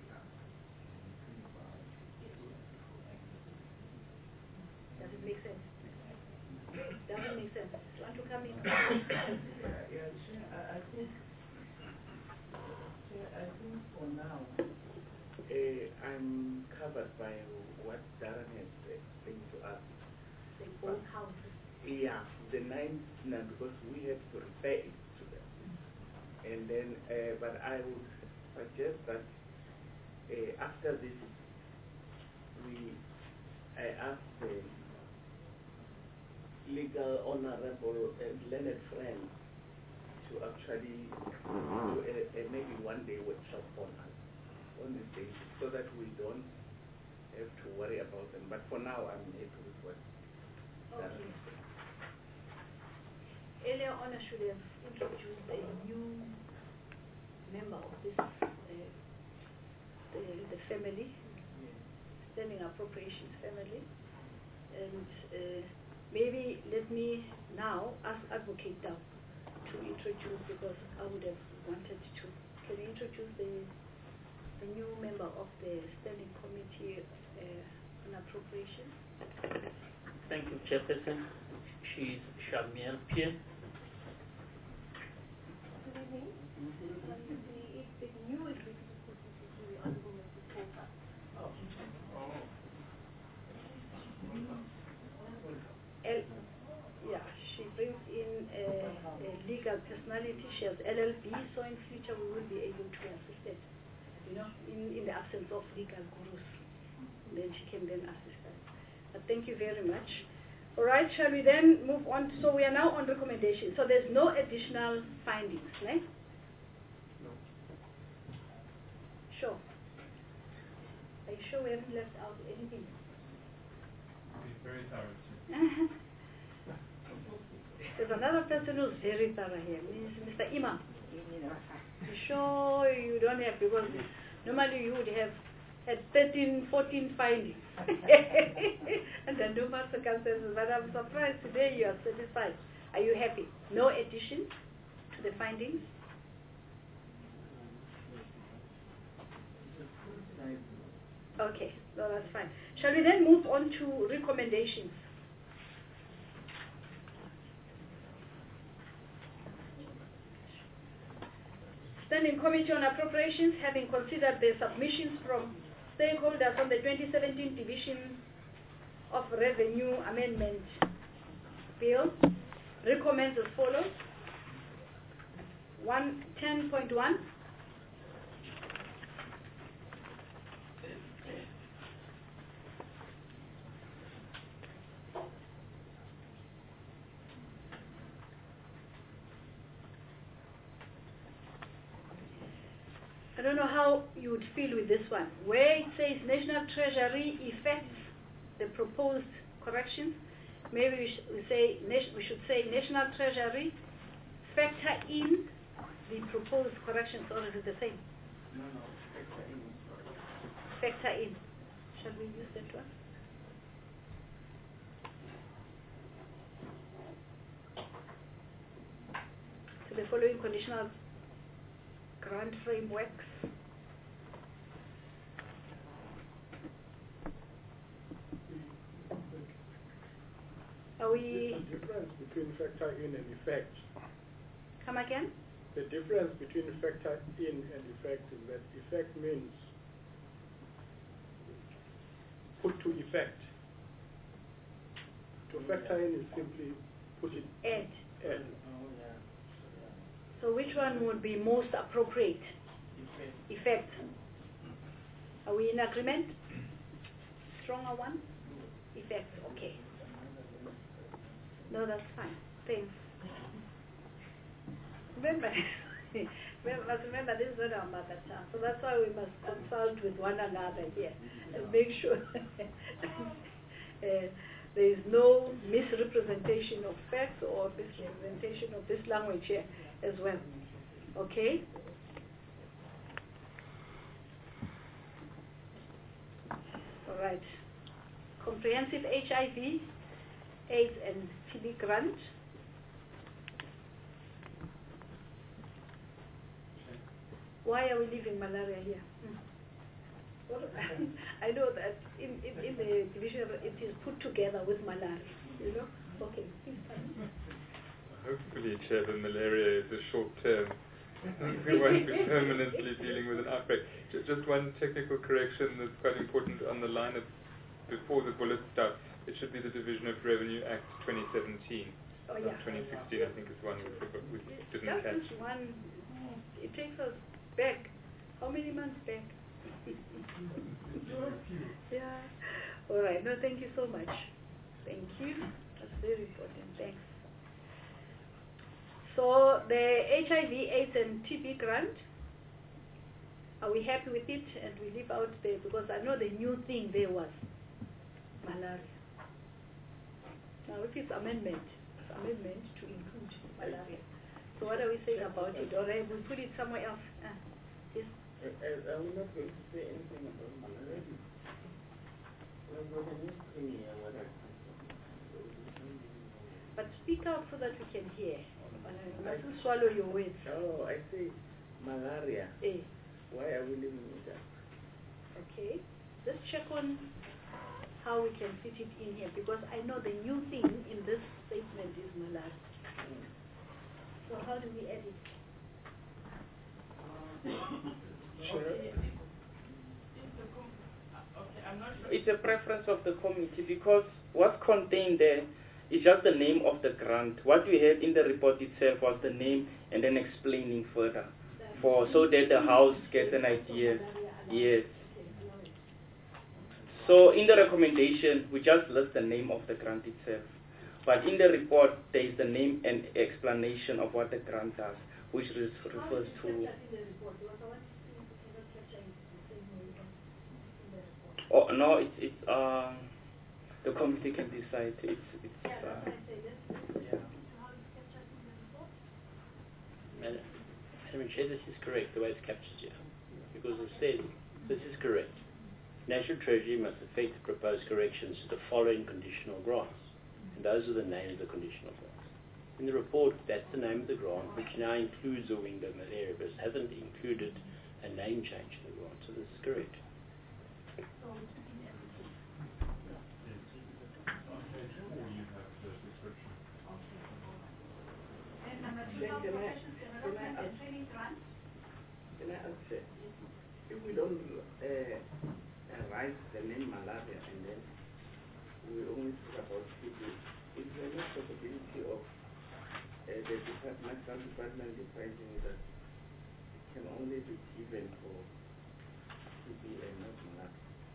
Does it make sense? Does it make sense? Do you want to come in? I think for now, I'm covered by what Darren has explained to us. The both houses. Yeah, the 9th, because we have to refer it to them. And then, but I would suggest that after this, I ask the legal honorable learned friend to actually do a maybe one-day workshop on this day, so that we don't have to worry about them. But for now, I'm happy with what Darren is saying. Earlier on, I should have introduced a new member of this, the family, Standing Appropriations family. And maybe let me now ask Advocate Dow to introduce, because I would have wanted to. Can you introduce the new member of the Standing Committee on Appropriations? Thank you, Chairperson. She's Shamir Pierre. Good evening. The new executive secretary on the women's proposal. Yeah, she brings in a legal personality. She has LLB, so in future we will be able to assist it, in the absence of legal gurus. Then she can then assist us. But thank you very much. All right, shall we then move on? So we are now on recommendations. So there's no additional findings, right? No. Sure. Are you sure we haven't left out anything? It's very thorough. There's another person who's very thorough here, Mr. Imam. You sure you don't have, because normally you would have had 13, 14 findings under normal circumstances, but I'm surprised today you are satisfied. Are you happy? No addition to the findings? Okay, no, that's fine. Shall we then move on to recommendations? Standing Committee on Appropriations, having considered the submissions from stakeholders on the 2017 Division of Revenue Amendment Bill, recommends as follows. 10.1. I don't know how you would feel with this one. Where it says National Treasury effects the proposed corrections, maybe we should say National Treasury factor in the proposed corrections, or is it the same? No, factor in. Factor in. Shall we use that one? To the following conditional grant frameworks. Are we... The difference between factor in and effect. Come again? The difference between factor in and effect is that effect means put to effect. To factor in is simply put it. Add. Add. So which one would be most appropriate? Effect. Are we in agreement? Stronger one? Effect, okay. No, that's fine. Thanks. Remember, must remember this is not our mother tongue, so that's why we must consult with one another here and make sure there is no misrepresentation of facts or misrepresentation of this language here as well. Okay? All right. Comprehensive HIV, AIDS and TB grant. Why are we leaving malaria here? Well, I know that in the division it is put together with malaria, you know? Okay, please tell me. Hopefully, Chair, the malaria is a short term. We won't be permanently dealing with an outbreak. Just one technical correction that's quite important on the line of before the bullet stuff. It should be the Division of Revenue Act 2017. Oh, yeah. 2016, I think, is one we didn't catch. This one, it takes us back. How many months back? Yeah. All right. No, thank you so much. Thank you. That's very important. Thanks. So the HIV, AIDS and TB grant, are we happy with it? And we leave out the, because I know the new thing there was malaria. Now if it's amendment to include malaria. So what are we saying about it? Or we put it somewhere else? Yes. Are we not going to say anything about malaria? But speak out so that we can hear. You mustn't swallow your words. Oh, I say malaria. Why are we leaving it out? Okay. Let's check on how we can fit it in here, because I know the new thing in this statement is malaria. So how do we add it? It's a preference of the committee, because what's contained there is just the name of the grant. What we had in the report itself was the name and then explaining further, so that the House gets an idea. Yes. So in the recommendation, we just list the name of the grant itself. But in the report, there is the name and explanation of what the grant does, which refers to... Oh, no, it's the committee can decide. Madam Chair, this is correct, the way it's captured here. Because it says, this is correct. National Treasury must effect the proposed corrections to the following conditional grants. And those are the names of the conditional grants. In the report, that's the name of the grant, which now includes the window malaria, but it hasn't included a name change in the grant. So this is correct. Can I answer? If we don't write the name malaria and then we only talk about TB, is there no possibility of the National Department deciding that it can only be given for TB and not malaria?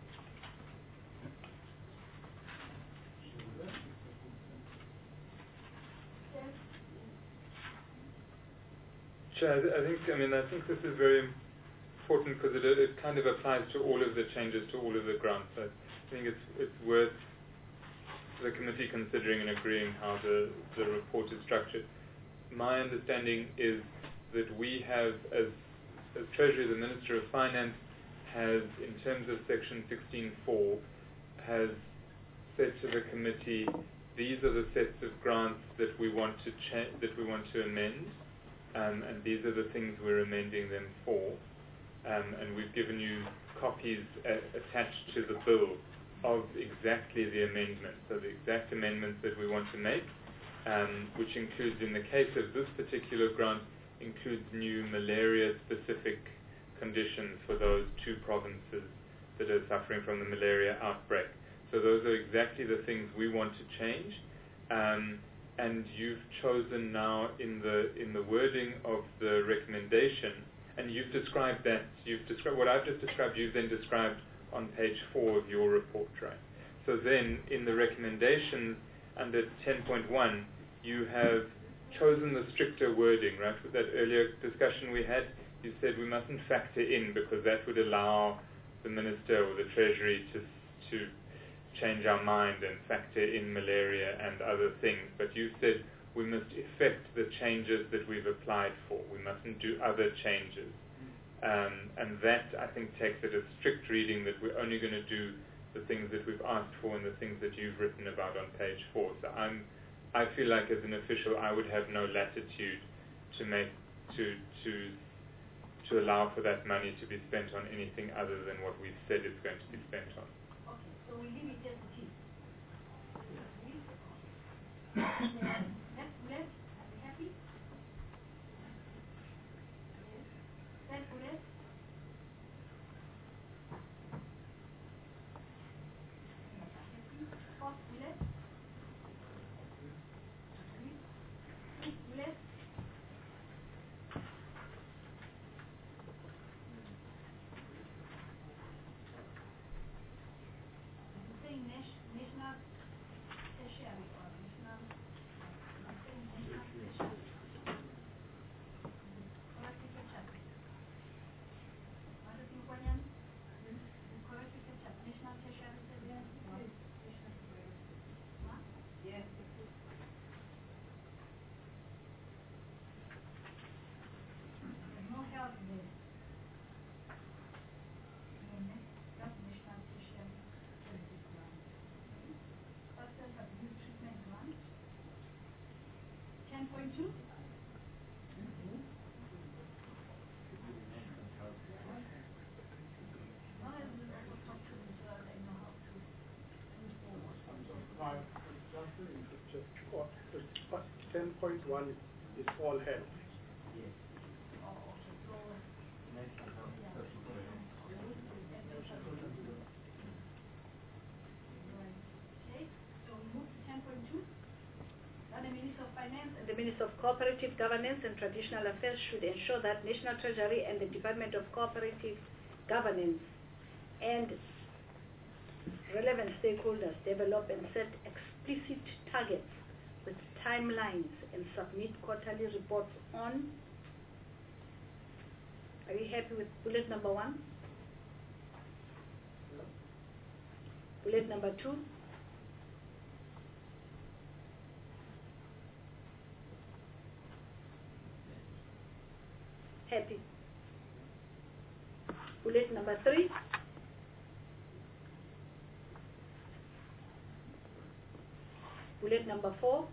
Chair, I think this is very important because it kind of applies to all of the changes to all of the grants. I think it's worth the committee considering and agreeing how the report is structured. My understanding is that we have, as Treasury, the Minister of Finance has, in terms of Section 16(4), has said to the committee, these are the sets of grants that we want to amend. And these are the things we're amending them for. And we've given you copies attached to the bill of exactly the amendments, so the exact amendments that we want to make, which includes, in the case of this particular grant, includes new malaria-specific conditions for those 2 provinces that are suffering from the malaria outbreak. So those are exactly the things we want to change. And you've chosen now in the wording of the recommendation, and you've described what I've just described, you've then described on page 4 of your report, right? So then in the recommendation under 10.1, you have chosen the stricter wording, right? With that earlier discussion we had, you said we mustn't factor in because that would allow the Minister or the Treasury to change our mind and factor in malaria and other things. But you said we must effect the changes that we've applied for. We mustn't do other changes. And that, I think, takes it a strict reading that we're only going to do the things that we've asked for and the things that you've written about on page 4. So I feel like as an official I would have no latitude to allow for that money to be spent on anything other than what we've said it's going to be spent on. Okay, so we leave it as it is. Left, are we happy? Left, left. Fourth, left. Fifth, left. National tertiary or national, I'm saying national tertiary. Correct it, tertiary. What do you think, William? Correct it, tertiary. National tertiary. Huh? Yes. There's no help there. Just national tertiary. 10.2. Just 10.1 is all health. The Minister of Cooperative Governance and Traditional Affairs should ensure that National Treasury and the Department of Cooperative Governance and relevant stakeholders develop and set explicit targets with timelines and submit quarterly reports on. Are you happy with bullet number 1? Bullet number 2? Happy. Bullet number 3. Bullet number 4.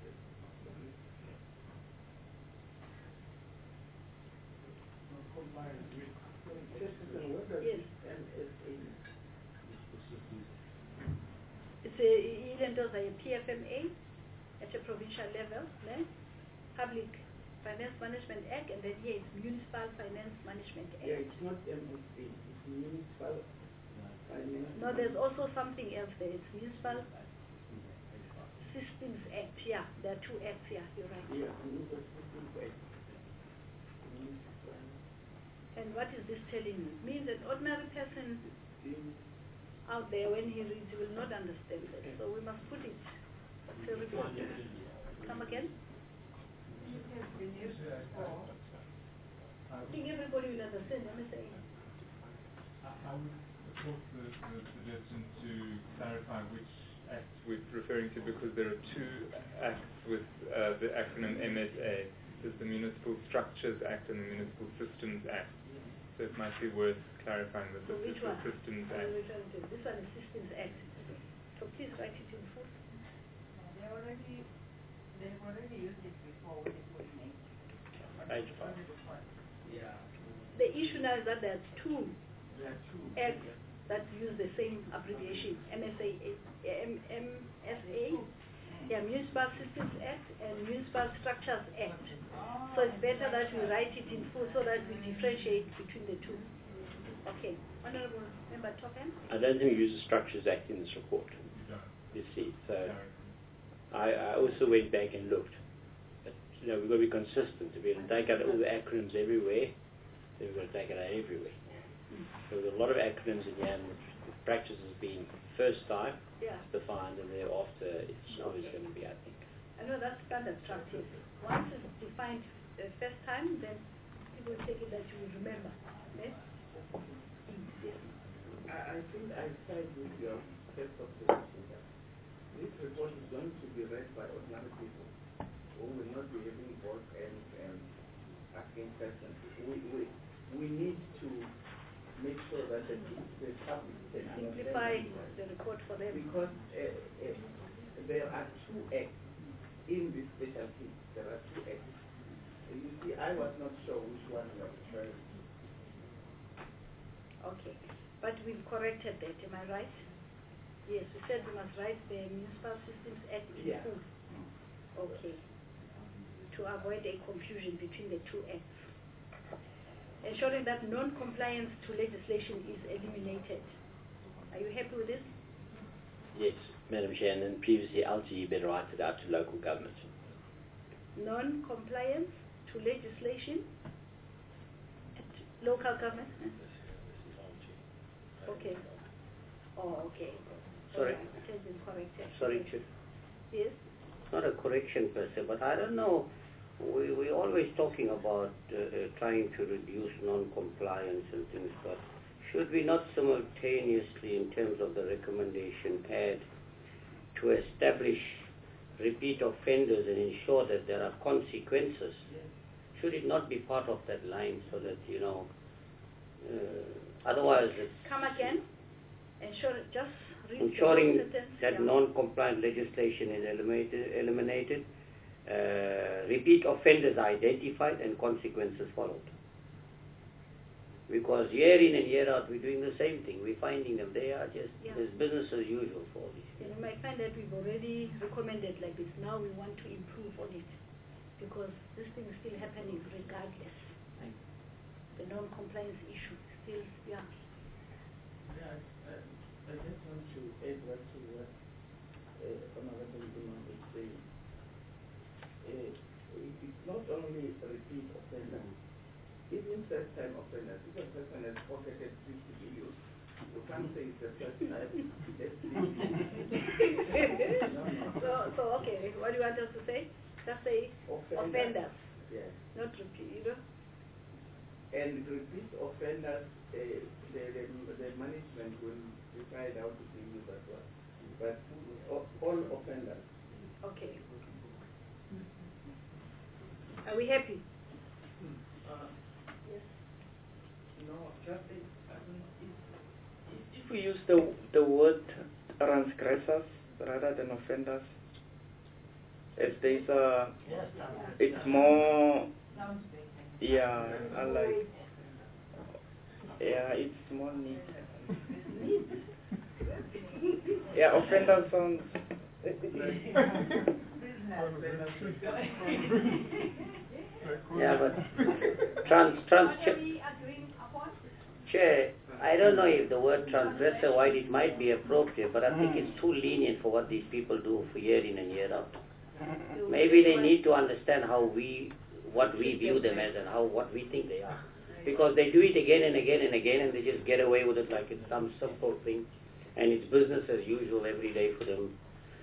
Yes. It's a PFMA at a provincial level, Public Finance Management Act, and then here it's Municipal Finance Management Act. Yeah, it's not MSA, it's Municipal Finance. No, there's also something else there. It's Municipal Systems Act. Yeah, there are 2 acts. Yeah, you're right. Yeah, Municipal Systems Act. And what is this telling you? It means an ordinary person out there, when he reads, he will not understand that. So we must put it. Come again? I think everybody will understand. Let me say. I would support the suggestion to clarify which acts we're referring to, because there are 2 acts with the acronym MSA. There's the Municipal Structures Act and the Municipal Systems Act. So it might be worth clarifying that this is the Systems Act. This one is Systems Act. So please write it in full. They've already used it before when it was made. Page 5. Yeah. The issue now is that there are 2 acts that use the same abbreviation, MSA, Municipal Systems Act and Municipal Structures Act. So it's better that we write it in full so that we differentiate between the 2. Okay. Honorable Member Topham? I don't think we use the Structures Act in this report. You see, so I also went back and looked. But, we've got to be consistent. If we're going to take out all the acronyms everywhere, then we've got to take it out everywhere. So there's a lot of acronyms in here, and the practice has been first time defined, and thereafter it's always going to be, I think. I know that's standard practice. Once it's defined the first time, then people take it that you will remember. Yes? Yes. I think I side with your first observation that this report is going to be read by ordinary people who will not be having work and asking questions. We need to make sure that the public can simplify understand the report for them. because there are two acts in this special case. There are two acts. You see, I was not sure which one you are referring to. Okay. But we've corrected that, am I right? Yes, we said we must write the Municipal Systems Act in full. Okay. To avoid a confusion between the two acts. Ensuring that non-compliance to legislation is eliminated. Are you happy with this? Yes, Madam Chair, and then previously LGE better write it out to local government. Non-compliance to legislation at local government? Okay. Oh, okay. Sorry. It has been corrected. Sorry, Chair. Yes? It's not a correction per se, but I don't know. We're always talking about trying to reduce non-compliance and things, but should we not simultaneously, in terms of the recommendation, add to establish repeat offenders and ensure that there are consequences? Should it not be part of that line so that, otherwise it's... Come again? Just read ensuring the sentence. that non-compliant legislation is eliminated, repeat offenders are identified and consequences followed. Because year in and year out we're doing the same thing. We're finding them. They are just it's business as usual for all these And things. you might find that we've already recommended like this. Now we want to improve on it because this thing is still happening regardless. The non-compliance issue still, Yeah, I just want to add what Honorable Imam is saying. It's not only repeat offenders, even first-time offenders. If a person has pocketed 50 billion, you can't say it's the first time. So okay, what do you want us to say? Just say offenders. Yes. Not repeat, And repeat offenders, the management will decide how to deal with that one. But all offenders. Okay. Are we happy? Yes. No, just if we use the word transgressors rather than offenders, as there's it's more, I like, it's more neat. Offender sounds. Yeah, but Chair, I don't know if the word transgressor, while it might be appropriate, but I think it's too lenient for what these people do for year in and year out. Maybe they need to understand what we view them as and what we think they are. Because they do it again and again and again and they just get away with it like it's some simple thing and it's business as usual every day for them.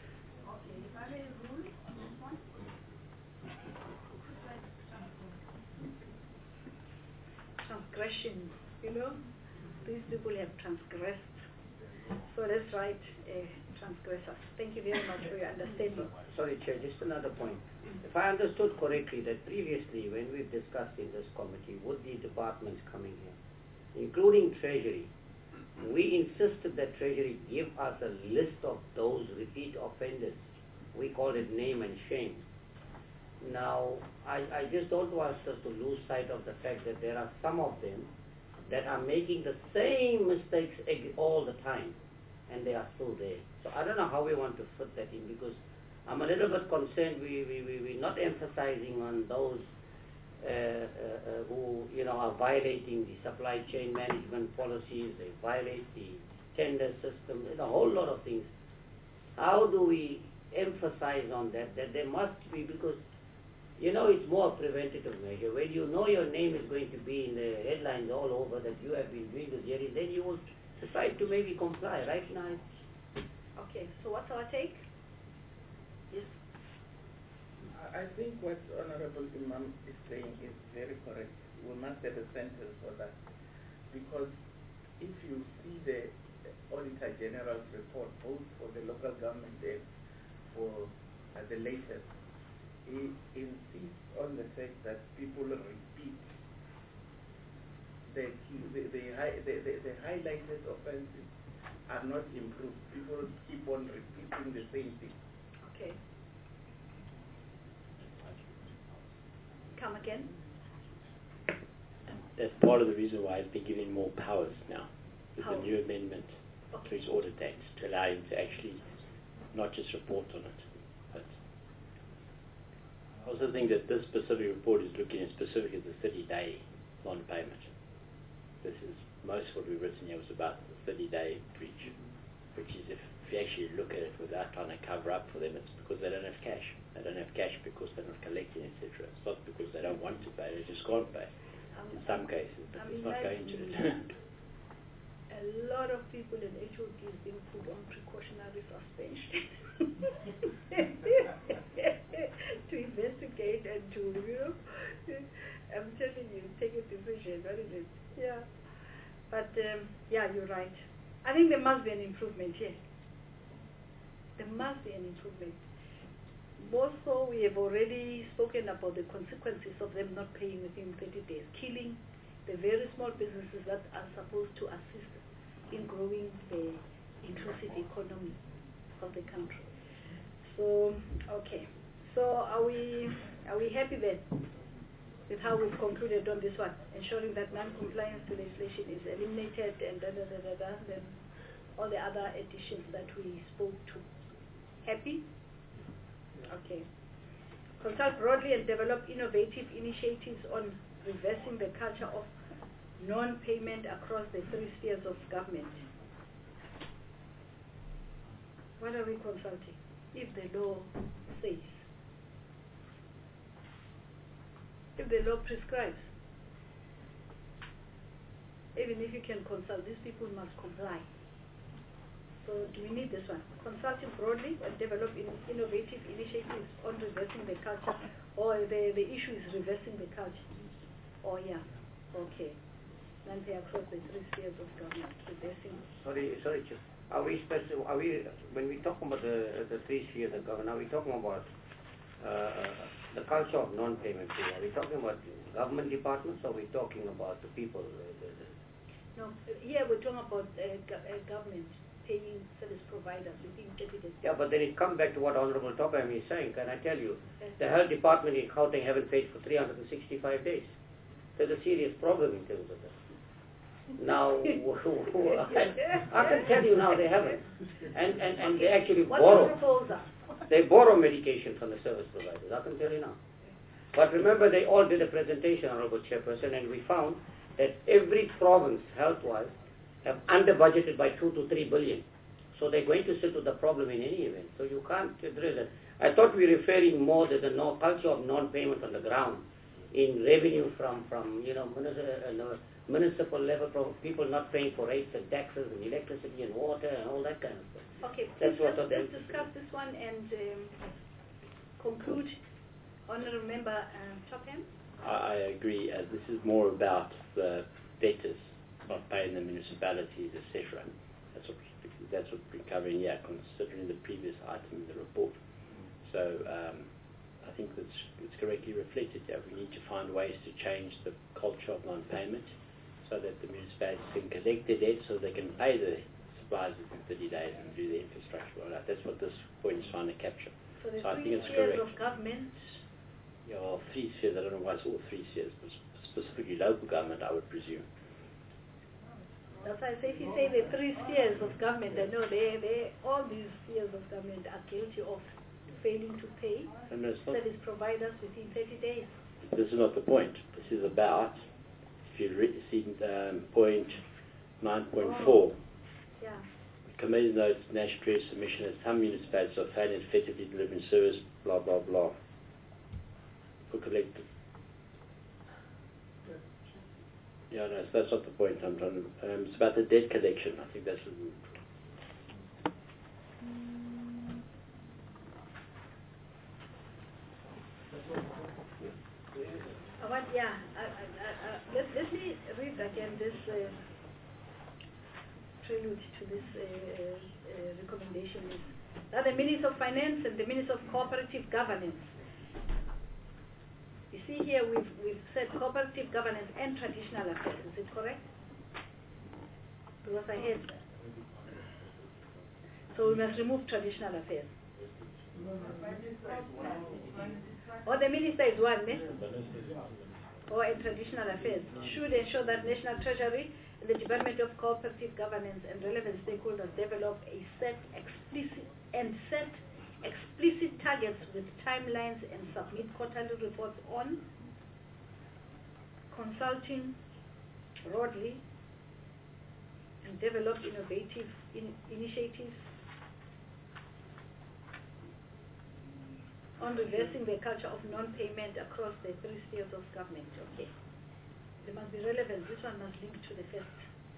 Transgression, these people have transgressed. So let's write transgressors. Thank you very much for your understanding. Sorry, Chair, just another point. If I understood correctly, that previously when we've discussed in this committee with the departments coming here, including Treasury, we insisted that Treasury give us a list of those repeat offenders. We call it name and shame. Now, I just don't want us to lose sight of the fact that there are some of them that are making the same mistakes all the time, and they are still there. So I don't know how we want to fit that in, because I'm a little bit concerned we're not emphasizing on those who are violating the supply chain management policies, they violate the tender system, a whole lot of things. How do we emphasize on that there must be, because it's more a preventative measure. When you know your name is going to be in the headlines all over that you have been doing this hearing, then you will decide to maybe comply. Right now, Okay, so what's our take? Yes. I think what Honorable Imam is saying is very correct. We must have a center for that. Because if you see the Auditor General's report, both for the local government and for the latest, he insists on the fact that people repeat the highlighted offenses are not improved. People keep on repeating the same thing. Okay. Come again? That's part of the reason why he's been given more powers now, with the Powers. new amendment to his audit act, to allow him to actually not just report on it. But I also think that this specific report is looking at specifically the 30-day non-payment. This is most of what we've written here was about the 30-day breach, which is if you actually look at it without trying to cover up for them, it's because they don't have cash. They don't have cash because they're not collecting, etc. It's not because they don't want to pay, they just can't pay. In some cases, but it's not going to it. A lot of people in HOD is being put on precautionary suspension to investigate and to, I'm telling you, take a decision, what is it? Yeah. But, yeah, you're right. I think there must be an improvement here. There must be an improvement. More so, we have already spoken about the consequences of them not paying within 30 days, killing the very small businesses that are supposed to assist in growing the inclusive economy of the country. So, okay. So are we happy then with how we've concluded on this one, ensuring that non-compliance to legislation is eliminated and then all the other additions that we spoke to? Happy? Okay. Consult broadly and develop innovative initiatives on reversing the culture of non-payment across the 3 spheres of government. What are we consulting? If the law says. If the law prescribes. Even if you can consult, these people must comply. So do we need this one? Consulting broadly and develop innovative initiatives on reversing the culture, or the issue is reversing the culture. Oh yeah, okay. Non-pay across the 3 spheres of government, reversing. Sorry, Chief. When we talk about the 3 spheres of government, are we talking about the culture of non-payment? Are we talking about government departments, or are we talking about the people? No, here we're talking about government paying service providers within 30 days. Yeah, but then it comes back to what Honorable Topam is saying. Can I tell you? The health department in Gauteng haven't paid for 365 days. There's a serious problem in terms of that. Now, I can tell you now they haven't. And they actually borrow. They borrow medication from the service providers. I can tell you now. But remember, they all did a presentation, Honorable Chairperson, and we found that every province, health-wise, have under-budgeted by 2 to 3 billion. So they're going to sit with the problem in any event. So you can't address it. I thought we were referring more to the culture of non-payment on the ground in revenue from municipal level, from people not paying for rates and taxes and electricity and water and all that kind of stuff. Okay, let's discuss this one and conclude. Honourable Member Topham? I agree. This is more about the debtors not paying the municipalities, etc. That's what we're covering here, considering the previous item in the report. So I think it's correctly reflected there. We need to find ways to change the culture of non-payment so that the municipalities can collect their debt so they can pay the suppliers within 30 days and do the infrastructure rollout. That's what this point is trying to capture. So I think it's spheres correct. of government. Yeah, well, 3 spheres. I don't know why it's all 3 spheres, but specifically local government, I would presume. That's why I say, if you say the 3 spheres of government, I know all these spheres of government are guilty of failing to pay service providers within 30 days. This is not the point. This is about, if you see point 9.4, yeah. Committee notes National Treasury submission that some municipalities are failing effectively delivering service, blah, blah, blah, for collective. Yeah, no, so that's not the point I'm trying to... it's about the debt collection. I think that's... Let me read again this prelude to this recommendation is that the Minister of Finance and the Minister of Cooperative Governance. You see here we've said cooperative governance and traditional affairs. Is it correct? Because I had. So we must remove traditional affairs. Or the minister is one, eh? Or in traditional affairs, should ensure that National Treasury and the Department of Cooperative Governance and relevant stakeholders develop a set explicit targets with timelines and submit quarterly reports on consulting broadly and develop innovative initiatives on reversing the culture of non-payment across the 3 spheres of government. Okay. They must be relevant. This one must link to the first.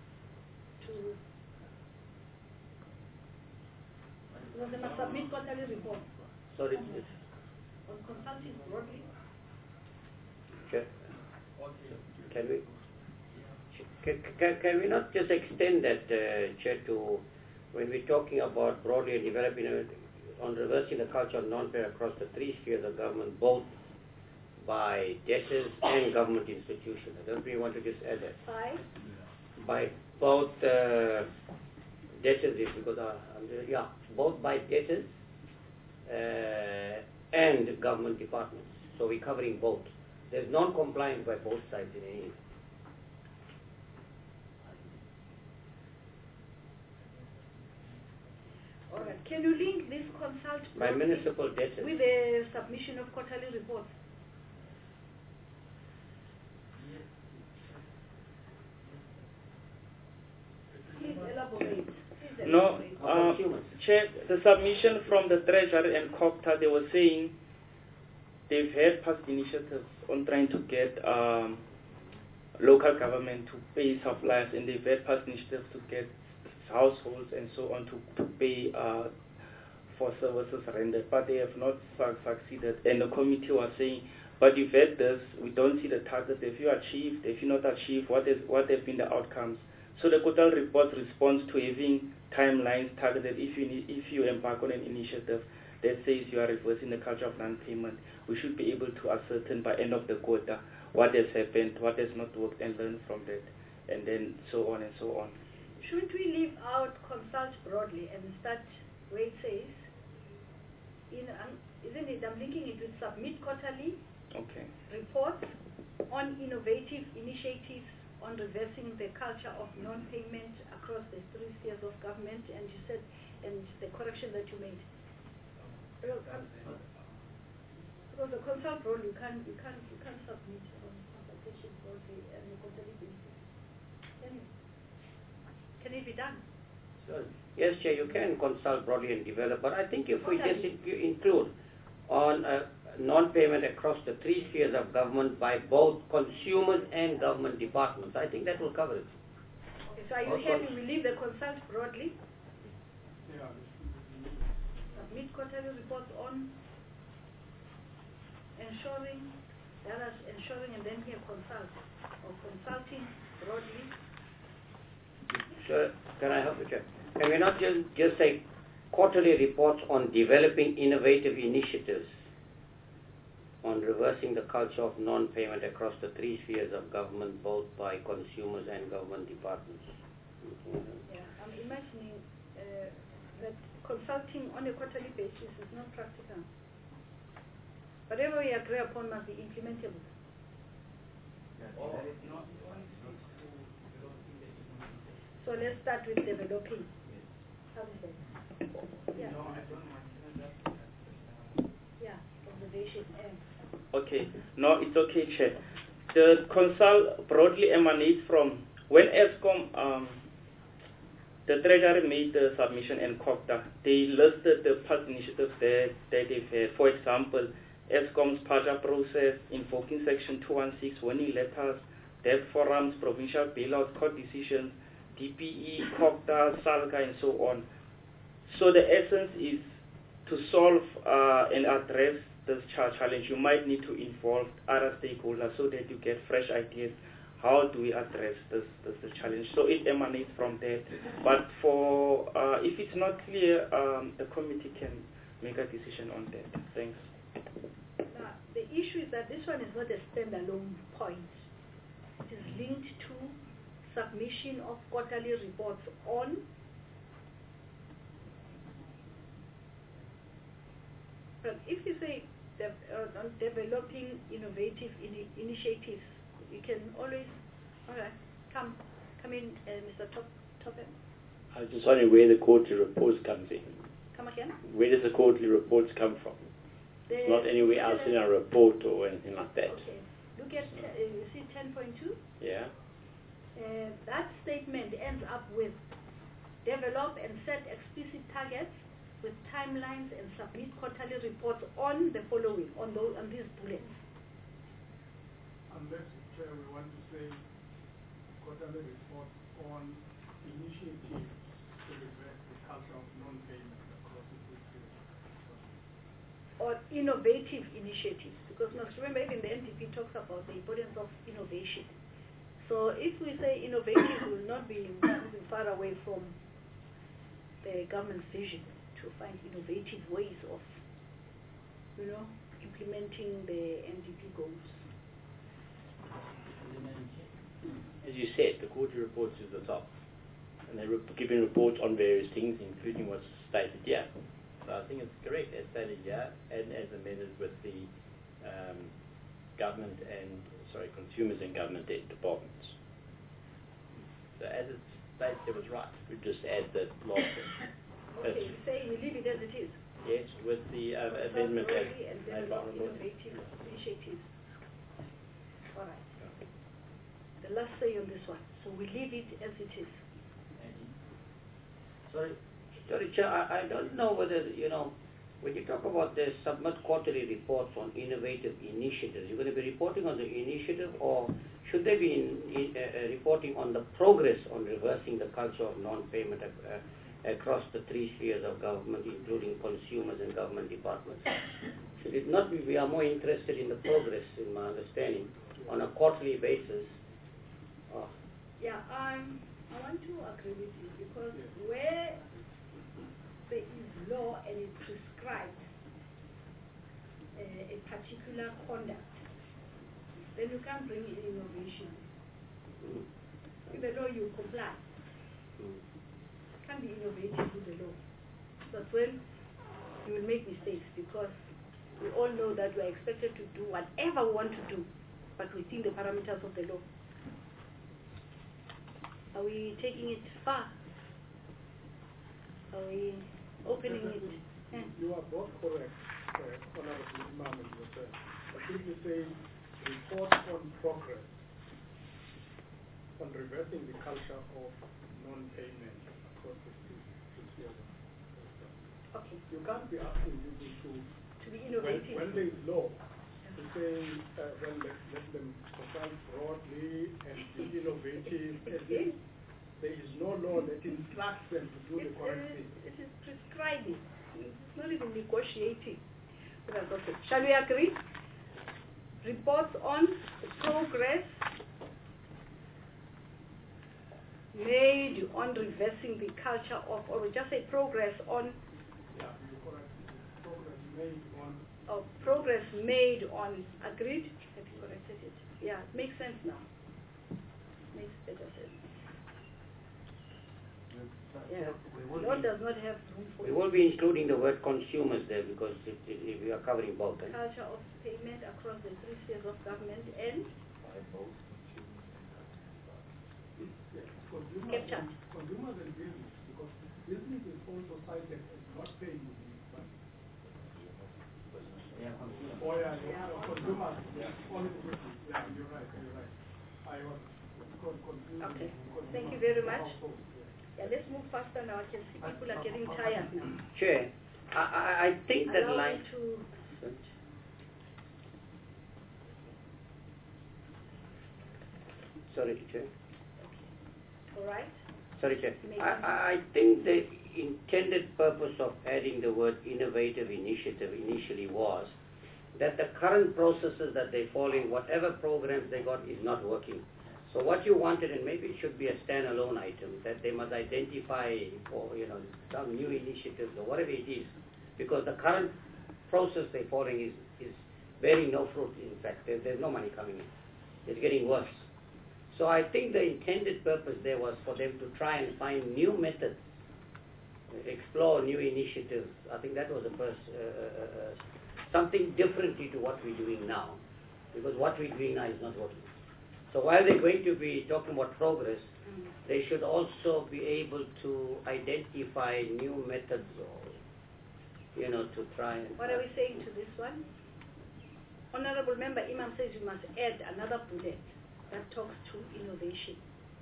They must submit quarterly reports. Sorry. On consulting broadly. Chair. Can we not just extend that, Chair, to when we're talking about broadly and developing on reversing the culture of non-pay across the 3 spheres of government, both by debtors and government institutions? I don't really want to just add that. By both debtors, because both by debtors and government departments. So we're covering both. There's non-compliance by both sides in any. All right. Can you link this consult by municipal debtors with the submission of quarterly reports? Please elaborate. No, Chair, the submission from the Treasury and COPTA, they were saying they've had past initiatives on trying to get local government to pay suppliers, and they've had past initiatives to get households and so on to pay for services rendered, but they have not succeeded. And the committee was saying, but you've had this, we don't see the targets. If you achieved, if you not achieved, what have been the outcomes? So the Kotal report responds to having timelines targeted. If you embark on an initiative that says you are reversing the culture of non-payment, we should be able to ascertain by end of the quarter what has happened, what has not worked, and learn from that, and then so on and so on. Shouldn't we leave out consult broadly and start where it says, isn't it, I'm linking it with submit quarterly reports on innovative initiatives on reversing the culture of non-payment across the 3 spheres of government, and you said, and the correction that you made. Because the consult broadly, you can't submit on consultation broadly and the quarterly basis. Can it be done? Sure. Yes, Chair, you can consult broadly and develop, but I think if we just include on non-payment across the 3 spheres of government by both consumers and government departments, I think that will cover it. Okay, so are you happy we leave the consult broadly? Yeah. Submit quarterly reports on ensuring, and then here consult, or consulting broadly. Sir, can I help you, Chair? Can we not just say quarterly reports on developing innovative initiatives on reversing the culture of non-payment across the 3 spheres of government, both by consumers and government departments? Yeah, I'm imagining that consulting on a quarterly basis is not practical. Whatever we agree upon must be implementable. So let's start with developing. How is that? Yeah. No, I don't want that. Yeah, observation. Okay. No, it's okay, Chair. The consult broadly emanates from when ESCOM, the Treasury made the submission and COPTA, they listed the past initiatives that they've had. For example, ESCOM's PAJA process, invoking Section 216, warning letters, debt forums, provincial bailouts, court decisions, DPE, COPTA, SALGA, and so on. So the essence is to solve and address this challenge, you might need to involve other stakeholders so that you get fresh ideas. How do we address this challenge? So it emanates from that. But for if it's not clear, the committee can make a decision on that. Thanks. Now, the issue is that this one is not a standalone point. It is linked to submission of quarterly reports on but if you say on developing innovative initiatives, you can always, all right, come in, Mr. Topham. I was just wondering where the quarterly reports comes in. Come again? Where does the quarterly reports come from? It's not anywhere else in our report or anything like that. Okay. Look at, you see 10.2? Yeah. That statement ends up with develop and set explicit targets with timelines and submit quarterly reports on the following, on these bullets. Unless, Chair, we want to say quarterly reports on initiatives to reverse the culture of non-payment across the system. Or innovative initiatives, because must remember even the NDP talks about the importance of innovation. So if we say innovative, we will not be moving far away from the government's vision to find innovative ways of, implementing the NDP goals. As you said, the quarterly reports is the top. And they're giving reports on various things, including what's stated here. So I think it's correct, as stated here, and as amended with the consumers and government debt departments. So as it states, it was right. We just add the last thing. Okay, you say we leave it as it is. Yes, with the amendment as and made by the board. innovative initiatives. All right. The last say on this one. So we leave it as it is. Sorry, Chair, I don't know whether, when you talk about the submit quarterly reports on innovative initiatives, you're going to be reporting on the initiative, or should they be reporting on the progress on reversing the culture of non-payment across the three spheres of government, including consumers and government departments? Should it not be, we are more interested in the progress, in my understanding, on a quarterly basis? Yeah, I want to agree with you, because where there is law and it prescribes a particular conduct, then you can't bring in innovation. With the law you comply. Can't be innovative with the law. But when you will make mistakes, because we all know that we are expected to do whatever we want to do, but within the parameters of the law. Are we taking it far? Are we opening it? You are both correct, Honorable Imam and yourself. I think you say report on progress on reversing the culture of non-payment across the spheres. Okay. You can't be asking people to be innovative. When there is law, to say, well, let them consult broadly and be innovative. There is no law that instructs them to do the correct thing. It is prescribing. It's not even negotiating. Shall we agree? Reports on the progress made on reversing the culture of, or we just say progress on. Yeah, you're correct. Progress made on. Oh, progress made on. Agreed? Have you corrected it? Yeah, it makes sense now. Makes better sense. Yeah. Law does not have room for. We will be including the word consumers there, because we are covering both. Culture of payment across the three spheres of government and captured. Consumers and business, because business is also cited as not paying the money. Yeah, consumers. Oh yeah, consumers. Only the business. Yeah, you're right. I was confused. Okay. Thank you very much. Yeah, let's move faster now. I can see people are getting tired now. Chair, I think that Allow line. me to. Sorry, Chair. All right. Sorry, Chair. I think the intended purpose of adding the word innovative initiative initially was that the current processes that they follow, whatever programs they got, is not working. So what you wanted, and maybe it should be a standalone item, that they must identify, or some new initiatives or whatever it is, because the current process they're following is bearing no fruit. In fact, there's no money coming in. It's getting worse. So I think the intended purpose there was for them to try and find new methods, explore new initiatives. I think that was the first, something differently to what we're doing now, because what we're doing now is not working. So while they're going to be talking about progress, they should also be able to identify new methods or, to try and... What are we saying to this one? Honorable Member Imam says you must add another bullet that talks to innovation.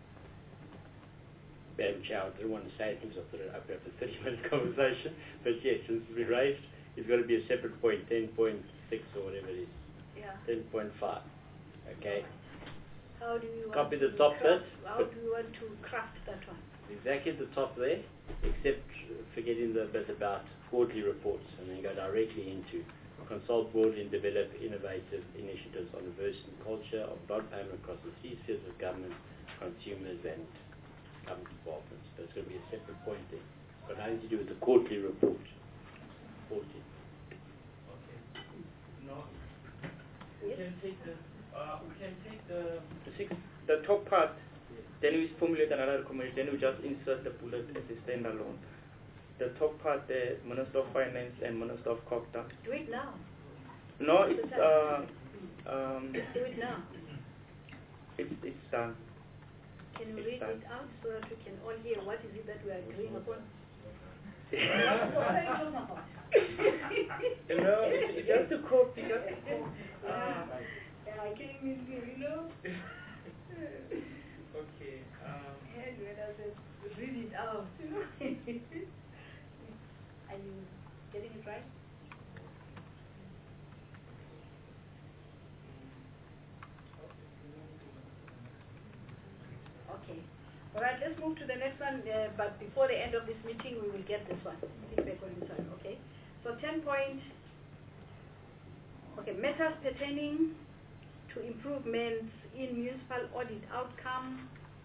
Madam Chair, I didn't want to say things after a 30-minute conversation, but yes, since it's been raised, it's got to be a separate point, 10.6 or whatever it is. Yeah. 10.5. Okay. How do you want Copy to the top bit. How do you want to craft that one? Exactly at the top there, except forgetting the bit about quarterly reports, and then go directly into consult broadly and develop innovative initiatives on diversity and culture of non-payment across the three spheres of government, consumers, and government involvement. That's going to be a separate point there. Got nothing to do with the quarterly report. Okay. No. We can take the top part. Then we formulate another recommendation. Then we just insert the bullet as a standalone. The top part there, Minister of Finance and Minister of Copta. Do it now. No, it's do it now. It's done. Can you read it out so that we can all hear what is it that we are agreeing upon? It's just a copy. I came in here, Okay. And when I said, read it out, Are you getting it right? Okay. All right, let's move to the next one, but before the end of this meeting, we will get this one. Feedback on this one, okay? So 10 point, matters pertaining to improvements in municipal audit outcome.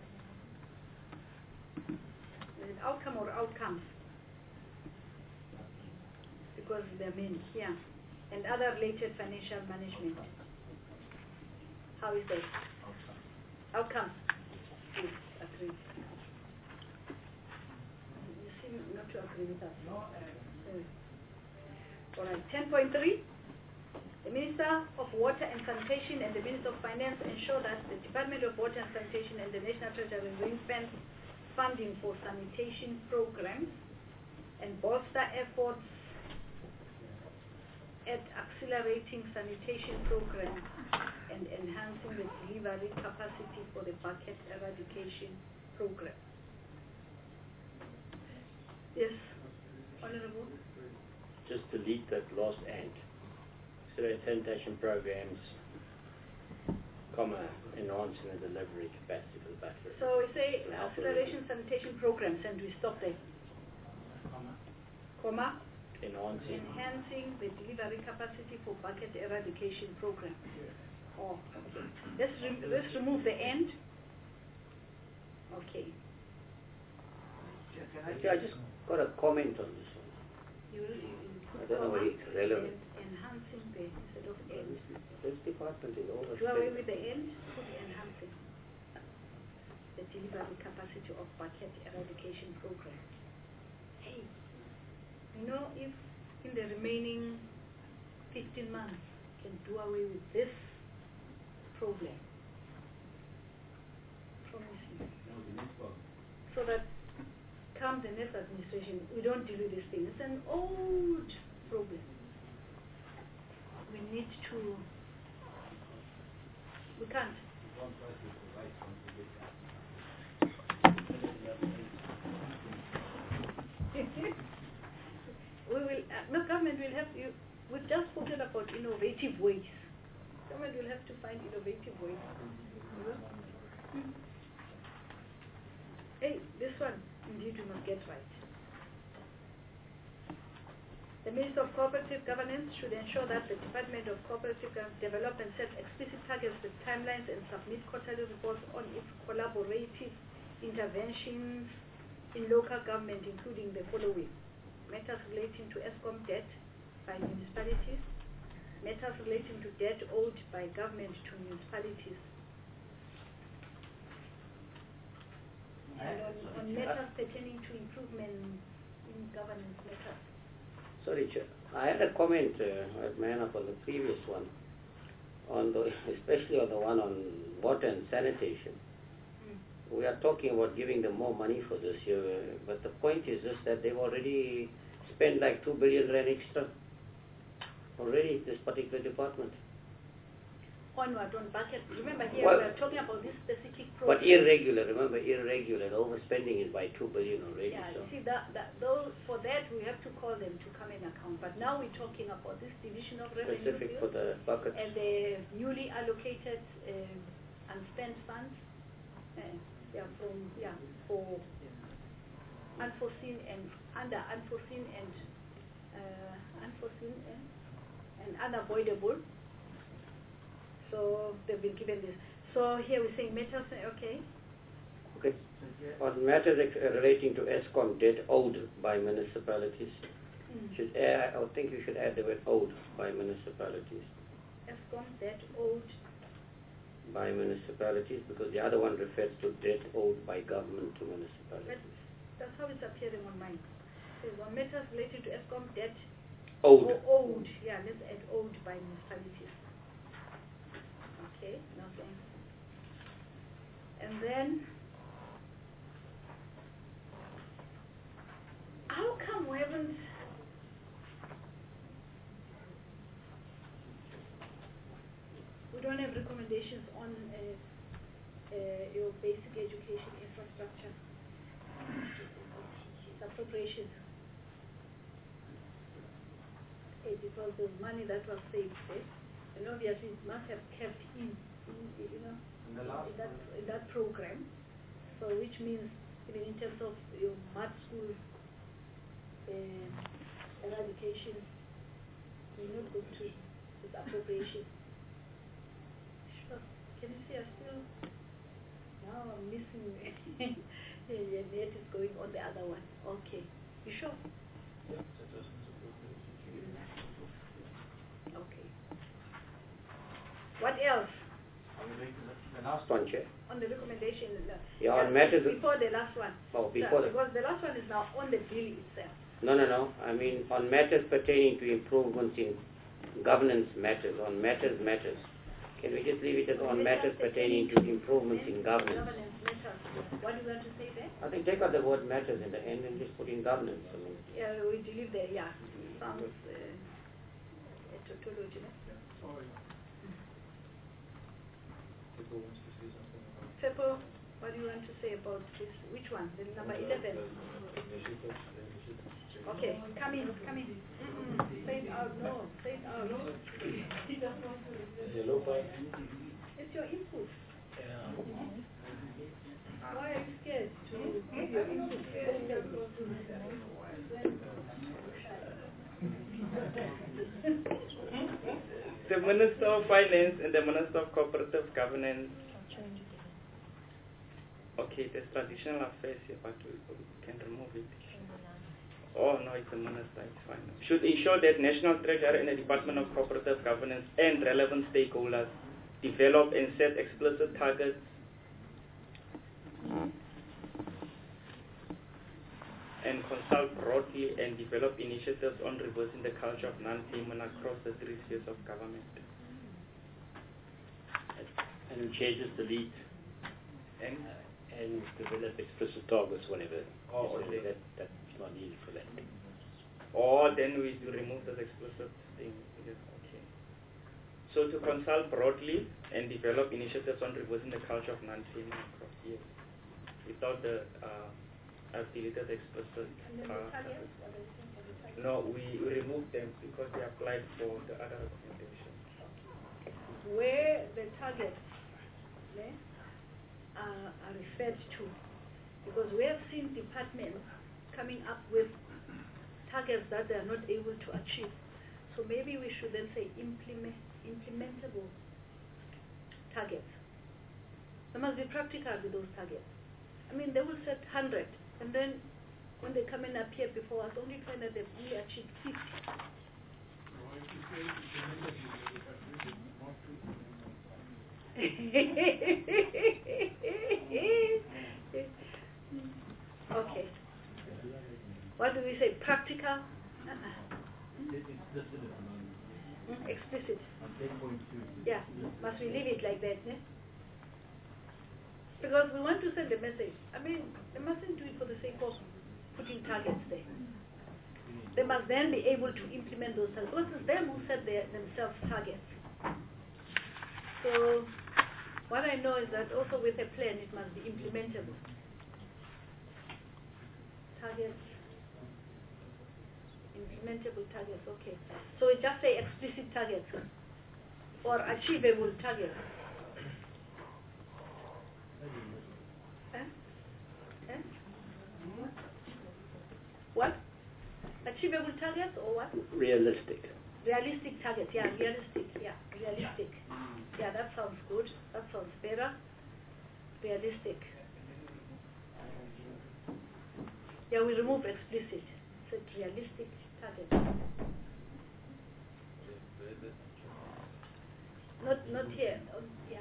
Is it outcome or outcomes? Because they're meant here. And other related financial management. How is that? Outcomes. Yes, agreed. You seem not to agree with us. No. All right, 10.3. The Minister of Water and Sanitation and the Minister of Finance ensure that the Department of Water and Sanitation and the National Treasury ring-fence funding for sanitation programs and bolster efforts at accelerating sanitation programs and enhancing the delivery capacity for the bucket eradication program. Yes, Honorable? Just delete that last "and". Accelerate sanitation programs, enhancing the delivery capacity for the bucket. So we say acceleration sanitation programs and we stop there. Comma. Enhancing the delivery capacity for bucket eradication program. Oh, okay. Let's remove the "and". Okay. I just got a comment on this one. I don't know whether it's relevant. Enhancing the instead of "and". This department is over. Do away with the "and", put enhancing the delivery capacity of bucket eradication program. Hey. If in the remaining 15 months can do away with this problem, promising, so that come the next administration, we don't deal with this thing. It's an old problem. We need to, we can't. We will, no, government will have you, we've just spoken about innovative ways. Government will have to find innovative ways. Hey, this one, indeed, we must get right. The Minister of Cooperative Governance should ensure that the Department of Cooperative Development sets explicit targets with timelines and submit quarterly reports on its collaborative interventions in local government, including the following: matters relating to ESCOM debt by municipalities, matters relating to debt owed by government to municipalities, and on matters pertaining to improvement in governance matters. Sorry, Chair. I had a comment, Manaf, on the previous one, especially on the one on water and sanitation. We are talking about giving them more money for this year, but the point is just that they've already spent like 2 billion rand extra already, this particular department. Onward on budget. Remember here Well, we are talking about this specific program. But irregular, remember, irregular. The overspending is by 2 billion already. Yeah, So. you see, though, for that we have to call them to come and account. But now we're talking about this division of revenue Specific for the buckets. and the newly allocated unspent funds. For unforeseen and unforeseen and unavoidable. So they've been given this. So here we're saying matters, okay. Okay. On matters relating to ESCOM debt owed by municipalities, I think you should add the word owed by municipalities. ESCOM debt owed by municipalities, because the other one refers to debt owed by government to municipalities. That's how it's appearing on mine. It says on matters related to ESCOM debt owed. Owed. Yeah, let's add owed by municipalities. Okay, nothing. And then, how come we haven't don't have recommendations on your basic education infrastructure? It's appropriation. Because the money that was saved there, and obviously it must have kept in that program. So which means even in terms of your mud school eradication, we're not going to this appropriation. Sure. Can you see I still now I'm missing the net is going on the other one. Okay. You sure? Yeah, that doesn't Okay. What else? The last one, Chair. On the recommendation. Yeah, on matters before the last one. Oh, before because the last one is now on the bill itself. No. I mean on matters pertaining to improvements in governance matters, on matters. Can we just leave it as on matters pertaining to improvements in governance? Governance matters. What do you want to say there? I think take out the word matters in the end and just put in governance. I mean. Yeah, we delete there. Yeah, sounds a tautology. Oh, yeah. People wants to say something about Sepo, what do you want to say about this? Which one? The number 11. Okay, come in. Say it out. No, say it out. Yellow part. It's your input. Yeah. Why are you scared to give your input? The Minister of Finance and the Minister of Cooperative Governance. Okay, there's traditional affairs here, but we can remove it. Oh no, it's the Minister, it's fine. Should ensure that National Treasury and the Department of Cooperative Governance and relevant stakeholders develop and set explicit targets and consult broadly and develop initiatives on reversing the culture of non-payment across the 3 spheres of government. And Chair, just delete and develop explicit targets, whatever. Oh, okay. That's not needed for that. Or then we remove this explicit thing. Yes, okay. So to consult broadly and develop initiatives on reversing the culture of non-payment across years. Without the I've deleted the explicit. No, we removed them because they applied for the other recommendations. Where the targets are referred to, because we have seen departments coming up with targets targets that they are not able to achieve. So maybe we should then say implementable targets. There must be practical with those targets. I mean, they will set 100, and then when they come and appear before us, only find that they've only achieved 50. Okay. What do we say? Practical? Explicit. Yeah. Must we leave it like that? Ne? Because we want to send a message. I mean, they mustn't do it for the sake of putting targets there. They must then be able to implement those targets. Because it's them who set themselves targets. So, what I know is that also with a plan, it must be implementable. Targets. Implementable targets, okay. So we just say explicit targets or achievable targets. What? Achievable targets or what? Realistic. Realistic targets, yeah, realistic, yeah, realistic. Yeah, that sounds good. That sounds better. Realistic. Yeah, we remove explicit. It's realistic target. Not here. Yeah.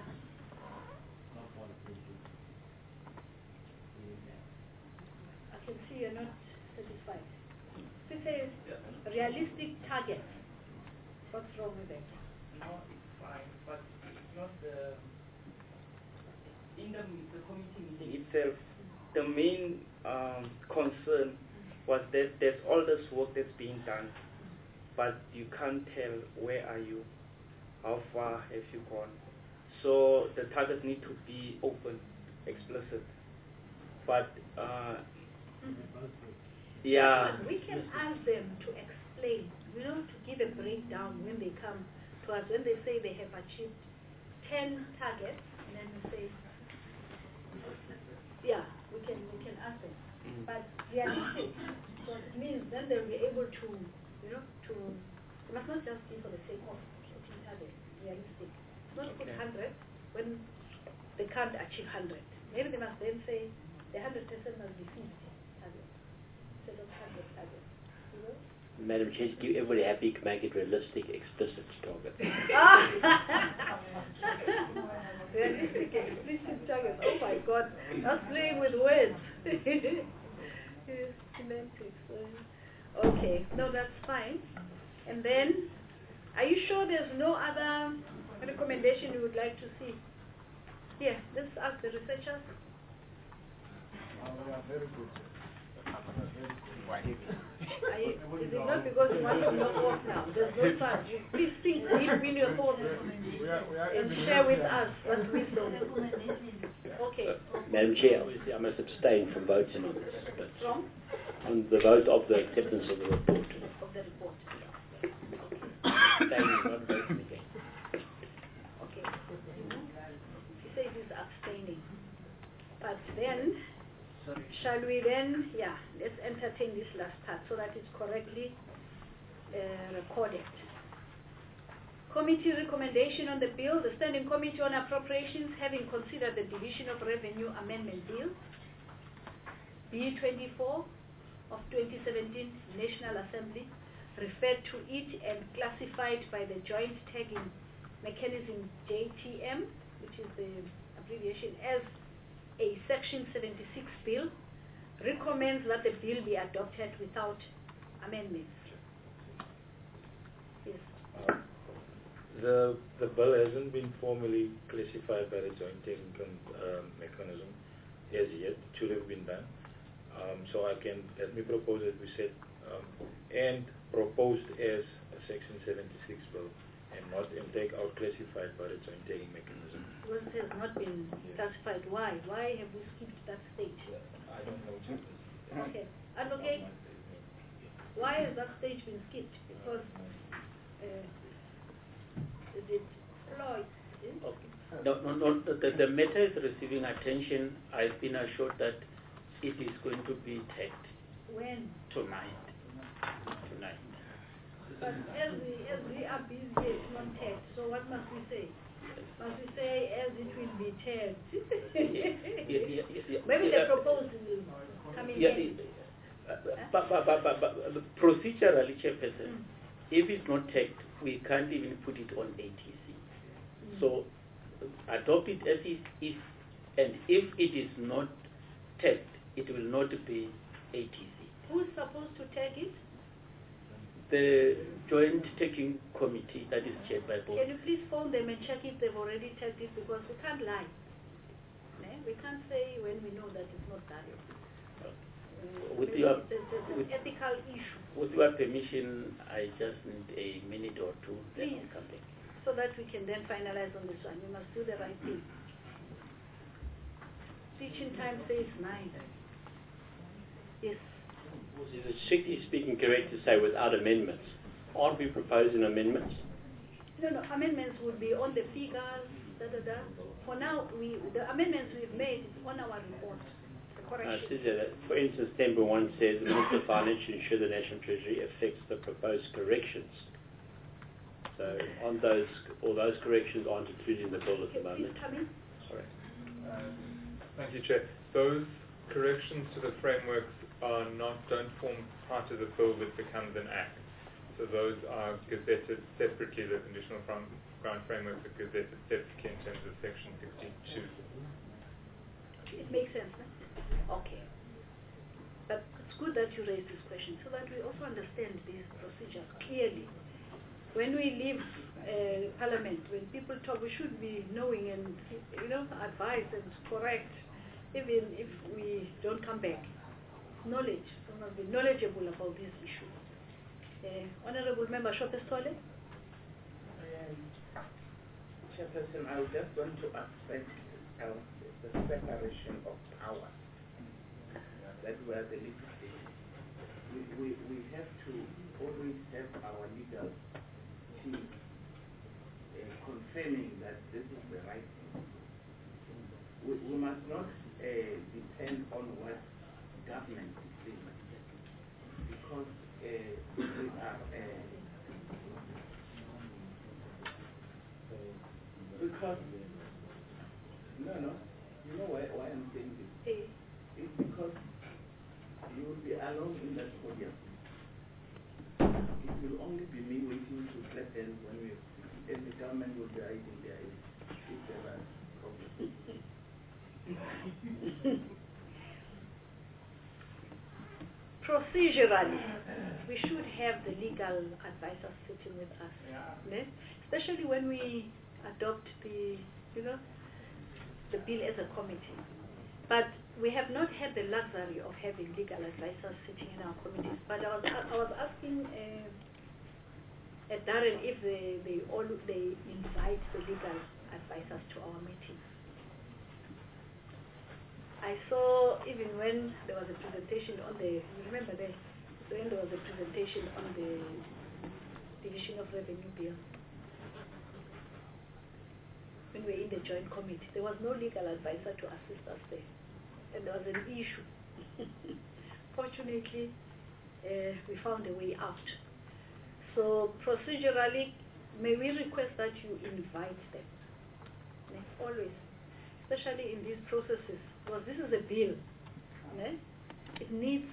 I can see you're not satisfied. This says realistic targets. What's wrong with it? No, it's fine, but it's not the. In the committee meeting itself, the main concern was that there's all this work that's being done, but you can't tell where are you, how far have you gone. So the targets need to be open, explicit. But yeah. We can ask them to explain, to give a breakdown when they come to us, when they say they have achieved 10 targets, and then we say, yeah, we can ask them. But realistic, so it means then they'll be able to, it must not just be for the sake of putting targets, realistic. Not put 100 when they can't achieve 100. Maybe they must then say the 100% must be 50 targets instead of 100 targets. Madam Chair, to keep everybody happy, you can make it realistic, explicit target. Realistic, explicit target. Oh my God, that's playing with words. Semantics. Okay, no, that's fine. And then, are you sure there's no other recommendation you would like to see? Here, let's ask the researchers. We are very good. Is it not because you want to knock off now? There's no time. Please think in your thoughts and share with us that wisdom. Okay. Madam Chair, obviously I must abstain from voting on this. But From? on the vote of the acceptance of the report. Of the report. Abstaining, not voting again. Okay. He says he's abstaining. But then, shall we then, let's entertain this last part so that it's correctly recorded. Committee recommendation on the bill. The Standing Committee on Appropriations, having considered the Division of Revenue Amendment Bill, B24 of 2017, National Assembly, referred to it and classified by the Joint Tagging Mechanism, JTM, which is the abbreviation, as a Section 76 bill, recommends that the bill be adopted without amendments. Yes. The bill hasn't been formally classified by the Joint Tagging Mechanism as yet. It should have been done. So let me propose that we set and proposed as a Section 76 bill and take out classified by the Joint Tagging Mechanism. Well, it has not been classified. Why? Why have we skipped that stage? I don't know. Okay. Advocate, why has that stage been skipped? Because the Floyd. No, the matter is receiving attention. I've been assured that it is going to be tagged When? tonight. But as we are busy, it's not tagged. So what must we say? Must we say as it will be tagged? Maybe the proposal will come in. But procedurally, Chairperson, if it's not tagged, we can't even put it on ATC. So adopt it as it is, and if it is not tagged, it will not be ATC. Who's supposed to tag it? The Joint Tagging Committee that is chaired by both. Can you please phone them and check if they've already tagged it, because we can't lie. We can't say when we know that it's not done. With Maybe your, it's an ethical issue. with your permission, I just need a minute or two, then Please. I'll come back. So that we can then finalize on this one. We must do the right thing. Teaching time says 9. Yes. Is it strictly speaking correct to say without amendments? Aren't we proposing amendments? No, amendments would be on the figures, For now, the amendments we've made is on our report. The correction. For instance, Temple 1 says the Minister of Finance should ensure the National Treasury affects the proposed corrections. So on all those corrections aren't included in the bill at the moment. Sorry. Thank you, Chair. Those corrections to the frameworks don't form part of the bill that becomes an act. So those are gazetted separately. The conditional ground frameworks are gazetted separately in terms of section 62. It makes sense, huh? Okay. But it's good that you raised this question so that we also understand these procedures clearly. When we leave Parliament, when people talk, we should be knowing and advise and correct, even if we don't come back. Knowledge, we must be knowledgeable about these issues. Honourable Member Shopestole. Chairperson, I just want to ask the separation of power that we are the legislature. We have to always have our legal team confirming that this is the right thing. We must not depend on what government is saying, because we are because you know why I'm saying this? It's because you will be alone in that podium. It will only be me waiting to clap hands when we speak, and the government will be hiding their heads if there are problems. Procedurally, we should have the legal advisors sitting with us, especially when we adopt the bill as a committee. But we have not had the luxury of having legal advisors sitting in our committees. But I was asking Darren if they invite the legal advisors to our meetings. I saw even when there was a presentation on when there was a presentation on the Division of Revenue Bill, when we were in the joint committee, there was no legal advisor to assist us there, and there was an issue. Fortunately, we found a way out. So procedurally, may we request that you invite them, always, especially in these processes, because this is a bill. It needs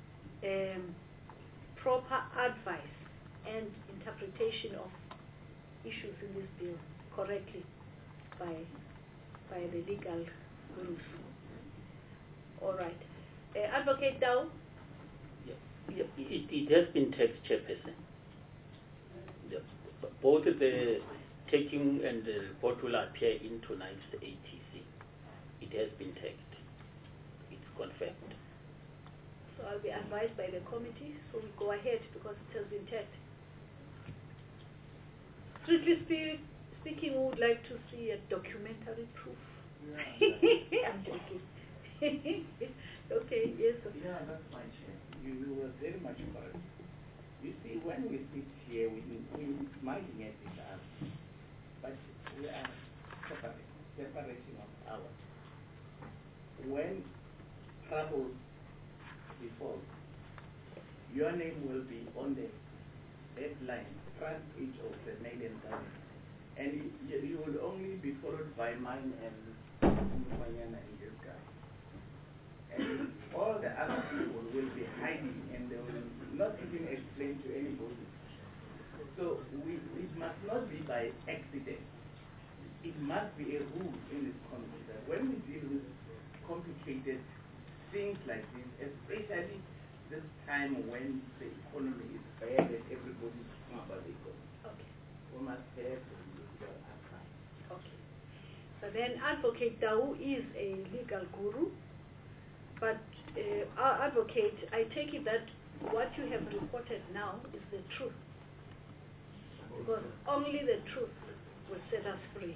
proper advice and interpretation of issues in this bill correctly by the legal groups. All right. Advocate Dow? It has been tagged, Chairperson. Both the taking and the report will appear in tonight's ATC. It has been tagged. It's confirmed. So I'll be advised by the committee, so we go ahead because it has been tagged. Strictly speaking, we would like to see a documentary proof. I'm joking. Okay, yes. Yeah, that's my chair. You were very much correct. You see, when we sit here, we smiling at each other, but we are separation of powers. When trouble befalls, your name will be on the deadline front page of the Mail and Guardian, and you will only be followed by mine and Mufanyana and this guy. And all the other people will be hiding and they will not even explain to anybody. So it must not be by accident. It must be a rule in this country that when we deal with complicated things like this, especially this time when the economy is bad and everybody's talking about the economy, we must have a legal advice. Okay. So then Advocate Dau is a legal guru, but Advocate, I take it that what you have reported now is the truth, because only the truth will set us free.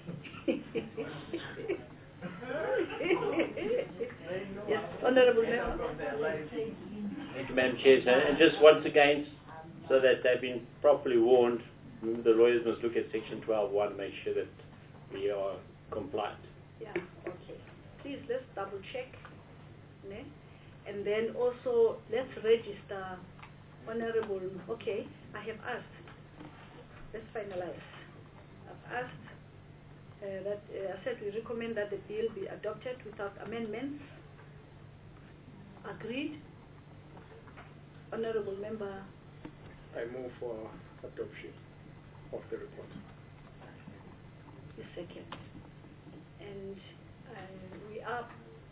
Yes, Honorable Member. Thank you, Madam Chair. And just once again, so that they've been properly warned, the lawyers must look at Section 12.1 to make sure that we are compliant. Yeah, okay. Please, let's double check. Ne? And then also, let's register Honorable. Okay, I have asked. Let's finalize. I've asked that I said we recommend that the bill be adopted without amendments. Agreed. Honorable Member. I move for adoption of the report. The second. And we are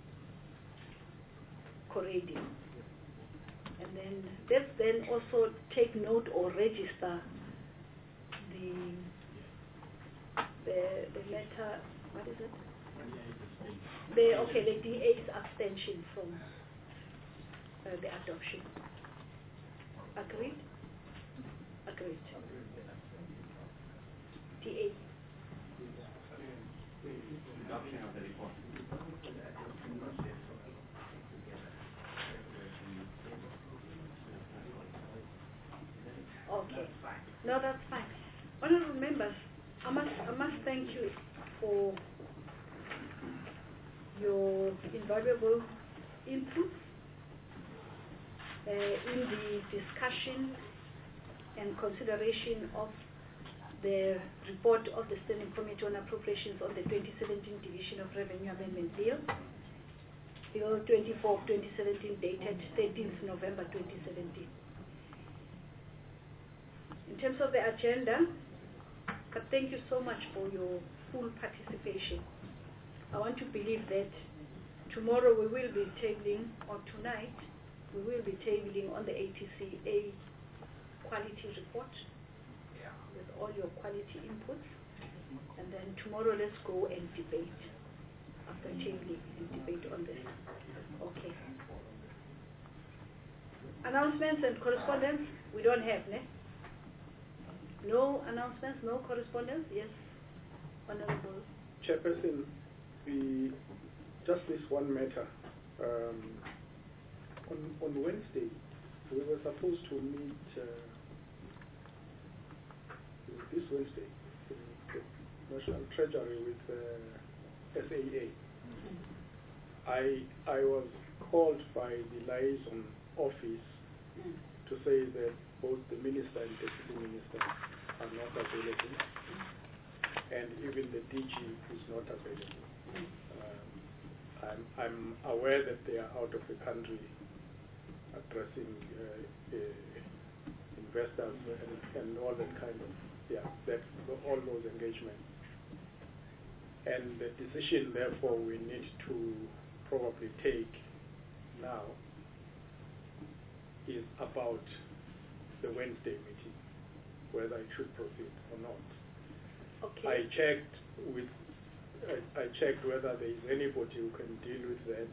correcting. And then let's then also take note or register the letter, what is it? The DA's abstention from the adoption. Agreed? Agreed. DA. Adoption of the report. Okay. No, that's fine. Honorable members, I must thank you for your invaluable input in the discussion and consideration of the report of the Standing Committee on Appropriations on the 2017 Division of Revenue Amendment Bill, Bill 24 of 2017, dated 13th November 2017. In terms of the agenda, thank you so much for your full participation. I want to believe that tomorrow we will be tabling, or tonight, we will be tabling on the ATCA quality report with all your quality inputs. And then tomorrow let's go and debate after tabling and debate on this. Okay. Announcements and correspondence, we don't have, ne? No announcements, no correspondence? Yes, Honorable. Chairperson, just this one matter. On Wednesday, we were supposed to meet this Wednesday, the National Treasury with SAA. I was called by the liaison office to say that both the minister and deputy minister are not available, and even the DG is not available. I'm aware that they are out of the country addressing investors and all that kind of, all those engagements. And the decision, therefore, we need to probably take now is about the Wednesday meeting, whether it should proceed or not. Okay. I checked whether there is anybody who can deal with that.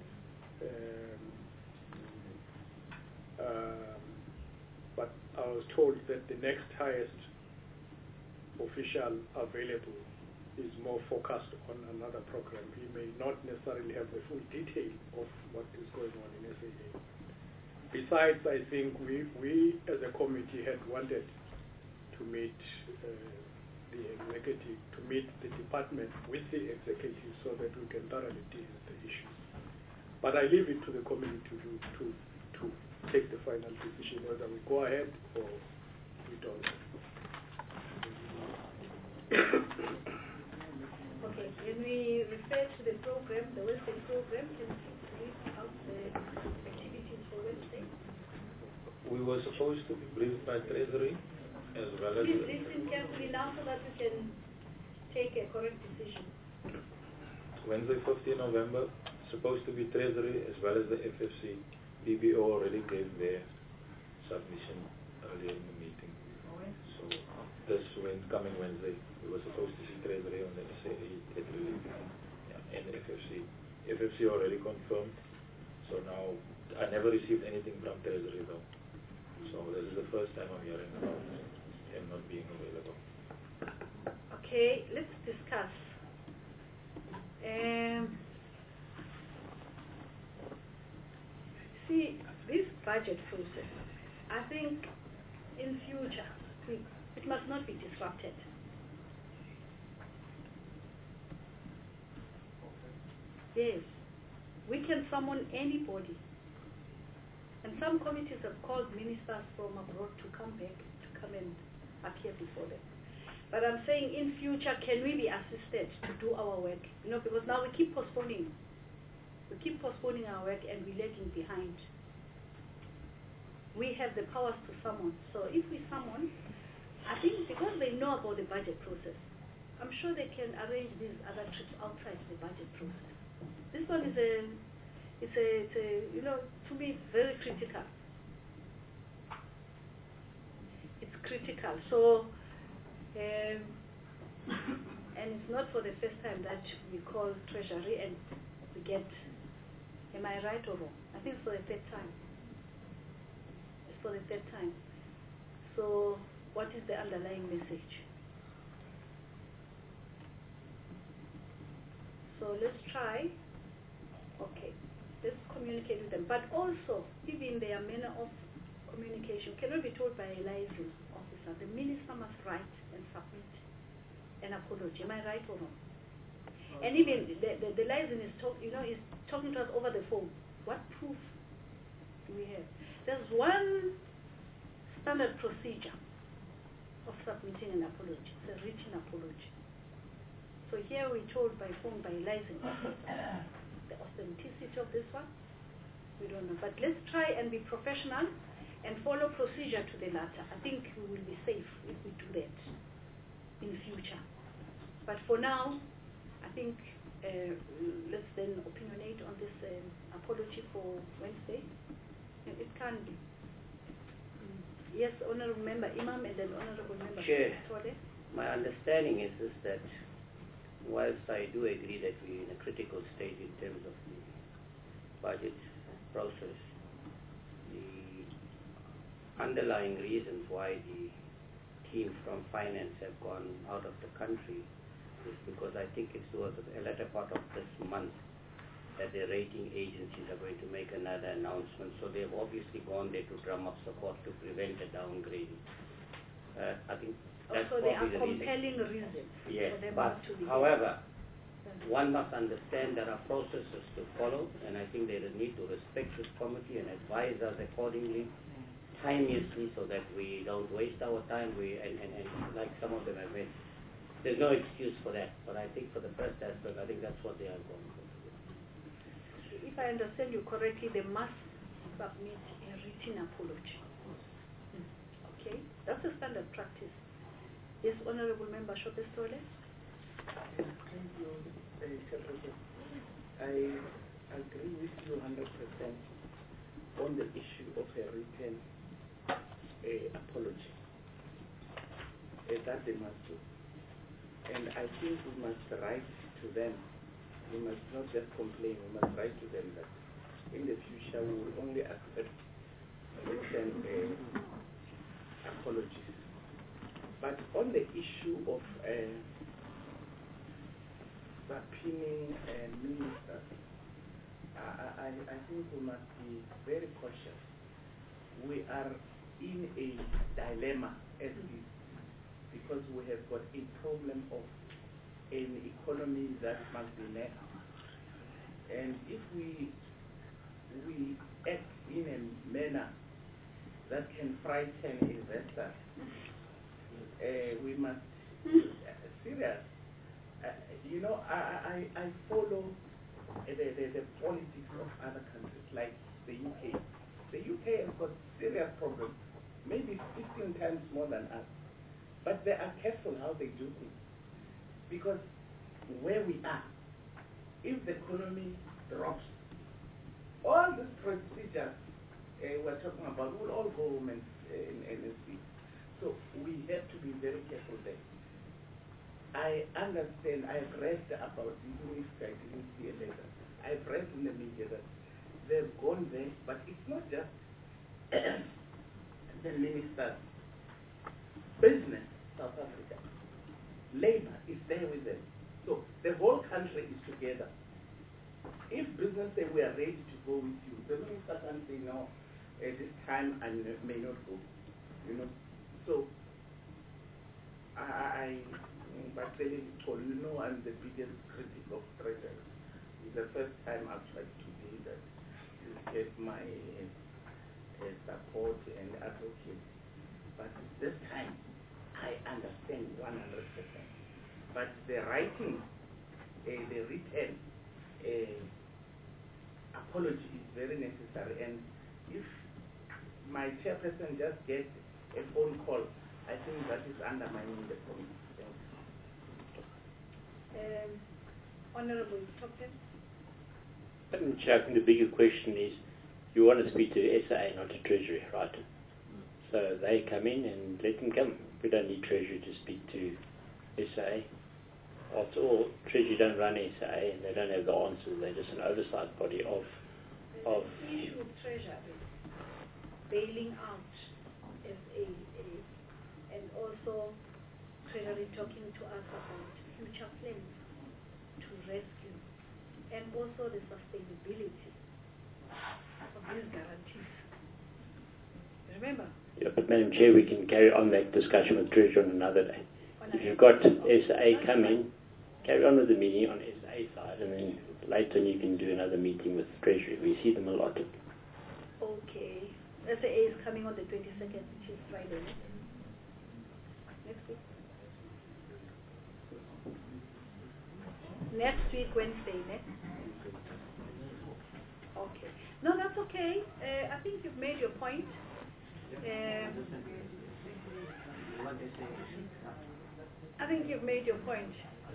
But I was told that the next highest official available is more focused on another program. He may not necessarily have the full detail of what is going on in SAA. Besides, I think we as a committee had wanted to meet the executive, to meet the department with the executive so that we can thoroughly deal with the issues. But I leave it to the committee to take the final decision whether we go ahead or we don't. refer to the program, the Wednesday program. Can you read out the activities for Wednesday? We were supposed to be briefed by Treasury as well as... Please listen carefully now so that you can take a correct decision. Wednesday, 15 November, supposed to be Treasury as well as the FFC. BBO already gave their submission earlier in the meeting. So this coming Wednesday, we were supposed to see Treasury on the SAE at relief, and the FFC. FFC already confirmed. So now, I never received anything from Treasury though. So this is the first time I'm hearing about him not being available. Okay, let's discuss. See, this budget process, I think in future, it must not be disrupted. Yes, we can summon anybody. And some committees have called ministers from abroad to come back, to come and appear before them. But I'm saying in future, can we be assisted to do our work? You know, because now we keep postponing. We keep postponing our work and we're lagging behind. We have the powers to summon. So if we summon, I think because they know about the budget process, I'm sure they can arrange these other trips outside the budget process. This one is it's a you know, to me, very critical. It's critical. So, and it's not for the first time that we call Treasury and we get, am I right or wrong? I think it's for the third time. It's for the third time. So, what is the underlying message? So let's try, okay, let's communicate with them. But also, even their manner of communication cannot be told by a liaison officer. The minister must write and submit an apology. Am I right or wrong? And even the liaison is talking to us over the phone. What proof do we have? There's one standard procedure of submitting an apology. It's a written apology. So here we're told by phone by liaison officer. The authenticity of this one, we don't know. But let's try and be professional and follow procedure to the latter. I think we will be safe if we do that in future. But for now, I think let's then opinionate on this apology for Wednesday. And it can be. Yes, Honorable Member Imam and then Honorable Member Chair, Tode. my understanding is that whilst I do agree that we're in a critical stage in terms of the budget process, the underlying reasons why the team from finance have gone out of the country is because I think it's towards the latter part of this month that the rating agencies are going to make another announcement. So they've obviously gone there to drum up support to prevent a downgrading. I think that's also, there are probably the compelling reasons yes, for them but not to be however, one must understand there are processes to follow, and I think they need to respect this committee and advise us accordingly, timeously, so that we don't waste our time. And like some of them have made, there's no excuse for that. But I think for the first aspect, I think that's what they are going for. If I understand you correctly, they must submit a written apology. Okay, that's a standard practice. Yes, Honorable Member Shopestole. Thank you, Chairperson. I agree with you 100% on the issue of a written apology. That they must do. And I think we must write to them. We must not just complain, we must write to them that in the future we will only accept written apologies. But on the issue of subpoenaing ministers, I think we must be very cautious. We are in a dilemma as it is because we have got a problem of an economy that must be met. And if we act in a manner that can frighten investors, we must be serious you know, I follow the politics of other countries like the UK. The UK has got serious problems, maybe 15 times more than us. But they are careful how they do things. Because where we are, if the economy drops, all these procedures we're talking about will all go in NSC. So we have to be very careful there. I understand, I've read about, even if I didn't see a letter, I've read in the media that they've gone there, but it's not just the ministers. Business, South Africa, labor is there with them. So the whole country is together. If business say we are ready to go with you, the minister can say no, at this time I may not go. You know, so but telling you know, I'm the biggest critic of treasury. It's the first time I've tried to do that, to get my support and advocate. But this time, I understand 100%. But the writing, the written apology is very necessary. And if my chairperson just gets a phone call, I think that is undermining the point. Honorable Topin. Madam Chair, I think the bigger question is, you want to speak to SA, not to Treasury, right? So they come in and let them come. We don't need Treasury to speak to SA. After all, Treasury don't run SA and they don't have the answers. They're just an oversight body of the issue of Treasury bailing out SA and also Treasury talking to us about future plans to rescue and also the sustainability of these guarantees. Remember? Yeah, but Madam Chair, we can carry on that discussion with Treasury on another day. If you've got SA come in, carry on with the meeting on SA side, and then later you can do another meeting with Treasury. We see them a lot. Okay. SA is coming on the 22nd, which is Friday. Next week. Next week, Wednesday, next. Okay. No, that's okay. I think you've made your point. I think you've made your point.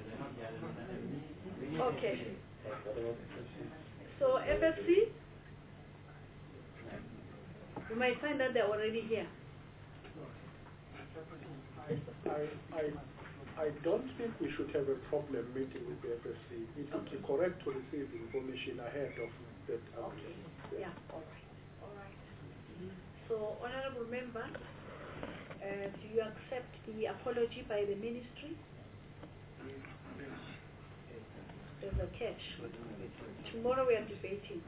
Okay. So FSC, you might find that they're already here. I don't think we should have a problem meeting with the FSC. It would be correct to receive information ahead of that. Okay. Yeah. All right. So, Honorable Member, do you accept the apology by the Ministry? There's a catch. Tomorrow we are debating.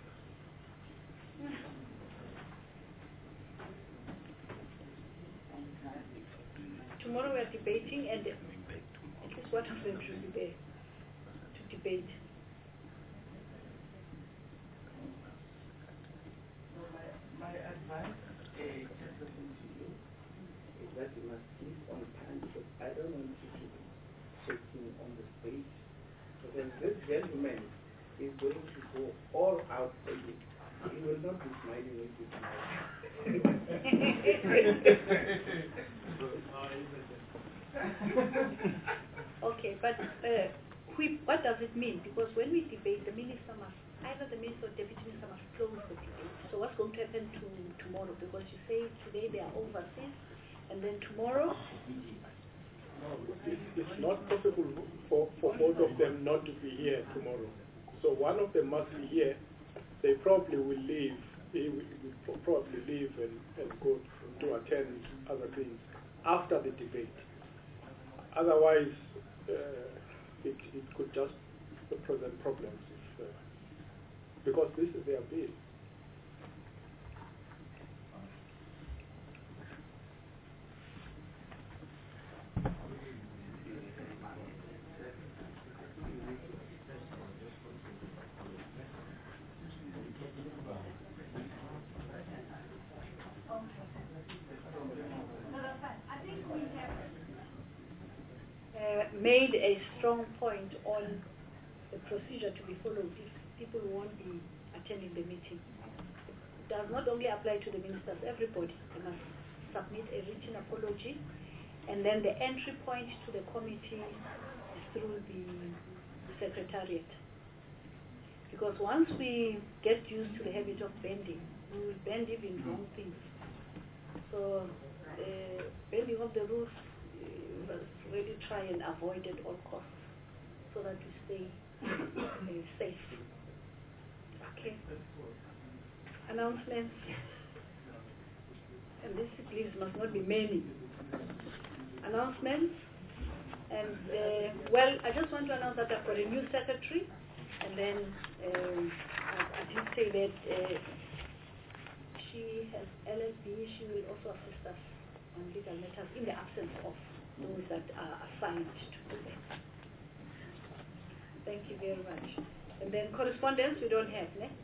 Tomorrow we are debating, and at least one of them should be there to debate. My advice to you is that you must keep on time, because I don't want you to be shaking on the stage. Because this gentleman is going to go all out for you. He will not be smiling with you Okay, but what does it mean? Because when we debate, the minister must, either the minister or deputy minister must close the debate. So what's going to happen tomorrow? Because you say today they are overseas, and then tomorrow? It's not possible for both of them not to be here tomorrow. So one of them must be here. They probably will leave. He will probably leave and go to attend other things after the debate. Otherwise, it could just present problems because this is their bill. made a strong point on the procedure to be followed if people won't be attending the meeting. It does not only apply to the ministers, everybody. They must submit a written apology, and then the entry point to the committee is through the secretariat. Because once we get used to the habit of bending, we will bend even wrong things. So bending of the rules, we must really try and avoid at all costs so that we stay safe. Okay. Announcements. And these please must not be many. Announcements. And well, I just want to announce that I've got a new secretary. And then I did say that she has LSB. She will also assist us on legal matters in the absence of those that are assigned to do that. Thank you very much. And then correspondence we don't have, ne?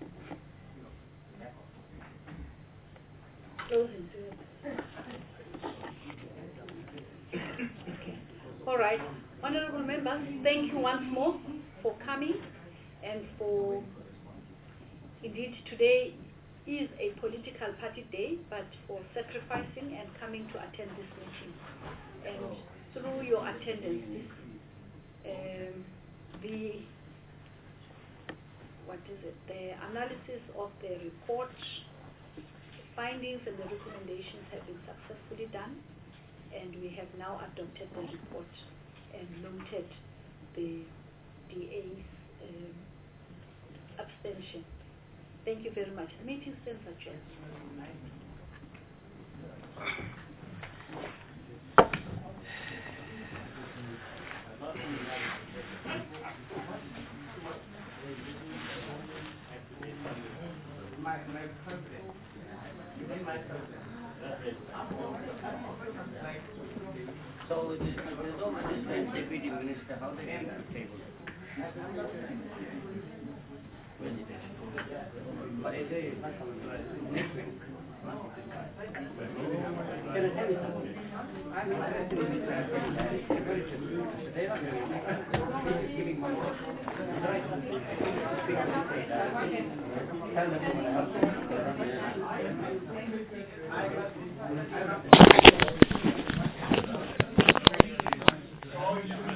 Closing. Okay. All right. Honorable members, thank you once more for coming and for, indeed today is a political party day, but for sacrificing and coming to attend this meeting. And through your attendance, the analysis of the report, findings and the recommendations have been successfully done, and we have now adopted the report and noted the DA's abstention. Thank you very much. The meeting stands adjourned. So there's always this deputy minister, how they end the table. But is it next week? Can I tell you something? I'm interested in this giving money. Tell them what I have.